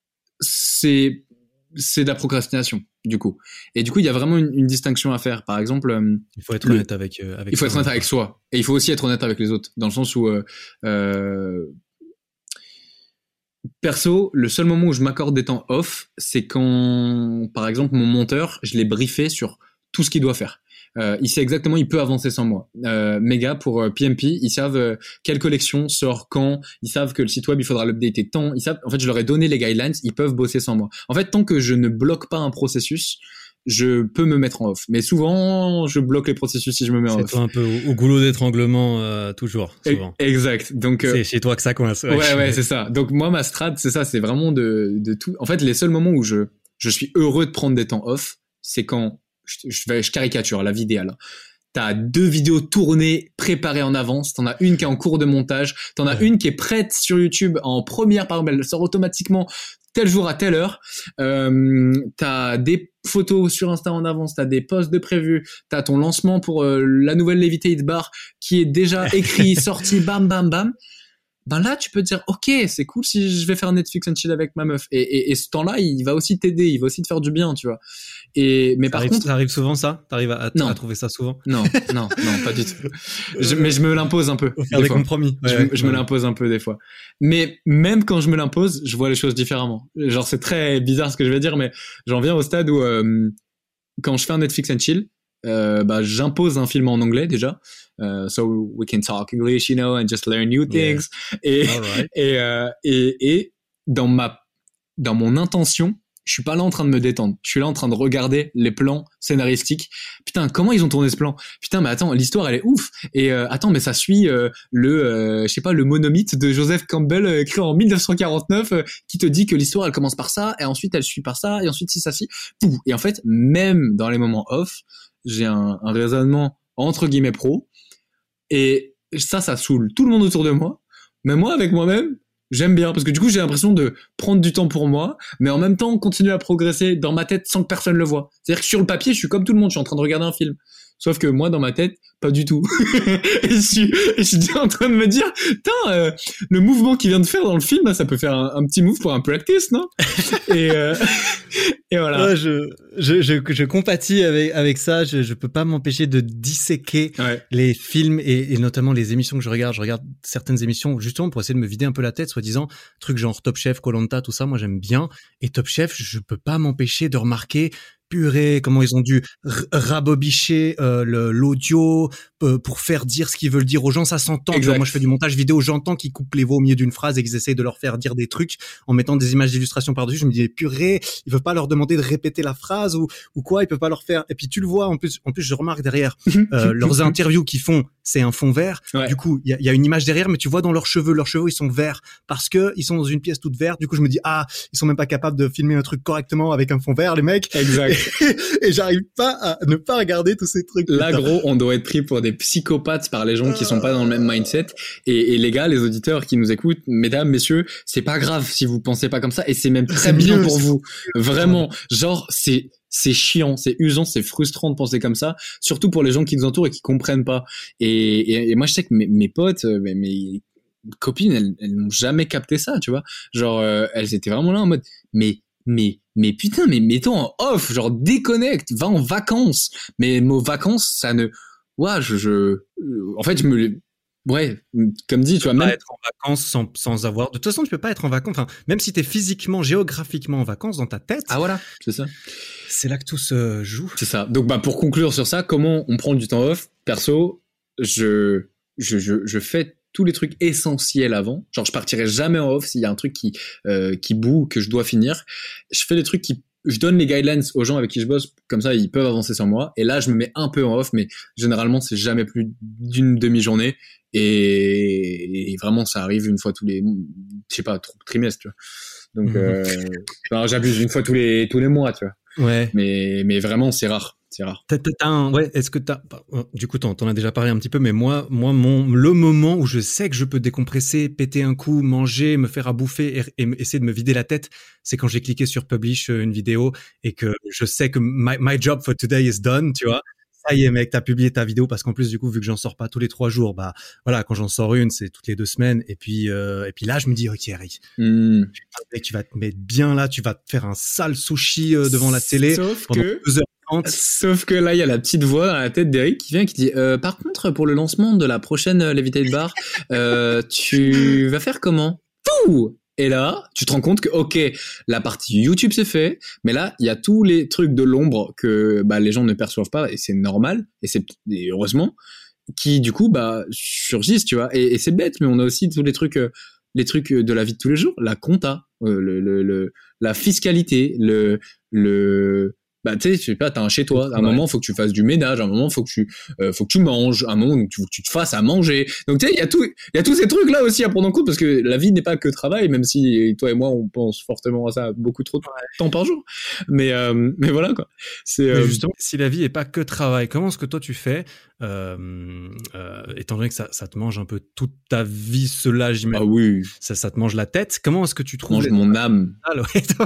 Speaker 2: c'est c'est de la procrastination du coup. Et du coup, il y a vraiment une, une distinction à faire. Par exemple, euh,
Speaker 1: il faut être le, honnête avec euh, avec
Speaker 2: il faut être honnête avec soi et il faut aussi être honnête avec les autres, dans le sens où euh, euh, Perso, le seul moment où je m'accorde des temps off, c'est quand, par exemple, mon monteur, je l'ai briefé sur tout ce qu'il doit faire. Euh, il sait exactement, il peut avancer sans moi. Euh, méga pour euh, P M P, ils savent euh, quelle collection sort quand, ils savent que le site web il faudra l'updater tant, ils savent. En fait, je leur ai donné les guidelines, ils peuvent bosser sans moi. En fait, tant que je ne bloque pas un processus, je peux me mettre en off. Mais souvent, je bloque les processus si je me mets en
Speaker 3: c'est
Speaker 2: off.
Speaker 3: C'est toi un peu au, au goulot d'étranglement euh, toujours. Souvent.
Speaker 2: Exact. Donc euh,
Speaker 3: c'est chez toi que ça coince.
Speaker 2: Ouais, ouais, ouais c'est ça. Donc moi, ma strat, c'est ça, c'est vraiment de de tout. En fait, les seuls moments où je je suis heureux de prendre des temps off, c'est quand je, je, vais, je caricature la vie idéale. T'as deux vidéos tournées, préparées en avance. T'en as une qui est en cours de montage. T'en as ouais. une qui est prête sur YouTube en première, par exemple, elle sort automatiquement tel jour à telle heure. Euh, t'as des photos sur Insta en avance, t'as des posts de prévus, t'as ton lancement pour euh, la nouvelle Levitate Bar qui est déjà écrit, sorti, bam, bam, bam. Ben là, tu peux te dire, ok, c'est cool si je vais faire Netflix and chill avec ma meuf. Et, et, et ce temps-là, il va aussi t'aider, il va aussi te faire du bien, tu vois. Et mais
Speaker 3: ça
Speaker 2: par
Speaker 3: arrive,
Speaker 2: contre,
Speaker 3: ça arrive souvent ça. T'arrives à, à, à trouver ça souvent.
Speaker 2: Non, non, non, pas du tout. Je, mais je me l'impose un peu.
Speaker 3: Faut faire des, des compromis.
Speaker 2: Ouais, je,
Speaker 3: ouais,
Speaker 2: je
Speaker 3: ouais.
Speaker 2: me l'impose un peu des fois. Mais même quand je me l'impose, je vois les choses différemment. Genre, c'est très bizarre ce que je vais dire, mais j'en viens au stade où euh, quand je fais un Netflix and chill, euh, bah j'impose un film en anglais déjà. Uh, so we can talk English, you know, and just learn new things. Yeah. Et, right. et, euh, et, et dans ma, dans mon intention, je suis pas là en train de me détendre. Je suis là en train de regarder les plans scénaristiques. Putain, comment ils ont tourné ce plan? Putain, mais attends, l'histoire elle est ouf. Et euh, attends, mais ça suit euh, le, euh, je sais pas, le monomythe de Joseph Campbell euh, écrit en dix-neuf cent quarante-neuf, euh, qui te dit que l'histoire elle commence par ça, et ensuite elle suit par ça, et ensuite si ça si. Pouh. Et en fait, même dans les moments off, j'ai un, un raisonnement entre guillemets pro. Et ça, ça saoule tout le monde autour de moi. Mais moi, avec moi-même, j'aime bien. Parce que du coup, j'ai l'impression de prendre du temps pour moi, mais en même temps, continuer à progresser dans ma tête sans que personne le voit. C'est-à-dire que sur le papier, je suis comme tout le monde, je suis en train de regarder un film. Sauf que moi, dans ma tête, pas du tout. et, je suis, et je suis en train de me dire, putain, euh, le mouvement qu'il vient de faire dans le film, là, ça peut faire un, un petit move pour un practice, non? et, euh, et voilà.
Speaker 3: Ouais, je, je, je, je compatis avec, avec ça. Je, je peux pas m'empêcher de disséquer ouais. les films et, et notamment les émissions que je regarde. Je regarde certaines émissions justement pour essayer de me vider un peu la tête, soi-disant, trucs genre Top Chef, Koh-Lanta, tout ça. Moi, j'aime bien. Et Top Chef, je peux pas m'empêcher de remarquer purée, comment ils ont dû r- rabobicher euh, le, l'audio euh, pour faire dire ce qu'ils veulent dire aux gens, ça s'entend. Tu vois, moi je fais du montage vidéo, j'entends qu'ils coupent les voix au milieu d'une phrase et qu'ils essayent de leur faire dire des trucs en mettant des images d'illustration par-dessus. Je me dis purée, ils veulent pas leur demander de répéter la phrase ou ou quoi, ils peuvent pas leur faire. Et puis tu le vois en plus, en plus je remarque derrière euh, leurs interviews qu'ils font, c'est un fond vert. Ouais. Du coup, il y a, y a une image derrière, mais tu vois dans leurs cheveux, leurs cheveux ils sont verts parce que ils sont dans une pièce toute verte. Du coup, je me dis ah, ils sont même pas capables de filmer un truc correctement avec un fond vert, les mecs.
Speaker 2: Exact.
Speaker 3: Et j'arrive pas à ne pas regarder tous ces trucs.
Speaker 2: Là, gros, on doit être pris pour des psychopathes par les gens qui sont pas dans le même mindset. Et, et les gars, les auditeurs qui nous écoutent, mesdames, messieurs, c'est pas grave si vous pensez pas comme ça. Et c'est même très bien pour vous. Vraiment. Genre, c'est, c'est chiant, c'est usant, c'est frustrant de penser comme ça. Surtout pour les gens qui nous entourent et qui comprennent pas. Et, et, et moi, je sais que mes, mes potes, mes, mes copines, elles, elles n'ont jamais capté ça, tu vois. Genre, euh, elles étaient vraiment là en mode, mais, mais, mais putain, mais mets-toi en off, genre déconnecte, va en vacances. Mais nos vacances, ça ne, ouais, je, je, en fait, je me, ouais, comme dit, tu vois,
Speaker 3: même
Speaker 2: même
Speaker 3: être en vacances sans, sans avoir, de toute façon, tu peux pas être en vacances, enfin, même si t'es physiquement, géographiquement en vacances dans ta tête.
Speaker 2: Ah voilà, c'est ça.
Speaker 3: C'est là que tout se joue.
Speaker 2: C'est ça. Donc, bah, pour conclure sur ça, comment on prend du temps off? Perso, je, je, je, je fais tous les trucs essentiels avant. Genre, je partirai jamais en off s'il y a un truc qui, euh, qui boue, que je dois finir. Je fais les trucs qui, je donne les guidelines aux gens avec qui je bosse, comme ça, ils peuvent avancer sans moi. Et là, je me mets un peu en off, mais généralement, c'est jamais plus d'une demi-journée. Et, et vraiment, ça arrive une fois tous les, je sais pas, trimestres, tu vois. Donc, mmh. euh, enfin, j'abuse une fois tous les, tous les mois, tu vois.
Speaker 3: Ouais.
Speaker 2: Mais, mais vraiment, c'est rare. C'est rare.
Speaker 3: T'as, t'as un, ouais, est-ce que t'as, du coup, t'en, t'en as déjà parlé un petit peu, mais moi, moi, mon, le moment où je sais que je peux décompresser, péter un coup, manger, me faire à bouffer et, et essayer de me vider la tête, c'est quand j'ai cliqué sur publish une vidéo et que je sais que my, my job for today is done, tu vois. Ça y est, mec, t'as publié ta vidéo parce qu'en plus, du coup, vu que j'en sors pas tous les trois jours, bah, voilà, quand j'en sors une, c'est toutes les deux semaines. Et puis, euh, et puis là, je me dis, ok, Eric, mm. tu vas te mettre bien là, tu vas te faire un sale sushi euh, devant la télé
Speaker 2: Sauf
Speaker 3: pendant
Speaker 2: que...
Speaker 3: deux heures.
Speaker 2: Sauf que là, il y a la petite voix dans la tête d'Eric qui vient qui dit euh, par contre, pour le lancement de la prochaine Levitate Bar, euh, tu vas faire comment? Pouh Et là, tu te rends compte que, ok, la partie YouTube c'est fait, mais là, il y a tous les trucs de l'ombre que bah, les gens ne perçoivent pas, et c'est normal, et c'est et heureusement, qui du coup bah surgissent, tu vois. Et, et c'est bête, mais on a aussi tous les trucs, euh, les trucs de la vie de tous les jours, la compta, euh, le, le, le, la fiscalité, le, le bah tu sais, je sais pas, t'as un chez toi, à un ouais. moment faut que tu fasses du ménage, à un moment faut que tu euh, faut que tu manges, à un moment donc tu, faut que tu te fasses à manger. Donc tu sais, il y a tout il y a tous ces trucs là aussi à prendre en compte, parce que la vie n'est pas que travail, même si toi et moi on pense fortement à ça beaucoup trop de temps par jour. Mais euh, mais voilà quoi. C'est euh...
Speaker 3: justement, si la vie est pas que travail, comment est-ce que toi tu fais euh, euh, étant donné que ça ça te mange un peu toute ta vie, cela j'imagine.
Speaker 2: Ah oui.
Speaker 3: Ça ça te mange la tête. Comment est-ce que tu trouves
Speaker 2: mange mon âme.
Speaker 3: Ah ouais, ton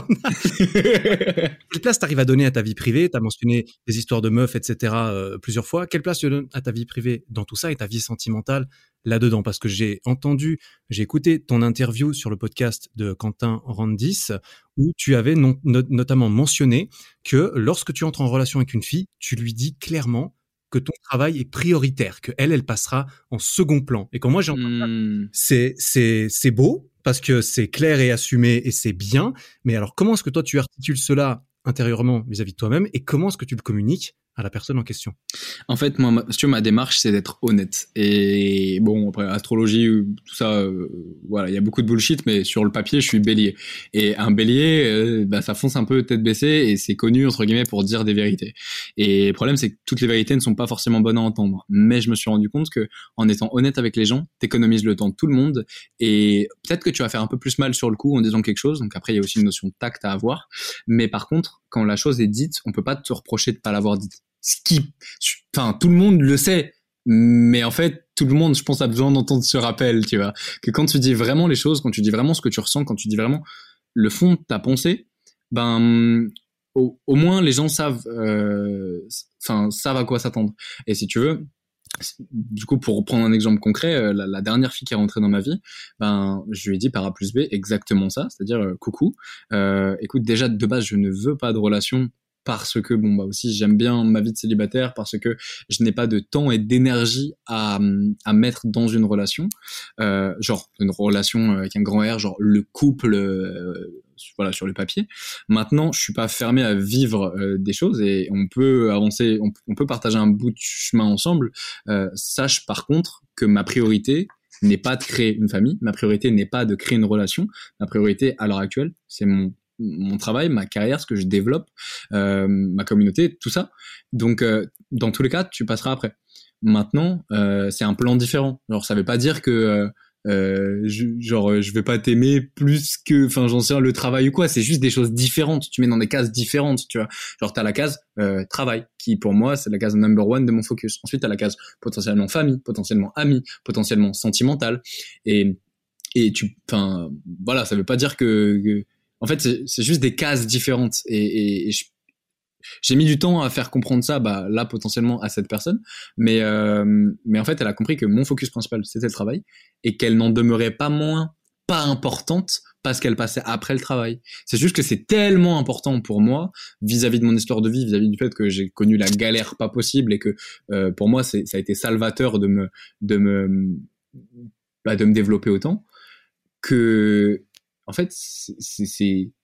Speaker 3: âme. Quelle place t'arrives à donner à ta vie privée? T'as mentionné des histoires de meufs, et cetera euh, plusieurs fois. Quelle place tu donnes à ta vie privée dans tout ça et ta vie sentimentale là-dedans? Parce que j'ai entendu, j'ai écouté ton interview sur le podcast de Quentin Randis où tu avais non, no- notamment mentionné que lorsque tu entres en relation avec une fille, tu lui dis clairement que ton travail est prioritaire, que elle, elle passera en second plan. Et quand moi j'entends mmh. ça, c'est, c'est, c'est beau parce que c'est clair et assumé et c'est bien. Mais alors, comment est-ce que toi tu articules cela intérieurement vis-à-vis de toi-même et comment est-ce que tu le communiques à la personne en question?
Speaker 2: En fait, moi, ma, si tu veux, ma démarche, c'est d'être honnête. Et bon, après, astrologie, tout ça, euh, voilà, il y a beaucoup de bullshit, mais sur le papier, je suis bélier. Et un bélier, euh, bah, ça fonce un peu tête baissée et c'est connu, entre guillemets, pour dire des vérités. Et le problème, c'est que toutes les vérités ne sont pas forcément bonnes à entendre. Mais je me suis rendu compte que, en étant honnête avec les gens, t'économises le temps de tout le monde et peut-être que tu vas faire un peu plus mal sur le coup en disant quelque chose. Donc après, il y a aussi une notion de tact à avoir. Mais par contre, quand la chose est dite, on peut pas te reprocher de pas l'avoir dite. Ce qui, enfin, tout le monde le sait, mais en fait, tout le monde, je pense, a besoin d'entendre ce rappel, tu vois, que quand tu dis vraiment les choses, quand tu dis vraiment ce que tu ressens, quand tu dis vraiment le fond de ta pensée, ben, au, au moins les gens savent, enfin, euh, savent à quoi s'attendre. Et si tu veux, du coup, pour prendre un exemple concret, la, la dernière fille qui est rentrée dans ma vie, ben, je lui ai dit par A plus B exactement ça, c'est-à-dire, euh, coucou, euh, écoute, déjà de base, je ne veux pas de relation. Parce que bon bah aussi j'aime bien ma vie de célibataire, parce que je n'ai pas de temps et d'énergie à à mettre dans une relation, euh, genre une relation avec un grand R, genre le couple, euh, voilà, sur le papier. Maintenant, je suis pas fermé à vivre euh, des choses et on peut avancer, on, on peut partager un bout de chemin ensemble. Euh, sache par contre que ma priorité n'est pas de créer une famille, ma priorité n'est pas de créer une relation, ma priorité à l'heure actuelle, c'est mon mon travail, ma carrière, ce que je développe, euh, ma communauté, tout ça. Donc, euh, dans tous les cas, tu passeras après. Maintenant, euh, c'est un plan différent. Genre, ça veut pas dire que, euh, euh, je, genre, je vais pas t'aimer plus que, enfin, j'en sais rien, le travail ou quoi. C'est juste des choses différentes. Tu mets dans des cases différentes, tu vois. Genre, t'as la case euh, travail, qui pour moi, c'est la case number one de mon focus. Ensuite, t'as la case potentiellement famille, potentiellement amis, potentiellement sentimental. Et et tu, enfin, voilà, ça veut pas dire que, que en fait, c'est, c'est juste des cases différentes. Et, et, et je, j'ai mis du temps à faire comprendre ça, bah, là, potentiellement, à cette personne. Mais, euh, mais en fait, elle a compris que mon focus principal, c'était le travail. Et qu'elle n'en demeurait pas moins pas importante parce qu'elle passait après le travail. C'est juste que c'est tellement important pour moi, vis-à-vis de mon histoire de vie, vis-à-vis du fait que j'ai connu la galère pas possible et que, euh, pour moi, c'est, ça a été salvateur de me, de me, bah, de me développer autant, que, en fait, c'est, c'est, c'est,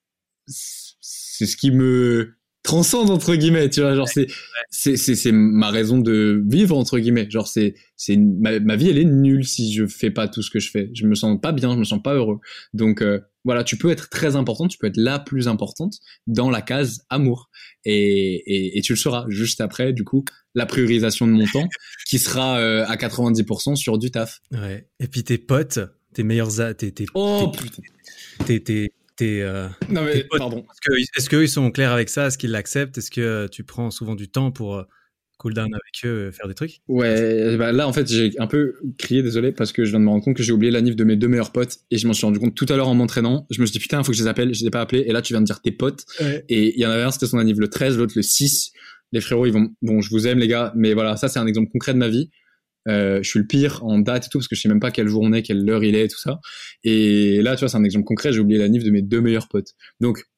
Speaker 2: c'est ce qui me transcende, entre guillemets, tu vois, genre, c'est, c'est, c'est, c'est ma raison de vivre, entre guillemets. Genre, c'est, c'est, ma, ma vie, elle est nulle si je fais pas tout ce que je fais. Je me sens pas bien, je me sens pas heureux. Donc, euh, voilà, tu peux être très importante, tu peux être la plus importante dans la case amour. Et, et, et tu le seras juste après, du coup, la priorisation de mon temps qui sera euh, à quatre-vingt-dix pour cent sur du taf.
Speaker 3: Ouais. Et puis tes potes, tes meilleurs a- tes tes
Speaker 2: oh
Speaker 3: tes,
Speaker 2: putain
Speaker 3: tes tes, tes euh,
Speaker 2: non mais
Speaker 3: tes potes,
Speaker 2: pardon
Speaker 3: est-ce que est-ce que ils sont clairs avec ça, est-ce qu'ils l'acceptent, est-ce que tu prends souvent du temps pour euh, cool down avec eux, faire des trucs?
Speaker 2: Ouais, bah là en fait j'ai un peu crié, désolé, parce que je viens de me rendre compte que j'ai oublié la nif de mes deux meilleurs potes et je m'en suis rendu compte tout à l'heure en m'entraînant. Je me suis dit putain, faut que je les appelle, je les ai pas appelés, et là tu viens de dire tes potes. Ouais. Et il y en avait un, c'était son anniv le treize, l'autre le six. Les frérots, ils vont, bon, je vous aime les gars, mais voilà, ça c'est un exemple concret de ma vie. Euh, je suis le pire en date et tout, parce que je sais même pas quel jour on est, quelle heure il est, tout ça. Et là, tu vois, c'est un exemple concret, j'ai oublié la nif de mes deux meilleurs potes. Donc,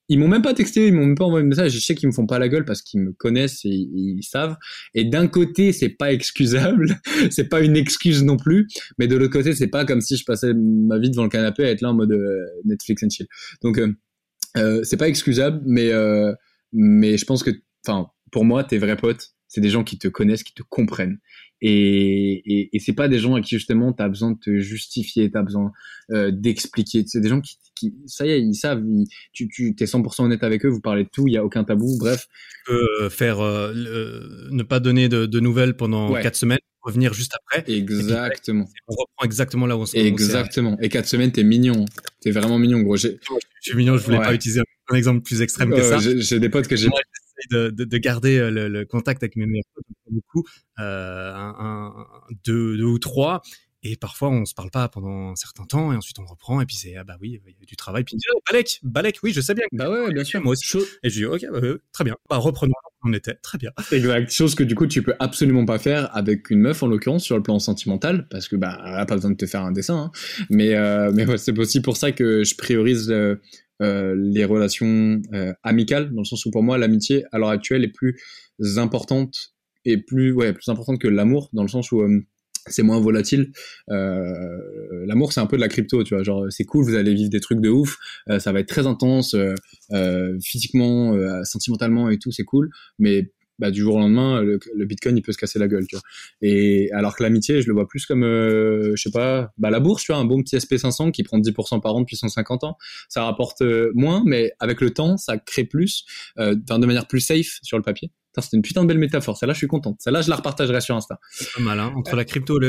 Speaker 2: ils m'ont même pas texté, ils m'ont même pas envoyé de message. Je sais qu'ils me font pas la gueule parce qu'ils me connaissent et ils savent. Et d'un côté, c'est pas excusable, c'est pas une excuse non plus. Mais de l'autre côté, c'est pas comme si je passais ma vie devant le canapé à être là en mode euh, Netflix and chill. Donc euh, euh, c'est pas excusable, mais euh, mais je pense que, enfin, pour moi, tes vrais potes, c'est des gens qui te connaissent, qui te comprennent. Et, et, et c'est pas des gens à qui justement t'as besoin de te justifier, t'as besoin euh, d'expliquer. C'est des gens qui, qui, ça y est, ils savent. Ils, tu, tu, t'es cent pour cent honnête avec eux. Vous parlez de tout, il y a aucun tabou. Bref,
Speaker 3: tu peux faire euh, le, ne pas donner de, de nouvelles pendant
Speaker 2: ouais.
Speaker 3: quatre semaines, revenir juste après.
Speaker 2: Exactement.
Speaker 3: Puis, on reprend exactement là où on s'est.
Speaker 2: Exactement. Et quatre semaines, t'es mignon. T'es vraiment mignon, gros. J'ai...
Speaker 3: Je suis mignon. Je voulais ouais. pas utiliser un exemple plus extrême que
Speaker 2: euh,
Speaker 3: ça.
Speaker 2: J'ai, j'ai des potes que j'ai.
Speaker 3: Moi, De, de, de garder le, le contact avec mes meilleurs potes, beaucoup, euh, un, un, deux, deux ou trois, et parfois on se parle pas pendant un certain temps, et ensuite on reprend, et puis c'est ah bah oui, il y a du travail, puis il me dit oh, Balek, Balek, oui, je sais bien.
Speaker 2: Bah ouais, bien sûr,
Speaker 3: moi aussi. Et je dis ok, bah, ouais, très bien, bah reprenons où on était, très bien.
Speaker 2: Exact, chose que du coup tu peux absolument pas faire avec une meuf en l'occurrence sur le plan sentimental, parce que bah elle a pas besoin de te faire un dessin, hein. mais euh, mais ouais, c'est aussi pour ça que je priorise euh, Euh, les relations euh, amicales, dans le sens où pour moi l'amitié à l'heure actuelle est plus importante et plus ouais plus importante que l'amour, dans le sens où euh, c'est moins volatile. Euh, l'amour c'est un peu de la crypto, tu vois, genre c'est cool, vous allez vivre des trucs de ouf, euh, ça va être très intense euh, euh, physiquement, euh, sentimentalement et tout, c'est cool, mais bah, du jour au lendemain, le, le Bitcoin, il peut se casser la gueule, tu vois. Et alors que l'amitié, je le vois plus comme, euh, je sais pas, bah, la bourse, tu vois, un bon petit S P cinq cents qui prend dix pour cent par an depuis cent cinquante ans. Ça rapporte euh, moins, mais avec le temps, ça crée plus, euh, de manière plus safe sur le papier. Putain, c'était une putain de belle métaphore. Celle-là, je suis contente. Celle-là, je la repartagerai sur Insta.
Speaker 3: C'est pas mal, hein. Entre la crypto, le,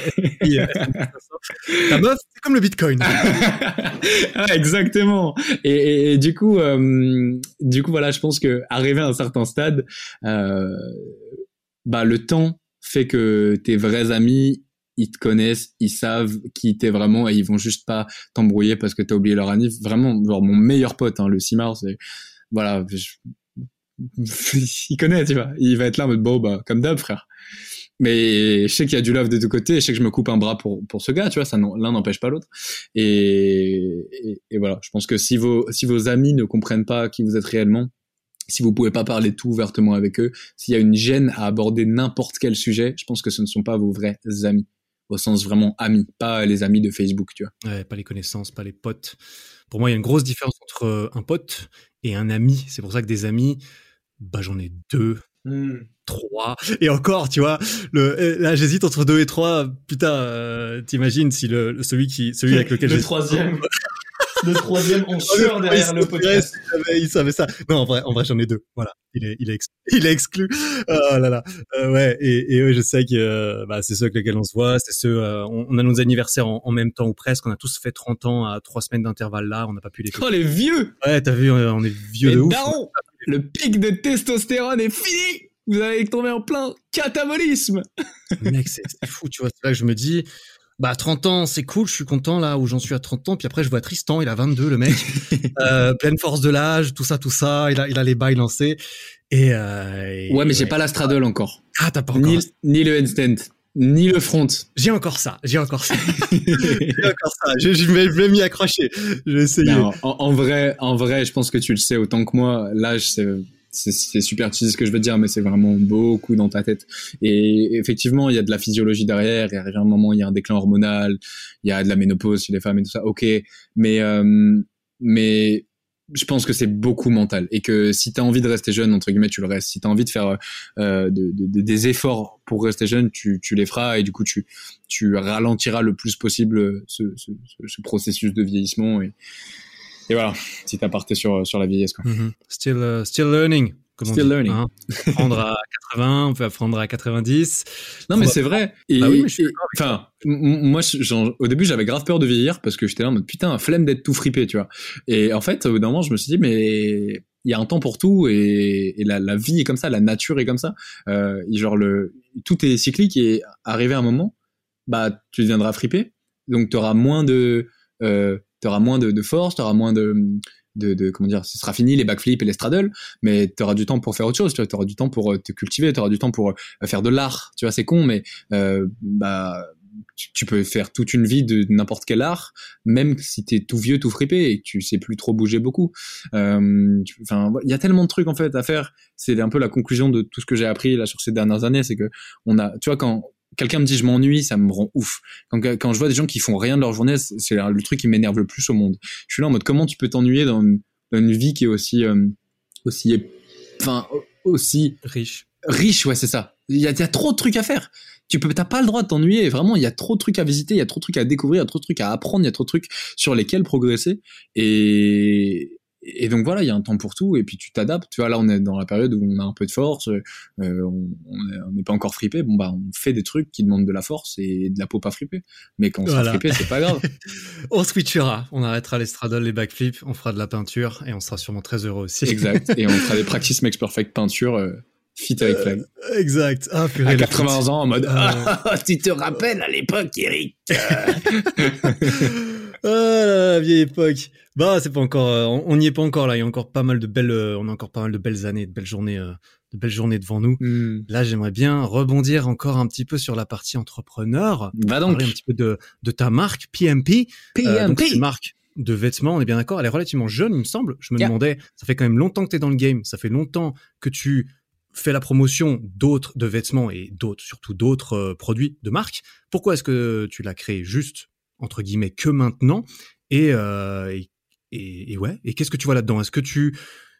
Speaker 3: ta meuf, c'est comme le Bitcoin.
Speaker 2: Ah, exactement. Et, et, et du coup, euh, du coup, voilà, je pense que arrivé à un certain stade, euh, bah, le temps fait que tes vrais amis, ils te connaissent, ils savent qui t'es vraiment et ils vont juste pas t'embrouiller parce que t'as oublié leur anniv. Vraiment, genre, mon meilleur pote, hein, le Simar, c'est, voilà, je, il connaît, tu vois. Il va être là en mode, bon, bah, comme d'hab, frère. Mais je sais qu'il y a du love des deux côtés, et je sais que je me coupe un bras pour, pour ce gars, tu vois, ça, l'un n'empêche pas l'autre. Et, et, et voilà. Je pense que si vos, si vos amis ne comprennent pas qui vous êtes réellement, si vous pouvez pas parler tout ouvertement avec eux, s'il y a une gêne à aborder n'importe quel sujet, je pense que ce ne sont pas vos vrais amis. Au sens vraiment amis, pas les amis de Facebook, tu vois.
Speaker 3: Ouais, pas les connaissances, pas les potes. Pour moi, il y a une grosse différence entre un pote et un ami. C'est pour ça que des amis, bah, j'en ai deux, mm. trois. Et encore, tu vois, le, là, j'hésite entre deux et trois. Putain, euh, t'imagines si le, celui qui, celui avec lequel
Speaker 2: le
Speaker 3: j'ai...
Speaker 2: troisième. Le troisième en sueur derrière le podcast.
Speaker 3: Il savait, il savait ça. Non, en vrai, en vrai, j'en ai deux. Voilà. Il est, il est, exclu. Il est exclu. Oh là là. Euh, ouais. Et, et ouais, je sais que, euh, bah, c'est ceux avec lesquels on se voit. C'est ceux, euh, on, on a nos anniversaires en, en même temps ou presque. On a tous fait trente ans à trois semaines d'intervalle là. On n'a pas pu les
Speaker 2: fêter. Oh, les vieux!
Speaker 3: Ouais, t'as vu, on est vieux
Speaker 2: les
Speaker 3: de ouf.
Speaker 2: Daron, le pic de testostérone est fini! Vous allez tomber en plein catabolisme!
Speaker 3: Mec, c'est, c'est fou, tu vois. C'est là que je me dis, bah, trente ans, c'est cool, je suis content là où j'en suis à trente ans. Puis après, je vois Tristan, il a vingt-deux, le mec. euh, pleine force de l'âge, tout ça, tout ça. Il a, il a les bails lancés. Et, euh, et
Speaker 2: ouais, mais
Speaker 3: ouais.
Speaker 2: j'ai pas la straddle encore.
Speaker 3: Ah, t'as pas encore.
Speaker 2: Ni, ni le handstand, ni le front.
Speaker 3: J'ai encore ça, j'ai encore ça. j'ai encore ça. Je, je vais, je vais m'y accrocher. Je vais essayer.
Speaker 2: Non, en, en vrai, en vrai, je pense que tu le sais autant que moi. L'âge, c'est, c'est, c'est super cheesy ce que je veux dire, mais c'est vraiment beaucoup dans ta tête. Et effectivement, il y a de la physiologie derrière. Il y a un moment, il y a un déclin hormonal, il y a de la ménopause chez les femmes et tout ça. Ok, mais euh, mais je pense que c'est beaucoup mental et que si t'as envie de rester jeune, entre guillemets, tu le restes. Si t'as envie de faire euh, de, de, de, des efforts pour rester jeune, tu, tu les feras et du coup tu tu ralentiras le plus possible ce, ce, ce processus de vieillissement et Et voilà, si t'as parté sur, sur la vieillesse, quoi.
Speaker 3: Mm-hmm. Still, uh, still learning.
Speaker 2: Still learning.
Speaker 3: Hein. Apprendre à quatre-vingts, on peut apprendre à quatre-vingt-dix.
Speaker 2: Non, mais c'est vrai. Et,
Speaker 3: bah oui, mais je suis
Speaker 2: enfin, moi, genre, au début, j'avais grave peur de vieillir parce que j'étais là en mode, putain, flemme d'être tout fripé, tu vois. Et en fait, au bout d'un moment, je me suis dit, mais il y a un temps pour tout et, et la, la vie est comme ça, la nature est comme ça. Euh, genre, le, tout est cyclique et arrivé à un moment, bah, tu deviendras fripé. Donc, t'auras moins de, euh, t'auras moins de, de force, t'auras moins de, de, de, comment dire, ce sera fini les backflips et les straddles, mais t'auras du temps pour faire autre chose, tu vois, t'auras du temps pour te cultiver, t'auras du temps pour faire de l'art, tu vois, c'est con, mais, euh, bah, tu, tu peux faire toute une vie de n'importe quel art, même si t'es tout vieux, tout fripé et que tu sais plus trop bouger beaucoup. Euh, enfin, il y a tellement de trucs en fait à faire. C'est un peu la conclusion de tout ce que j'ai appris là sur ces dernières années, c'est que on a, tu vois, quand quelqu'un me dit je m'ennuie, ça me rend ouf. Quand, quand je vois des gens qui font rien de leur journée, c'est le truc qui m'énerve le plus au monde. Je suis là en mode comment tu peux t'ennuyer dans une, dans une vie qui est aussi, euh, aussi, enfin, aussi
Speaker 3: riche.
Speaker 2: Riche, ouais, c'est ça. Il y a, il y a trop de trucs à faire. Tu peux, t'as pas le droit de t'ennuyer. Vraiment, il y a trop de trucs à visiter, il y a trop de trucs à découvrir, il y a trop de trucs à apprendre, il y a trop de trucs sur lesquels progresser. Et, et donc voilà, il y a un temps pour tout. Et puis tu t'adaptes. Tu vois, là, on est dans la période où on a un peu de force, euh, on n'est pas encore fripé. Bon bah, on fait des trucs qui demandent de la force et de la peau pas fripée. Mais quand on sera
Speaker 3: voilà.
Speaker 2: fripé, c'est pas grave.
Speaker 3: On switchera. On arrêtera les straddles, les backflips, on fera de la peinture et on sera sûrement très heureux aussi.
Speaker 2: Exact. Et on fera des practice makes perfect peinture. Euh, Fit avec Flag.
Speaker 3: Euh, exact. Ah, purée,
Speaker 2: à quatre-vingts ans en mode
Speaker 3: euh...
Speaker 2: ah, tu te rappelles à l'époque, Eric.
Speaker 3: Ah la vieille époque. Bah, c'est pas encore, euh, on n'y est pas encore là. Il y a encore pas mal de belles, euh, on a encore pas mal de belles années, de belles journées, euh, de belles journées devant nous. Mm. Là, j'aimerais bien rebondir encore un petit peu sur la partie entrepreneur.
Speaker 2: Va donc.
Speaker 3: Parler un petit peu de, de ta marque P M P.
Speaker 2: P M P.
Speaker 3: Euh, donc, c'est une marque de vêtements, on est bien d'accord. Elle est relativement jeune, il me semble. Je me yeah. demandais, ça fait quand même longtemps que t'es dans le game. Ça fait longtemps que tu fais la promotion d'autres, de vêtements et d'autres, surtout d'autres euh, produits de marque. Pourquoi est-ce que tu l'as créé juste, entre guillemets, que maintenant? Et, euh, et, et, et ouais. Et qu'est-ce que tu vois là-dedans? Est-ce que tu,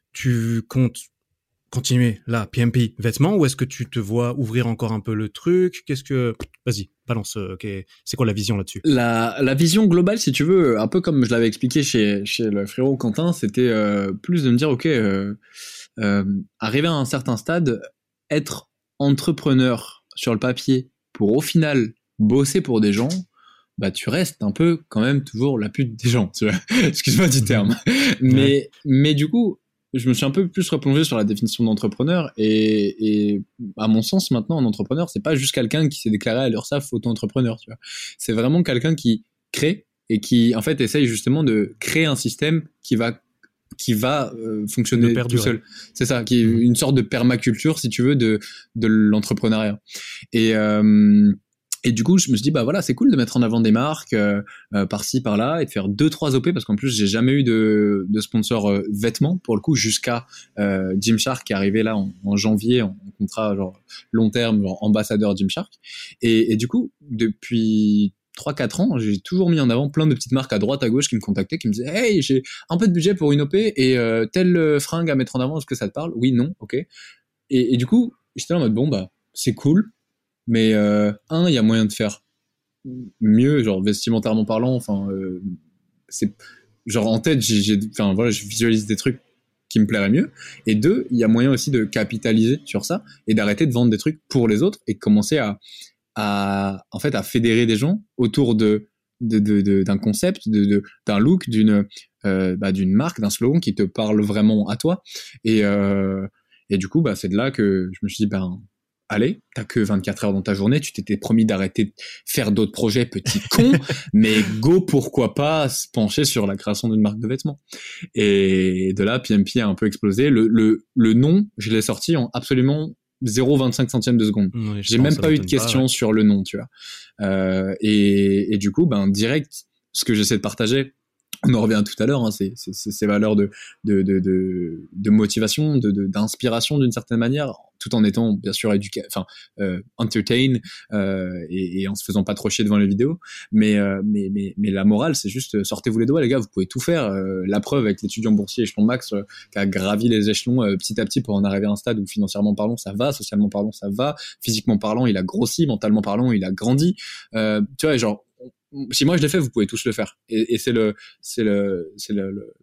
Speaker 3: tu comptes continuer là, P M P vêtements, ou est-ce que tu te vois ouvrir encore un peu le truc? Qu'est-ce que, vas-y, balance. Okay. C'est quoi la vision là-dessus?
Speaker 2: La, la vision globale, si tu veux, un peu comme je l'avais expliqué chez, chez le frérot Quentin, c'était euh, plus de me dire, ok, euh, euh, arriver à un certain stade, être entrepreneur sur le papier pour au final bosser pour des gens, bah tu restes un peu quand même toujours la pute des gens, tu vois. Excuse-moi du terme. mais ouais. mais du coup, je me suis un peu plus replongé sur la définition d'entrepreneur et, et à mon sens maintenant un entrepreneur c'est pas juste quelqu'un qui s'est déclaré à l'URSSAF auto-entrepreneur, tu vois. C'est vraiment quelqu'un qui crée et qui en fait essaye justement de créer un système qui va qui va euh, fonctionner tout seul. C'est ça, qui est une sorte de permaculture si tu veux de de l'entrepreneuriat. Et euh, Et du coup, je me suis dit, bah voilà, c'est cool de mettre en avant des marques euh, euh, par-ci, par-là, et de faire deux, trois O P, parce qu'en plus, j'ai jamais eu de, de sponsor euh, vêtements, pour le coup, jusqu'à euh, Gymshark, qui est arrivé là en, en janvier, en, en contrat genre long terme, genre ambassadeur Gymshark. Et, et du coup, depuis trois quatre ans, j'ai toujours mis en avant plein de petites marques à droite, à gauche qui me contactaient, qui me disaient « Hey, j'ai un peu de budget pour une O P, et euh, telle fringue à mettre en avant, est-ce que ça te parle ?» Oui, non, ok. Et, et du coup, j'étais là en mode « Bon, bah, c'est cool. » Mais euh, un, il y a moyen de faire mieux, genre vestimentairement parlant. Enfin, euh, c'est genre en tête, j'ai, j'ai, enfin voilà, je visualise des trucs qui me plairaient mieux. Et deux, il y a moyen aussi de capitaliser sur ça et d'arrêter de vendre des trucs pour les autres et de commencer à, à en fait, à fédérer des gens autour de, de, de, de d'un concept, de, de, d'un look, d'une, euh, bah, d'une marque, d'un slogan qui te parle vraiment à toi. Et, euh, et du coup, bah, c'est de là que je me suis dit, ben. Allez, t'as que vingt-quatre heures dans ta journée, tu t'étais promis d'arrêter de faire d'autres projets, petit con, mais go, pourquoi pas se pencher sur la création d'une marque de vêtements. Et de là, P M P a un peu explosé. Le, le, le nom, je l'ai sorti en absolument zéro virgule vingt-cinq centièmes de seconde. Oui, j'ai même pas eu de questions pas, ouais. sur le nom, tu vois. Euh, et, et du coup, ben, direct, ce que j'essaie de partager, on en revient tout à l'heure, hein, c'est, c'est, c'est ces valeurs de, de, de, de, de motivation, de, de, d'inspiration d'une certaine manière, tout en étant bien sûr éduqué, enfin, euh, entertain, euh, et, et en se faisant pas trop chier devant les vidéos. Mais, euh, mais, mais, mais la morale, c'est juste sortez-vous les doigts, les gars, vous pouvez tout faire. Euh, la preuve avec l'étudiant boursier échelon max euh, qui a gravi les échelons euh, petit à petit pour en arriver à un stade où financièrement parlant, ça va, socialement parlant, ça va, physiquement parlant, il a grossi, mentalement parlant, il a grandi. Euh, tu vois, genre. Si moi je l'ai fait, vous pouvez tous le faire. Et, et c'est le, c'est le, c'est le, le,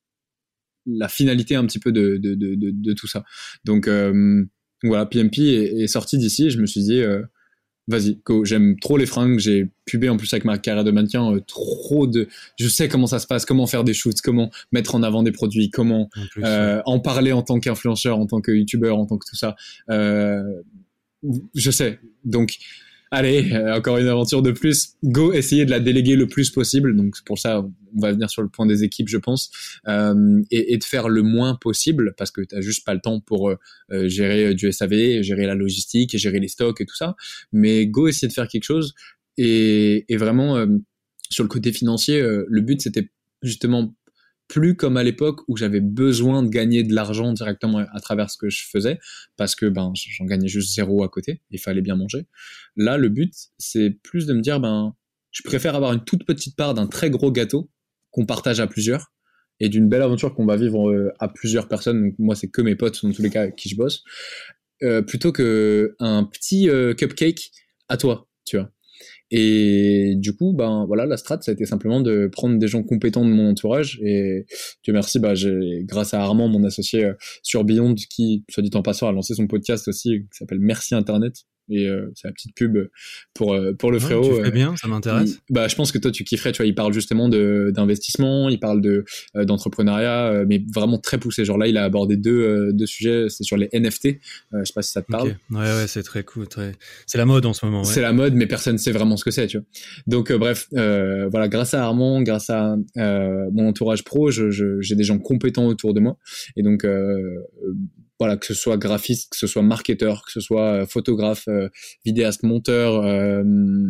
Speaker 2: la finalité un petit peu de, de, de, de, de tout ça. Donc euh, voilà, P M P est, est sorti d'ici. Et je me suis dit, euh, vas-y, go. J'aime trop les fringues. J'ai pubé en plus avec ma carrière de mannequin. Euh, trop de, je sais comment ça se passe, comment faire des shoots, comment mettre en avant des produits, comment en, plus, euh, ouais. en parler en tant qu'influenceur, en tant que youtubeur, en tant que tout ça. Euh, je sais. Donc allez, euh, encore une aventure de plus. Go, essayer de la déléguer le plus possible. Donc pour ça, on va venir sur le point des équipes, je pense, euh, et, et de faire le moins possible parce que t'as juste pas le temps pour euh, gérer du S A V, gérer la logistique, gérer les stocks et tout ça. Mais go, essayer de faire quelque chose et, et vraiment, euh, sur le côté financier, euh, le but, c'était justement plus comme à l'époque où j'avais besoin de gagner de l'argent directement à travers ce que je faisais, parce que ben j'en gagnais juste zéro à côté, il fallait bien manger. Là, le but, c'est plus de me dire, ben, je préfère avoir une toute petite part d'un très gros gâteau qu'on partage à plusieurs, et d'une belle aventure qu'on va vivre euh, à plusieurs personnes. Donc moi, c'est que mes potes, dans tous les cas, avec qui je bosse, euh, plutôt que un petit euh, cupcake à toi, tu vois. Et du coup, ben voilà, la strat, ça a été simplement de prendre des gens compétents de mon entourage. Et Dieu merci, bah, j'ai, grâce à Armand, mon associé euh, sur Beyond, qui, soit dit en passant, a lancé son podcast aussi, qui s'appelle Merci Internet. Et euh, c'est la petite pub pour euh, pour le
Speaker 3: ouais,
Speaker 2: frérot.
Speaker 3: Tu fais bien, ça m'intéresse.
Speaker 2: Il, bah, je pense que toi tu kifferais. Tu vois, il parle justement de d'investissement, il parle de euh, d'entrepreneuriat, euh, mais vraiment très poussé. Genre là, il a abordé deux euh, deux sujets. C'est sur les N F T. Euh, je sais pas si ça te parle.
Speaker 3: Okay. Ouais, ouais, c'est très cool. Très... C'est la mode en ce moment. Ouais.
Speaker 2: C'est la mode, mais personne sait vraiment ce que c'est. Tu vois. Donc euh, bref, euh, voilà, grâce à Armand, grâce à euh, mon entourage pro, je, je, j'ai des gens compétents autour de moi. Et donc euh, voilà, que ce soit graphiste, que ce soit marketeur, que ce soit photographe, euh, vidéaste, monteur, euh,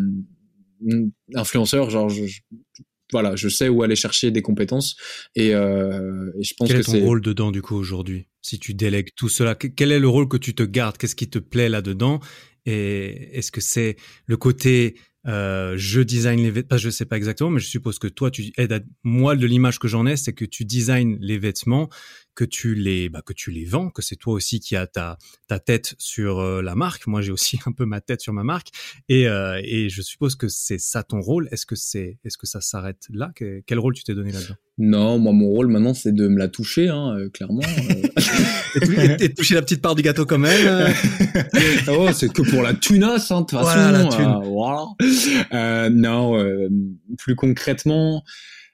Speaker 2: influenceur, genre, je, je, voilà, je sais où aller chercher des compétences et, euh, et je pense
Speaker 3: quel
Speaker 2: que
Speaker 3: est ton
Speaker 2: c'est...
Speaker 3: rôle dedans du coup aujourd'hui? Si tu délègues tout cela, quel est le rôle que tu te gardes? Qu'est-ce qui te plaît là-dedans? Et est-ce que c'est le côté euh, je design les vêtements, je sais pas exactement, mais je suppose que toi tu aides à... Moi, de l'image que j'en ai, c'est que tu designs les vêtements, que tu les, bah, que tu les vends, que c'est toi aussi qui as ta ta tête sur euh, la marque. Moi, j'ai aussi un peu ma tête sur ma marque, et euh, et je suppose que c'est ça ton rôle. Est-ce que c'est, est-ce que ça s'arrête là? Que, quel rôle tu t'es donné là-dedans?
Speaker 2: Non, moi mon rôle maintenant c'est de me la toucher, hein, euh, clairement.
Speaker 3: et, et toucher la petite part du gâteau quand même.
Speaker 2: Oh, c'est que pour la tunasse, hein, de toute
Speaker 3: voilà,
Speaker 2: façon.
Speaker 3: La thune.
Speaker 2: Euh, voilà. Euh, non, euh, plus concrètement,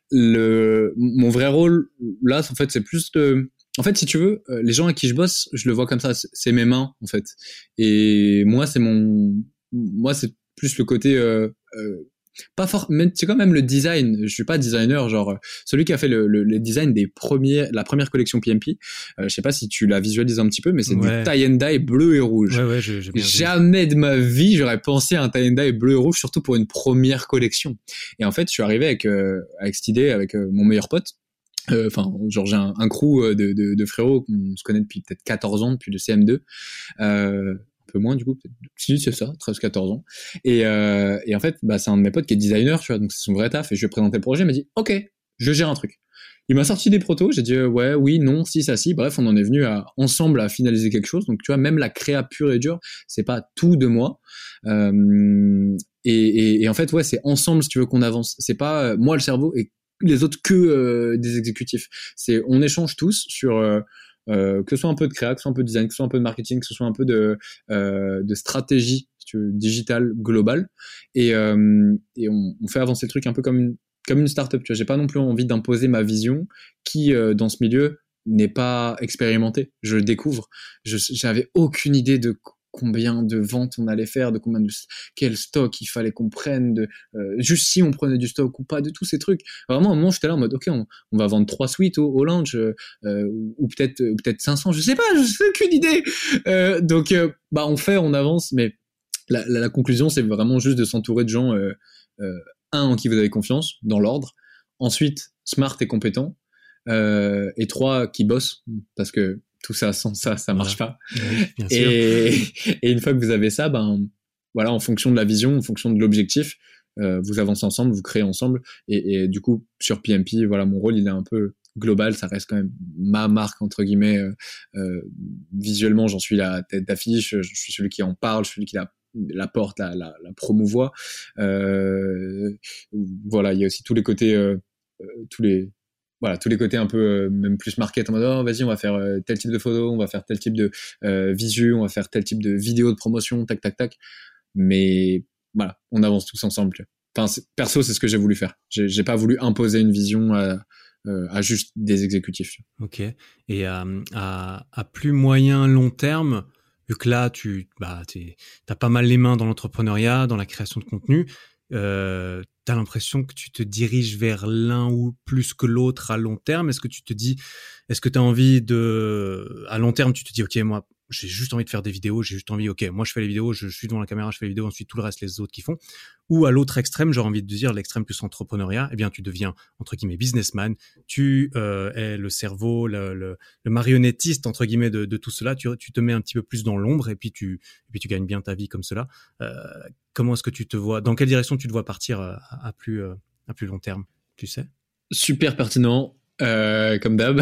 Speaker 2: le mon vrai rôle là, en fait, c'est plus de... En fait, si tu veux, les gens avec qui je bosse, je le vois comme ça, c'est mes mains, en fait. Et moi, c'est mon, moi, c'est plus le côté, euh, euh, pas fort, mais c'est quand même le design. Je suis pas designer, genre celui qui a fait le, le, le design des premiers, la première collection P M P. Euh, je sais pas si tu la visualises un petit peu, mais c'est ouais. du tie and dye bleu et rouge.
Speaker 3: Ouais, ouais, j'ai, j'ai bien
Speaker 2: Jamais vu. De ma vie j'aurais pensé à un tie and dye bleu et rouge, surtout pour une première collection. Et en fait, je suis arrivé avec euh, avec cette idée, avec euh, mon meilleur pote. Enfin, euh, genre j'ai un, un crew de, de, de frérots qu'on se connaît depuis peut-être quatorze ans, depuis le C M deux. Euh, un peu moins du coup, peut-être. Si, c'est ça, treize quatorze ans. Et, euh, et en fait, bah, c'est un de mes potes qui est designer, tu vois, donc c'est son vrai taf, et je lui ai présenté le projet, il m'a dit, ok, je gère un truc. Il m'a sorti des protos, j'ai dit, euh, ouais, oui, non, si, ça, si, bref, on en est venu à, ensemble à finaliser quelque chose, donc tu vois, même la créa pure et dure, c'est pas tout de moi. Euh, et, et, et en fait, ouais, c'est ensemble, si tu veux, qu'on avance. C'est pas euh, moi le cerveau et les autres que euh, des exécutifs. C'est, on échange tous sur... Euh, Euh, que ce soit un peu de créa, que ce soit un peu de design, que ce soit un peu de marketing, que ce soit un peu de, euh, de stratégie si tu veux, digitale globale, et, euh, et on, on fait avancer le truc un peu comme une, comme une startup. Tu vois, j'ai pas non plus envie d'imposer ma vision qui, euh, dans ce milieu, n'est pas expérimentée. Je le découvre. Je, j'avais aucune idée de combien de ventes on allait faire, de combien de quel stock il fallait qu'on prenne, de euh, juste si on prenait du stock ou pas, de tous ces trucs. Vraiment, à un moment, j'étais là en mode, ok, on, on va vendre trois suites au, au launch, euh, ou, ou peut-être euh, peut-être cinq cents, je sais pas, je sais aucune idée. Euh, donc, euh, bah, on fait, on avance, mais la, la, la conclusion, c'est vraiment juste de s'entourer de gens, euh, euh, un, en qui vous avez confiance, dans l'ordre, ensuite, smart et compétent, euh, et trois, qui bossent, parce que tout ça sans ça ça marche voilà. pas
Speaker 3: oui, bien
Speaker 2: et,
Speaker 3: sûr.
Speaker 2: Et une fois que vous avez ça, ben voilà, en fonction de la vision, en fonction de l'objectif, euh, vous avancez ensemble, vous créez ensemble, et, et du coup sur P M P, voilà, mon rôle il est un peu global, ça reste quand même ma marque entre guillemets. Euh, euh, visuellement j'en suis la tête d'affiche, je suis celui qui en parle, je suis celui qui la la porte, la, la, la promouvoit. Euh, voilà, il y a aussi tous les côtés, euh, euh, tous les Voilà, tous les côtés un peu euh, même plus market, en mode oh, vas-y, on va faire euh, tel type de photo, on va faire tel type de euh, visu, on va faire tel type de vidéo de promotion, tac tac tac. Mais voilà, on avance tous ensemble. Tu vois. Enfin, c'est, perso, c'est ce que j'ai voulu faire. J'ai, j'ai pas voulu imposer une vision à, euh, à juste des exécutifs. Tu
Speaker 3: vois. Ok. Et à, à, à plus moyen long terme, vu que là, tu bah, t'as pas mal les mains dans l'entrepreneuriat, dans la création de contenu. Euh, t'as l'impression que tu te diriges vers l'un ou plus que l'autre à long terme? Est-ce que tu te dis, est-ce que t'as envie de, à long terme, tu te dis, ok, moi, j'ai juste envie de faire des vidéos, j'ai juste envie, ok, moi je fais les vidéos, je, je suis devant la caméra, je fais les vidéos, ensuite tout le reste les autres qui font. Ou à l'autre extrême, j'aurais envie de dire l'extrême plus entrepreneuriat, eh bien tu deviens entre guillemets businessman, tu euh, es le cerveau, le, le, le marionnettiste entre guillemets de, de tout cela, tu, tu te mets un petit peu plus dans l'ombre et puis tu, et puis tu gagnes bien ta vie comme cela. Euh, comment est-ce que tu te vois, dans quelle direction tu te vois partir à, à plus euh, à plus long terme, tu sais?
Speaker 2: Super pertinent. Euh, comme d'hab,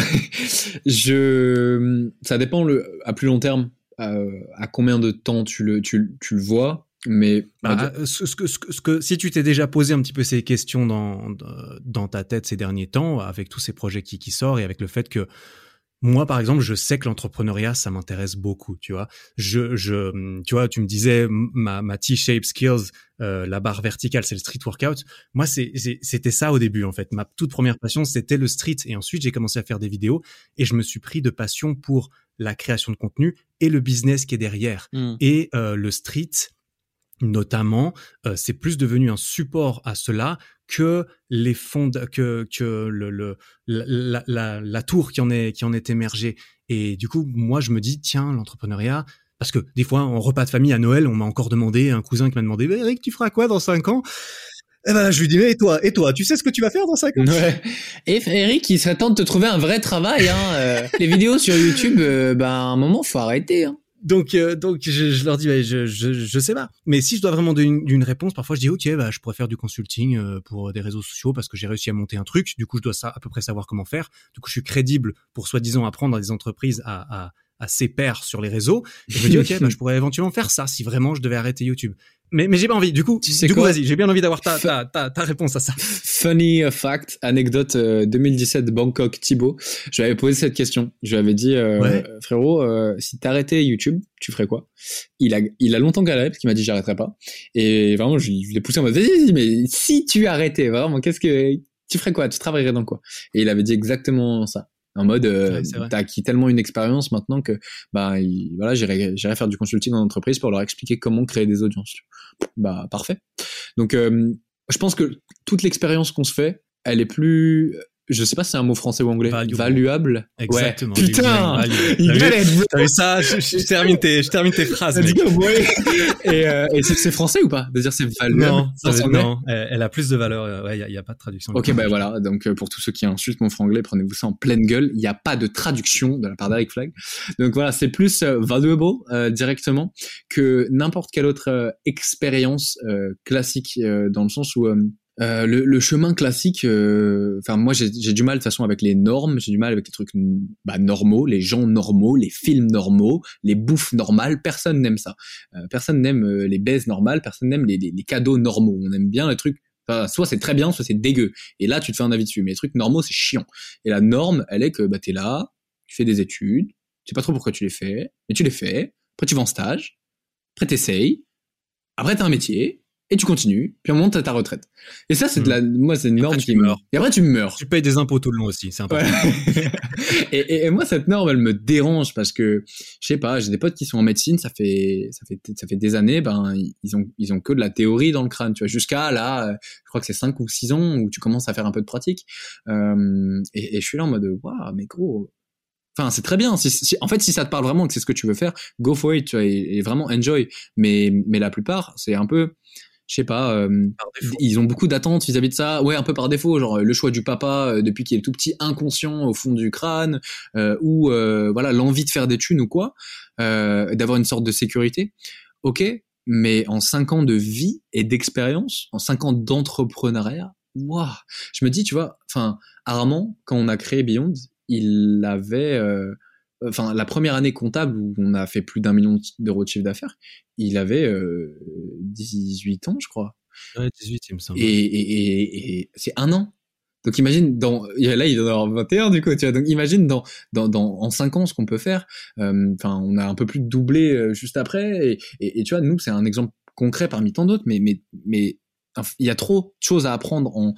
Speaker 2: je, ça dépend le, à plus long terme, euh, à combien de temps tu le, tu, tu le vois, mais
Speaker 3: bah, ce, ce, que, ce, que, ce que, si tu t'es déjà posé un petit peu ces questions dans, dans ta tête ces derniers temps, avec tous ces projets qui, qui sortent et avec le fait que moi, par exemple, je sais que l'entrepreneuriat, ça m'intéresse beaucoup, tu vois. Je, je, tu vois, tu me disais ma, ma T-shape skills, euh, la barre verticale, c'est le street workout. Moi, c'est, c'est, c'était ça au début, en fait. Ma toute première passion, c'était le street. Et ensuite, j'ai commencé à faire des vidéos et je me suis pris de passion pour la création de contenu et le business qui est derrière. Mm. Et euh, le street, notamment, euh, c'est plus devenu un support à cela que les fonds, que que le, le la, la la tour qui en est qui en est émergée. Et du coup, moi, je me dis tiens, l'entrepreneuriat. Parce que des fois, en repas de famille à Noël, on m'a encore demandé, un cousin qui m'a demandé, bah, Eric, tu feras quoi dans cinq ans? Eh ben, je lui dis, mais et toi, et toi, tu sais ce que tu vas faire dans cinq ans?
Speaker 2: Ouais. Et Eric, il serait temps de te trouver un vrai travail, hein. Euh, les vidéos sur YouTube, euh, ben, à un moment, faut arrêter, hein.
Speaker 3: Donc, euh, donc, je, je leur dis, bah, je, je, je sais pas. Mais si je dois vraiment donner une, une réponse, parfois je dis, ok, bah, je pourrais faire du consulting euh, pour des réseaux sociaux parce que j'ai réussi à monter un truc. Du coup, je dois ça, à peu près savoir comment faire. Du coup, je suis crédible pour soi-disant apprendre à des entreprises à, à, à ses pairs sur les réseaux. Et je me dis, ok, bah, je pourrais éventuellement faire ça si vraiment je devais arrêter YouTube. Mais, mais j'ai pas envie. Du coup,
Speaker 2: tu sais
Speaker 3: du
Speaker 2: quoi
Speaker 3: coup, vas-y, j'ai bien envie d'avoir ta, ta, ta, ta réponse à ça.
Speaker 2: Funny fact, anecdote euh, deux mille dix-sept Bangkok, Thibaut. Je lui avais posé cette question. Je lui avais dit, euh, ouais. frérot, euh, si t'arrêtais YouTube, tu ferais quoi? Il a, il a longtemps galéré parce qu'il m'a dit j'arrêterai pas. Et vraiment, je, je l'ai poussé en mode, vas-y, vas-y, mais si tu arrêtais, vraiment, qu'est-ce que, tu ferais quoi? Tu travaillerais dans quoi? Et il avait dit exactement ça. En mode, euh, ouais, t'as acquis tellement une expérience maintenant que, bah, il, voilà, j'irai, j'irai faire du consulting en entreprise pour leur expliquer comment créer des audiences. Bah, parfait. Donc, euh, je pense que toute l'expérience qu'on se fait, elle est plus, je sais pas si c'est un mot français ou anglais, valuable. valuable.
Speaker 3: Exactement.
Speaker 2: Ouais. Putain, il galère.
Speaker 3: T'as vu ça? Je, je, je termine tes, je termine tes phrases, mec.
Speaker 2: et, euh, et c'est, c'est français ou pas? De dire c'est valuable?
Speaker 3: Non, ça, ça non. Elle, elle a plus de valeur. Ouais, il y a, y a pas de traduction.
Speaker 2: Ok, bah voilà. Donc, pour tous ceux qui insultent mon franglais, prenez-vous ça en pleine gueule. Il n'y a pas de traduction de la part d'Eric Flag. Donc voilà, c'est plus euh, valuable euh, directement que n'importe quelle autre euh, expérience euh, classique euh, dans le sens où euh, Euh, le, le chemin classique, enfin euh, moi j'ai, j'ai du mal de toute façon avec les normes, j'ai du mal avec les trucs bah, normaux, les gens normaux, les films normaux, les bouffes normales, personne n'aime ça. Euh, personne n'aime euh, les baises normales, personne n'aime les, les, les cadeaux normaux. On aime bien les trucs, enfin, soit c'est très bien, soit c'est dégueu. Et là tu te fais un avis dessus. Mais les trucs normaux c'est chiant. Et la norme, elle est que bah t'es là, tu fais des études, tu sais pas trop pourquoi tu les fais, mais tu les fais. Après tu vas en stage, après t'essayes, après t'as un métier. Et tu continues, puis on monte à ta retraite. Et ça, c'est de la, moi, c'est une norme qui me meurt. Et après, tu meurs.
Speaker 3: Tu payes des impôts tout le long aussi, c'est important.
Speaker 2: Ouais. et, et, et moi, cette norme, elle me dérange parce que, je sais pas, j'ai des potes qui sont en médecine, ça fait, ça fait, ça fait des années, ben, ils ont, ils ont que de la théorie dans le crâne, tu vois, jusqu'à là, je crois que c'est cinq ou six ans où tu commences à faire un peu de pratique. Euh, et, et je suis là en mode, waouh, mais gros, enfin, c'est très bien. Si, si, en fait, si ça te parle vraiment que c'est ce que tu veux faire, go for it, tu vois, et, et vraiment enjoy. Mais, mais la plupart, c'est un peu, je sais pas, euh, ils ont beaucoup d'attentes vis-à-vis de ça. Ouais, un peu par défaut, genre le choix du papa euh, depuis qu'il est tout petit, inconscient au fond du crâne, euh, ou euh, voilà l'envie de faire des thunes ou quoi, euh, d'avoir une sorte de sécurité. Ok, mais en cinq ans de vie et d'expérience, en cinq ans d'entrepreneuriat, waouh, je me dis, tu vois, enfin, Armand, quand on a créé Beyond, il avait euh, enfin la première année comptable où on a fait plus d'un million d'euros de chiffre d'affaires, il avait euh, dix-huit ans, je crois.
Speaker 3: Ouais, dix-huit, il me semble.
Speaker 2: Et, et, et, et c'est un an. Donc imagine dans là il doit avoir vingt et un du coup, tu vois. Donc imagine dans dans dans en cinq ans ce qu'on peut faire. Enfin, euh, on a un peu plus de doublé euh, juste après et, et et tu vois, nous c'est un exemple concret parmi tant d'autres, mais mais mais il y a trop de choses à apprendre en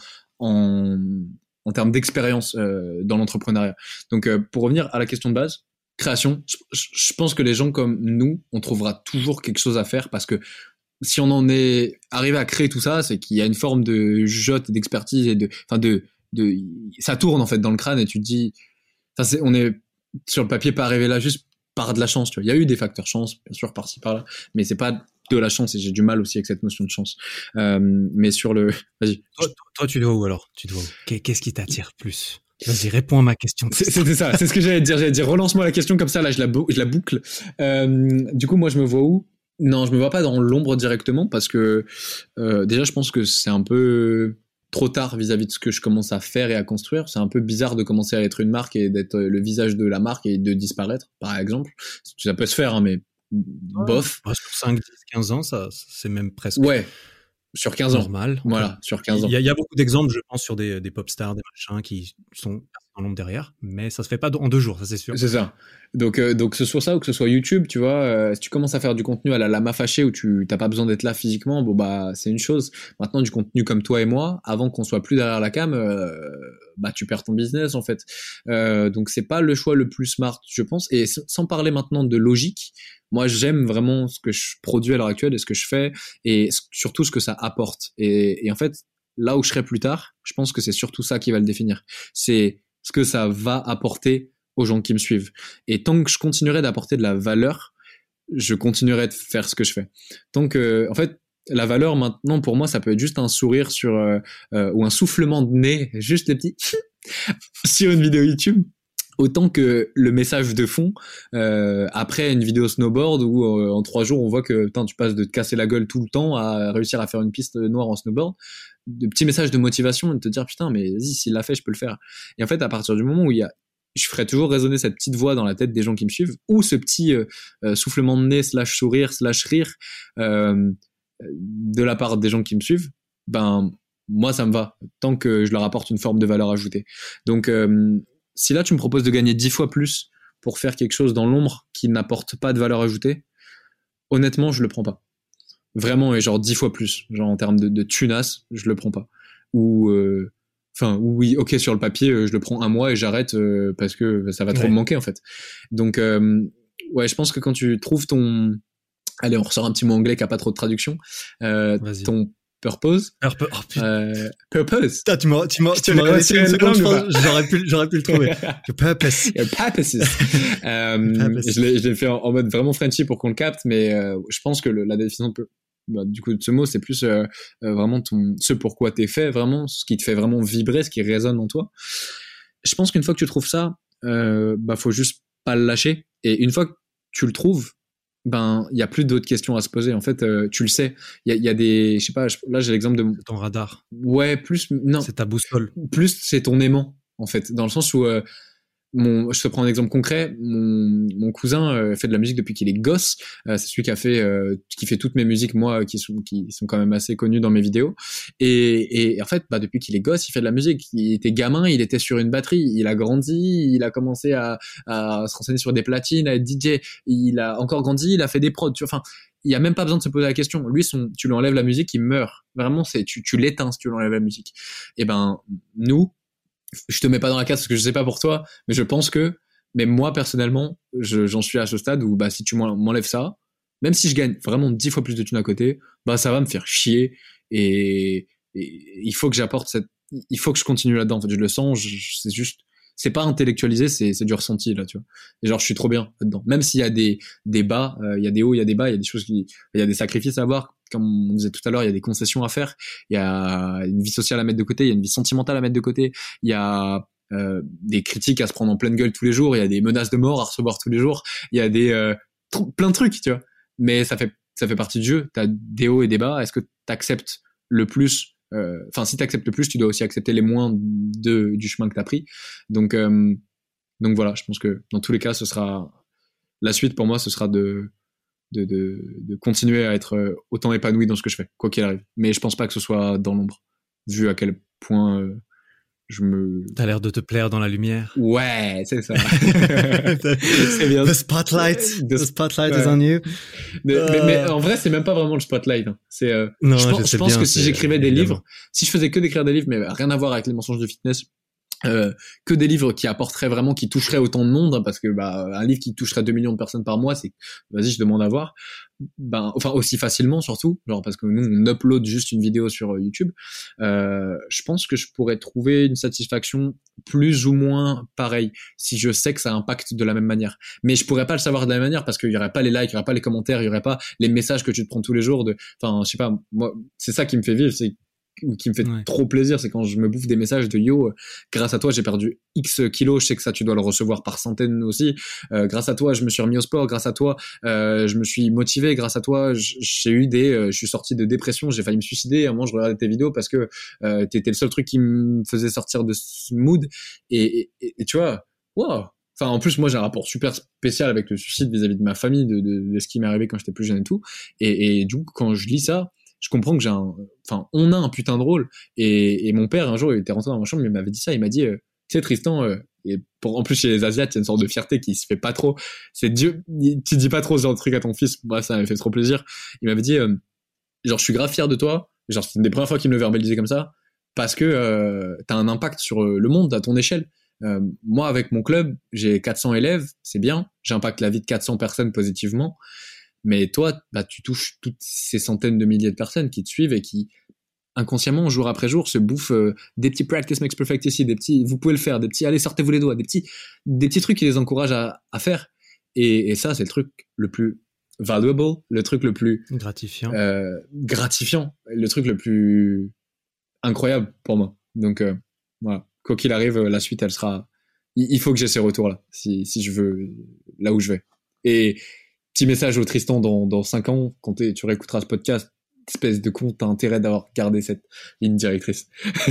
Speaker 2: en en termes d'expérience euh, dans l'entrepreneuriat. Donc euh, pour revenir à la question de base, création, je, je pense que les gens comme nous, on trouvera toujours quelque chose à faire parce que si on en est arrivé à créer tout ça, c'est qu'il y a une forme de jugeote, d'expertise et de, enfin de, de, ça tourne en fait dans le crâne et tu te dis, enfin c'est, on est sur le papier pas arrivé là juste par de la chance, tu vois. Il y a eu des facteurs chance, bien sûr, par-ci, par-là, mais c'est pas de la chance et j'ai du mal aussi avec cette notion de chance. Euh, mais sur le, vas-y.
Speaker 3: Toi, toi, tu dois où alors? Tu dois où? Qu'est-ce qui t'attire plus? Vas-y, réponds à ma question.
Speaker 2: C'était ça, c'est ce que j'allais te dire. J'allais te dire, relance-moi la question comme ça, là, je la, bou- je la boucle. Euh, du coup, moi, je me vois où? Non, je me vois pas dans l'ombre directement parce que euh, déjà, je pense que c'est un peu trop tard vis-à-vis de ce que je commence à faire et à construire. C'est un peu bizarre de commencer à être une marque et d'être le visage de la marque et de disparaître, par exemple. Ça peut se faire, hein, mais bof.
Speaker 3: Ouais, sur cinq, dix, quinze ans, ça, c'est même presque.
Speaker 2: Ouais. Sur quinze ans.
Speaker 3: Normal.
Speaker 2: Voilà, sur quinze ans.
Speaker 3: Il y, a, il y a beaucoup d'exemples, je pense, sur des, des pop stars, des machins qui sont en l'ombre derrière, mais ça se fait pas en deux jours, ça c'est sûr.
Speaker 2: C'est ça. Donc, euh, donc que ce soit ça ou que ce soit YouTube, tu vois, euh, si tu commences à faire du contenu à la lama fâchée où tu t'as pas besoin d'être là physiquement, bon bah c'est une chose. Maintenant du contenu comme toi et moi, avant qu'on soit plus derrière la cam, euh, bah tu perds ton business en fait. Euh, donc c'est pas le choix le plus smart, je pense. Et sans parler maintenant de logique, moi j'aime vraiment ce que je produis à l'heure actuelle et ce que je fais et surtout ce que ça apporte. Et, et en fait là où je serai plus tard, je pense que c'est surtout ça qui va le définir. C'est ce que ça va apporter aux gens qui me suivent. Et tant que je continuerai d'apporter de la valeur, je continuerai de faire ce que je fais. Tant que, en fait, la valeur maintenant pour moi, ça peut être juste un sourire sur euh, euh, ou un soufflement de nez, juste des petits sur une vidéo YouTube. Autant que le message de fond euh, après une vidéo snowboard où euh, en trois jours on voit que putain, tu passes de te casser la gueule tout le temps à réussir à faire une piste noire en snowboard, de petits messages de motivation et de te dire putain mais vas-y s'il l'a fait je peux le faire. Et en fait à partir du moment où il y a je ferai toujours résonner cette petite voix dans la tête des gens qui me suivent ou ce petit euh, euh, soufflement de nez slash sourire slash rire euh, de la part des gens qui me suivent, ben moi ça me va tant que je leur apporte une forme de valeur ajoutée. Donc euh, si là tu me proposes de gagner dix fois plus pour faire quelque chose dans l'ombre qui n'apporte pas de valeur ajoutée, honnêtement je le prends pas. Vraiment, et genre dix fois plus, genre en termes de, de tunas, je le prends pas. Ou euh, enfin oui, ok sur le papier, euh, je le prends un mois et j'arrête euh, parce que ça va trop ouais. me manquer en fait. Donc euh, ouais, je pense que quand tu trouves ton, allez on ressort un petit mot anglais qui a pas trop de traduction, euh, ton purpose.
Speaker 3: Purpose. Oh,
Speaker 2: euh, purpose.
Speaker 3: Putain, tu m'as, tu m'as, tu m'as laissé une seconde, j'aurais pu, j'aurais pu le trouver. Purpose.
Speaker 2: Purposes. euh, je l'ai, je l'ai fait en, en mode vraiment Frenchy pour qu'on le capte, mais euh, je pense que le, la définition de, bah, du coup de ce mot, c'est plus euh, euh, vraiment ton, ce pourquoi t'es fait, vraiment, ce qui te fait vraiment vibrer, ce qui résonne en toi. Je pense qu'une fois que tu trouves ça, euh, bah faut juste pas le lâcher. Et une fois que tu le trouves, ben il y a plus d'autres questions à se poser en fait, euh, tu le sais, il y a, y a des je sais pas, là j'ai l'exemple de
Speaker 3: c'est ton radar,
Speaker 2: ouais plus non
Speaker 3: c'est ta boussole,
Speaker 2: plus c'est ton aimant en fait, dans le sens où euh, mon je te prends un exemple concret, mon mon cousin euh, fait de la musique depuis qu'il est gosse, euh, c'est celui qui a fait euh, qui fait toutes mes musiques moi qui sont qui sont quand même assez connues dans mes vidéos et et en fait bah depuis qu'il est gosse il fait de la musique, il était gamin, il était sur une batterie, il a grandi, il a commencé à à se renseigner sur des platines, à être D J, il a encore grandi, il a fait des prods, tu vois, enfin il y a même pas besoin de se poser la question, lui son tu lui enlèves la musique, il meurt, vraiment c'est tu tu l'éteins si tu lui enlèves la musique. Et ben nous je te mets pas dans la case parce que je sais pas pour toi, mais je pense que, mais moi personnellement, je, j'en suis à ce stade où bah si tu m'enlèves ça, même si je gagne vraiment dix fois plus de thunes à côté, bah ça va me faire chier et, et il faut que j'apporte cette, il faut que je continue là-dedans. En fait, je le sens, je, c'est juste, c'est pas intellectualisé, c'est c'est du ressenti là, tu vois. Et genre je suis trop bien là-dedans. Même s'il y a des des bas, il euh, y a des hauts, il y a des bas, il y a des choses qui, il y a des sacrifices à avoir. Comme on disait tout à l'heure, il y a des concessions à faire, il y a une vie sociale à mettre de côté, il y a une vie sentimentale à mettre de côté, il y a euh, des critiques à se prendre en pleine gueule tous les jours, il y a des menaces de mort à recevoir tous les jours, il y a des euh, t- plein de trucs, tu vois. Mais ça fait ça fait partie du jeu. T'as des hauts et des bas. Est-ce que t'acceptes le plus? Enfin, euh, si t'acceptes le plus, tu dois aussi accepter les moins de du chemin que t'as pris. Donc euh, donc voilà, je pense que dans tous les cas, ce sera la suite pour moi, ce sera de De, de, de continuer à être autant épanoui dans ce que je fais, quoi qu'il arrive. Mais je pense pas que ce soit dans l'ombre, vu à quel point euh, je me...
Speaker 3: T'as l'air de te plaire dans la lumière.
Speaker 2: Ouais, c'est ça. C'est bien.
Speaker 3: The spotlight, the, the spotlight ouais. is on you.
Speaker 2: Mais, uh... mais, mais en vrai, c'est même pas vraiment le spotlight. Hein. C'est, euh,
Speaker 3: non,
Speaker 2: je pense,
Speaker 3: je
Speaker 2: je pense
Speaker 3: bien,
Speaker 2: que si j'écrivais
Speaker 3: évidemment.
Speaker 2: des livres, si je faisais que d'écrire des livres, mais rien à voir avec les mensonges de fitness, Euh, que des livres qui apporteraient vraiment, qui toucheraient autant de monde, hein, parce que bah un livre qui toucherait deux millions de personnes par mois, c'est vas-y, je demande à voir. Ben enfin aussi facilement surtout, genre parce que nous on upload juste une vidéo sur YouTube. Euh, je pense que je pourrais trouver une satisfaction plus ou moins pareille si je sais que ça impacte de la même manière. Mais je pourrais pas le savoir de la même manière parce qu'il y aurait pas les likes, il y aurait pas les commentaires, il y aurait pas les messages que tu te prends tous les jours de, enfin, je sais pas, moi, c'est ça qui me fait vivre, c'est qui me fait ouais. trop plaisir, c'est quand je me bouffe des messages de yo, grâce à toi j'ai perdu X kilos, je sais que ça tu dois le recevoir par centaines aussi, euh, grâce à toi je me suis remis au sport, grâce à toi euh, je me suis motivé, grâce à toi j'ai eu des, euh, je suis sorti de dépression, j'ai failli me suicider, à un moment je regardais tes vidéos parce que euh, t'étais le seul truc qui me faisait sortir de ce mood, et, et, et tu vois, waouh. Enfin, en plus, moi, j'ai un rapport super spécial avec le suicide vis-à-vis de ma famille, de, de, de ce qui m'est arrivé quand j'étais plus jeune et tout, et, et du coup, quand je lis ça, je comprends que j'ai un, enfin, on a un putain de rôle. Et, et mon père, un jour, il était rentré dans ma chambre, il m'avait dit ça, il m'a dit, euh, tu sais, Tristan, euh, et pour, en plus, chez les Asiates, il y a une sorte de fierté qui se fait pas trop. C'est Dieu, tu dis pas trop ce genre de truc à ton fils. Bref, ça m'avait fait trop plaisir. Il m'avait dit, euh, genre, je suis grave fier de toi. Genre, c'est une des premières fois qu'il me le verbalisait comme ça. Parce que, euh, t'as un impact sur le monde à ton échelle. Euh, moi, avec mon club, j'ai quatre cents élèves, c'est bien. J'impacte la vie de quatre cents personnes positivement. Mais toi, bah, tu touches toutes ces centaines de milliers de personnes qui te suivent et qui, inconsciemment, jour après jour, se bouffent euh, des petits practice makes perfect ici, des petits, vous pouvez le faire, des petits, allez, sortez-vous les doigts, des petits, des petits trucs qui les encouragent à, à faire. Et, et ça, c'est le truc le plus valuable, le truc le plus
Speaker 3: gratifiant,
Speaker 2: euh, gratifiant, le truc le plus incroyable pour moi. Donc, euh, voilà. Quoi qu'il arrive, la suite, elle sera, il, il faut que j'ai ces retours-là, si, si je veux, là où je vais. Et, petit message au Tristan dans, dans cinq ans, quand tu réécouteras ce podcast, espèce de con, t'as intérêt d'avoir gardé cette ligne directrice.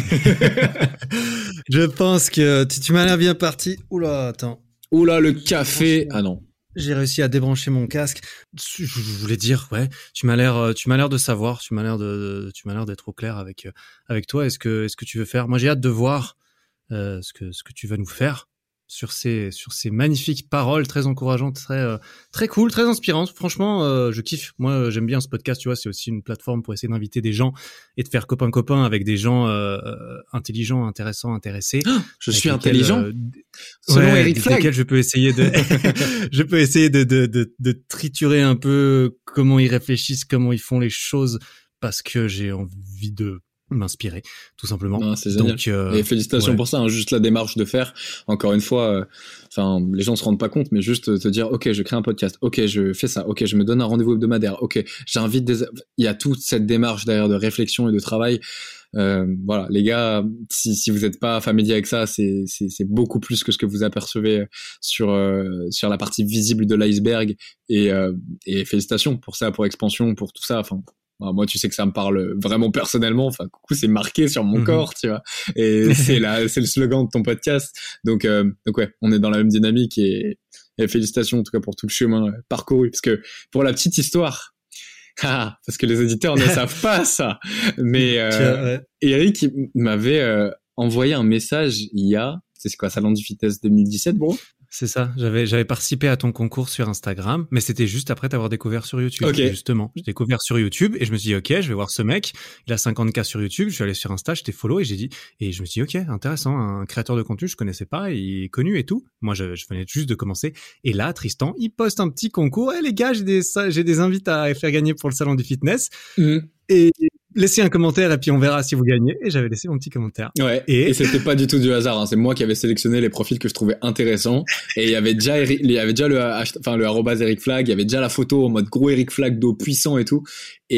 Speaker 3: Je pense que tu, tu m'as l'air bien parti. Oula, attends.
Speaker 2: Oula, le café. Ah non.
Speaker 3: J'ai réussi à débrancher mon casque. Je voulais dire, ouais, tu m'as l'air, tu m'as l'air de savoir, tu m'as l'air de, tu m'as l'air d'être au clair avec, avec toi. Est-ce que, est-ce que tu veux faire? Moi, j'ai hâte de voir euh, ce que, ce que tu vas nous faire. sur ces sur ces magnifiques paroles très encourageantes, très euh, très cool, très inspirantes. Franchement, euh, je kiffe. Moi, euh, j'aime bien ce podcast. Tu vois, c'est aussi une plateforme pour essayer d'inviter des gens et de faire copain copain avec des gens euh, intelligents, intéressants, intéressés.
Speaker 2: Oh, je suis intelligent.
Speaker 3: Euh,
Speaker 2: Selon
Speaker 3: ouais,
Speaker 2: Eric Flag.
Speaker 3: je peux essayer de je peux essayer de, de de de triturer un peu comment ils réfléchissent, comment ils font les choses, parce que j'ai envie de m'inspirer, tout simplement.
Speaker 2: Non, c'est génial. Donc, euh, et félicitations ouais. pour ça, hein, juste la démarche de faire. Encore une fois, enfin, euh, les gens se rendent pas compte, mais juste te dire, ok, je crée un podcast, ok, je fais ça, ok, je me donne un rendez-vous hebdomadaire, ok, j'invite des, il y a toute cette démarche derrière de réflexion et de travail. Euh, voilà, les gars, si si vous n'êtes pas familier avec ça, c'est c'est c'est beaucoup plus que ce que vous apercevez sur euh, sur la partie visible de l'iceberg. Et euh, et félicitations pour ça, pour Expansion, pour tout ça. Enfin. Alors moi, tu sais que ça me parle vraiment personnellement. Enfin, coucou, c'est marqué sur mon mmh. corps, tu vois. Et c'est la, c'est le slogan de ton podcast. Donc, euh, donc ouais, on est dans la même dynamique et, et félicitations en tout cas pour tout le chemin parcouru. Parce que pour la petite histoire, ah, parce que les auditeurs ne savent pas ça, mais euh, Tiens, ouais. Eric m'avait euh, envoyé un message il y a, c'est quoi, Salon du Fitness deux mille dix-sept, bro?
Speaker 3: C'est ça, j'avais j'avais participé à ton concours sur Instagram, mais c'était juste après t'avoir découvert sur YouTube.
Speaker 2: Okay.
Speaker 3: Justement, j'ai découvert sur YouTube et je me suis dit ok, je vais voir ce mec, il a cinquante K sur YouTube, je suis allé sur Insta, j'étais follow et j'ai dit et je me suis dit ok, intéressant, un créateur de contenu, je connaissais pas, il est connu et tout. Moi, je, je venais juste de commencer et là, Tristan, il poste un petit concours. Eh les gars, j'ai des j'ai des invites à faire gagner pour le salon du fitness. Mmh. Et laissez un commentaire et puis on verra si vous gagnez. Et j'avais laissé mon petit commentaire.
Speaker 2: Ouais. Et, et c'était pas du tout du hasard. Hein. C'est moi qui avais sélectionné les profils que je trouvais intéressants. Et il y avait déjà, Eric, il y avait déjà le, enfin le arrobase Eric Flag. Il y avait déjà la photo en mode gros Eric Flag dos puissant et tout.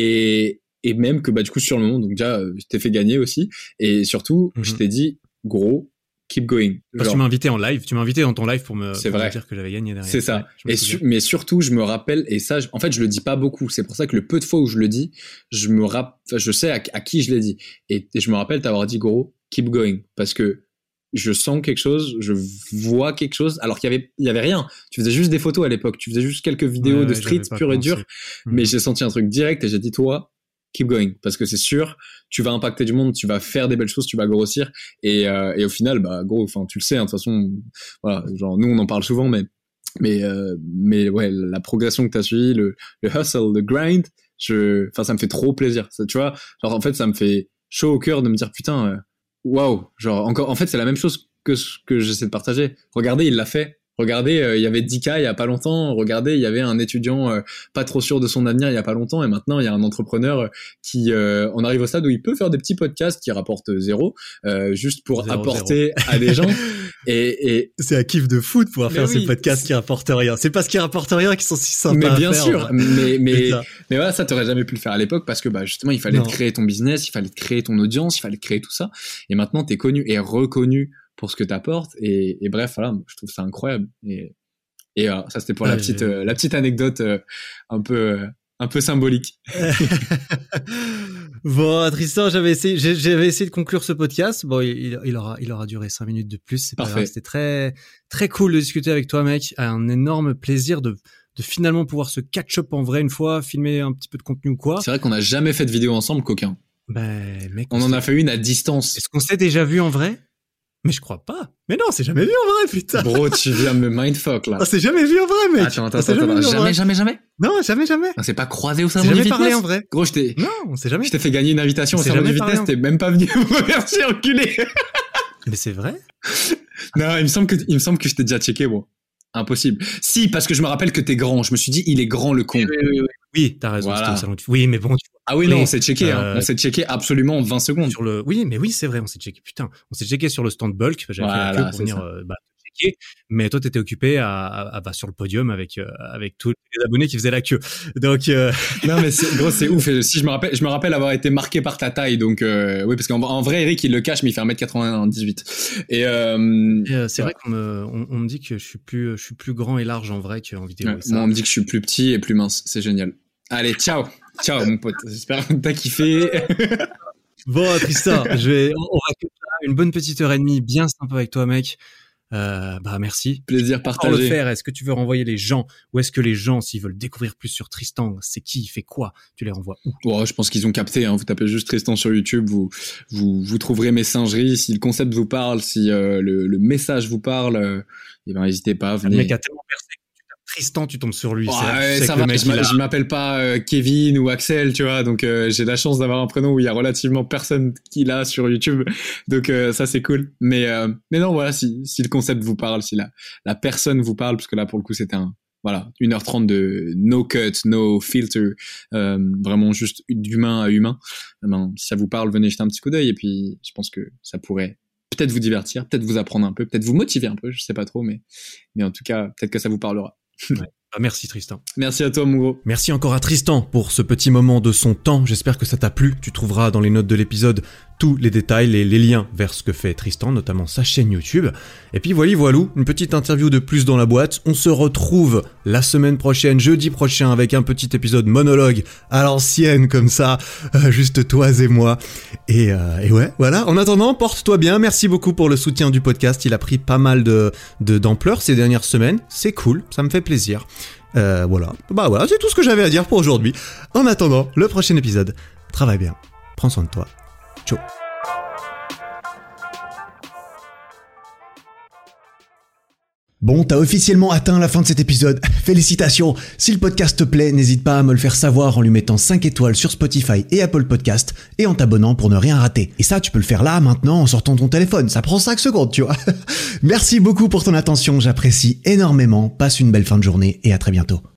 Speaker 2: Et et même que bah du coup sur le moment, donc déjà je t'ai fait gagner aussi. Et surtout, mm-hmm. je t'ai dit gros. Keep going.
Speaker 3: Parce que tu m'as invité en live, tu m'as invité dans ton live pour me, pour me dire que j'avais gagné derrière.
Speaker 2: C'est ça.
Speaker 3: Ouais,
Speaker 2: et su- mais surtout, je me rappelle, et ça, je, en fait, je le dis pas beaucoup. C'est pour ça que le peu de fois où je le dis, je me rapp- je sais à, à qui je l'ai dit. Et, et je me rappelle t'avoir dit, gros, keep going. Parce que je sens quelque chose, je vois quelque chose, alors qu'il y avait, il y avait rien. Tu faisais juste des photos à l'époque. Tu faisais juste quelques vidéos ouais, de street pure et dure. Mmh. Mais j'ai senti un truc direct et j'ai dit, toi, keep going, parce que c'est sûr, tu vas impacter du monde, tu vas faire des belles choses, tu vas grossir, et, euh, et au final, bah gros, enfin tu le sais, hein, de toute façon, voilà, genre nous on en parle souvent, mais mais euh, mais ouais, la progression que t'as suivie, le le hustle, le grind, je, enfin ça me fait trop plaisir, ça, tu vois, genre en fait ça me fait chaud au cœur de me dire putain, waouh, wow, genre encore, en fait c'est la même chose que ce que j'essaie de partager. Regardez, il l'a fait. Regardez, il euh, y avait dix K il y a pas longtemps. Regardez, il y avait un étudiant euh, pas trop sûr de son avenir il y a pas longtemps. Et maintenant, il y a un entrepreneur qui, euh, on arrive au stade où il peut faire des petits podcasts qui rapportent zéro, euh, juste pour zéro, apporter zéro. à des gens. Et, et
Speaker 3: c'est un kiff de fou de pouvoir mais faire oui, ces podcasts qui rapportent rien. C'est parce qu'ils rapportent rien qu'ils sont si sympas
Speaker 2: mais
Speaker 3: à
Speaker 2: bien
Speaker 3: faire.
Speaker 2: sûr, mais mais mais voilà, ça t'aurais jamais pu le faire à l'époque parce que bah justement il fallait te créer ton business, il fallait te créer ton audience, il fallait te créer tout ça. Et maintenant t'es connu et reconnu pour ce que t'apportes. Et, et bref, voilà, je trouve ça incroyable. Et et voilà, ça c'était pour ah, la petite euh, la petite anecdote euh, un peu euh, un peu symbolique.
Speaker 3: Bon, Tristan, j'avais essayé, j'avais essayé de conclure ce podcast. Bon, il, il aura, il aura duré cinq minutes de plus. C'est pas grave. C'était très, très cool de discuter avec toi, mec. Un énorme plaisir de, de finalement pouvoir se catch-up en vrai une fois, filmer un petit peu de contenu ou quoi.
Speaker 2: C'est vrai qu'on n'a jamais fait de vidéo ensemble, coquin.
Speaker 3: Ben, mec.
Speaker 2: On, on en a fait une à distance.
Speaker 3: Est-ce qu'on s'est déjà vu en vrai? Mais je crois pas. Mais non, on s'est jamais vu en vrai, putain.
Speaker 2: Bro, tu viens me mindfuck, là.
Speaker 3: On s'est jamais vu en vrai, mec.
Speaker 2: Attends, attends, attends, attends. Jamais, jamais, jamais?
Speaker 3: Non, jamais, jamais.
Speaker 2: On s'est pas croisé au salon du
Speaker 3: Fitness.
Speaker 2: Fitness.
Speaker 3: Jamais parlé en vrai.
Speaker 2: Gros, je t'ai...
Speaker 3: Non, on s'est jamais.
Speaker 2: Je t'ai fait gagner une invitation au salon du Fitness, t'es même pas venu me remercier, enculé.
Speaker 3: Mais c'est vrai?
Speaker 2: Non, il me semble que, il me semble que je t'ai déjà checké, bon. Impossible. Si, parce que je me rappelle que t'es grand. Je me suis dit, il est grand, le con.
Speaker 3: Oui, oui, oui. Oui, t'as raison, voilà. C'était au salon du... Oui, mais bon, tu vois.
Speaker 2: Ah oui, non, on s'est checké, euh... hein. On s'est checké absolument vingt secondes.
Speaker 3: Sur le... Oui, mais oui, c'est vrai, on s'est checké. Putain, on s'est checké sur le stand bulk. J'avais voilà, fait la queue pour venir, euh, bah, checker. Mais toi, t'étais occupé à, à, à, bah, sur le podium avec, euh, avec tous les abonnés qui faisaient la queue. Donc, euh...
Speaker 2: non, mais c'est, gros, c'est ouf. Et si je me rappelle, je me rappelle avoir été marqué par ta taille. Donc, euh, oui, parce qu'en en vrai, Eric, il le cache, mais il fait un mètre quatre-vingt-dix-huit. Et, euh,
Speaker 3: et euh, c'est ouais. vrai qu'on me, on, on me dit que je suis plus, je suis plus grand et large en vrai qu'en vidéo.
Speaker 2: Ouais, moi, on me dit que je suis plus petit et plus mince. C'est génial. Allez, ciao. Ciao, mon pote. J'espère que t'as kiffé.
Speaker 3: Bon, Tristan, je vais, on va faire une bonne petite heure et demie bien sympa avec toi, mec. Euh, bah, merci.
Speaker 2: Plaisir partagé.
Speaker 3: Pour le faire, est-ce que tu veux renvoyer les gens ou est-ce que les gens, s'ils veulent découvrir plus sur Tristan, c'est qui, il fait quoi, tu les renvoies où?
Speaker 2: Oh, je pense qu'ils ont capté, hein. Vous tapez juste Tristan sur YouTube, vous, vous, vous trouverez mes singeries. Si le concept vous parle, si euh, le, le message vous parle, euh, eh ben, n'hésitez pas à venir.
Speaker 3: Le mec a tellement percé. Tristan, tu tombes sur lui.
Speaker 2: Oh, c'est, ouais, ça va, mec, je, je m'appelle pas euh, Kevin ou Axel, tu vois, donc euh, j'ai la chance d'avoir un prénom où il y a relativement personne qui l'a sur YouTube, donc euh, ça c'est cool. Mais euh, mais non, voilà, si si le concept vous parle, si la la personne vous parle, parce que là pour le coup c'était un voilà une heure trente de no cut, no filter, euh, vraiment juste d'humain à humain. Ben, si ça vous parle, venez jeter un petit coup d'œil et puis je pense que ça pourrait peut-être vous divertir, peut-être vous apprendre un peu, peut-être vous motiver un peu, je sais pas trop, mais mais en tout cas peut-être que ça vous parlera.
Speaker 3: Ouais. Ah, merci Tristan.
Speaker 2: Merci à toi mon gros.
Speaker 1: Merci encore à Tristan pour ce petit moment de son temps. J'espère que ça t'a plu. Tu trouveras dans les notes de l'épisode tous les détails et les liens vers ce que fait Tristan, notamment sa chaîne YouTube. Et puis voilà, voilou, une petite interview de plus dans la boîte. On se retrouve la semaine prochaine, jeudi prochain, avec un petit épisode monologue à l'ancienne comme ça, euh, juste toi et moi. Et, euh, et ouais, voilà. En attendant, porte-toi bien. Merci beaucoup pour le soutien du podcast. Il a pris pas mal de, de d'ampleur ces dernières semaines. C'est cool, ça me fait plaisir. Euh, voilà. Bah voilà, c'est tout ce que j'avais à dire pour aujourd'hui. En attendant, le prochain épisode. Travaille bien. Prends soin de toi. Ciao. Bon, t'as officiellement atteint la fin de cet épisode. Félicitations. Si le podcast te plaît, n'hésite pas à me le faire savoir en lui mettant cinq étoiles sur Spotify et Apple Podcast et en t'abonnant pour ne rien rater. Et ça, tu peux le faire là, maintenant, en sortant ton téléphone. Ça prend cinq secondes, tu vois. Merci beaucoup pour ton attention. J'apprécie énormément. Passe une belle fin de journée et à très bientôt.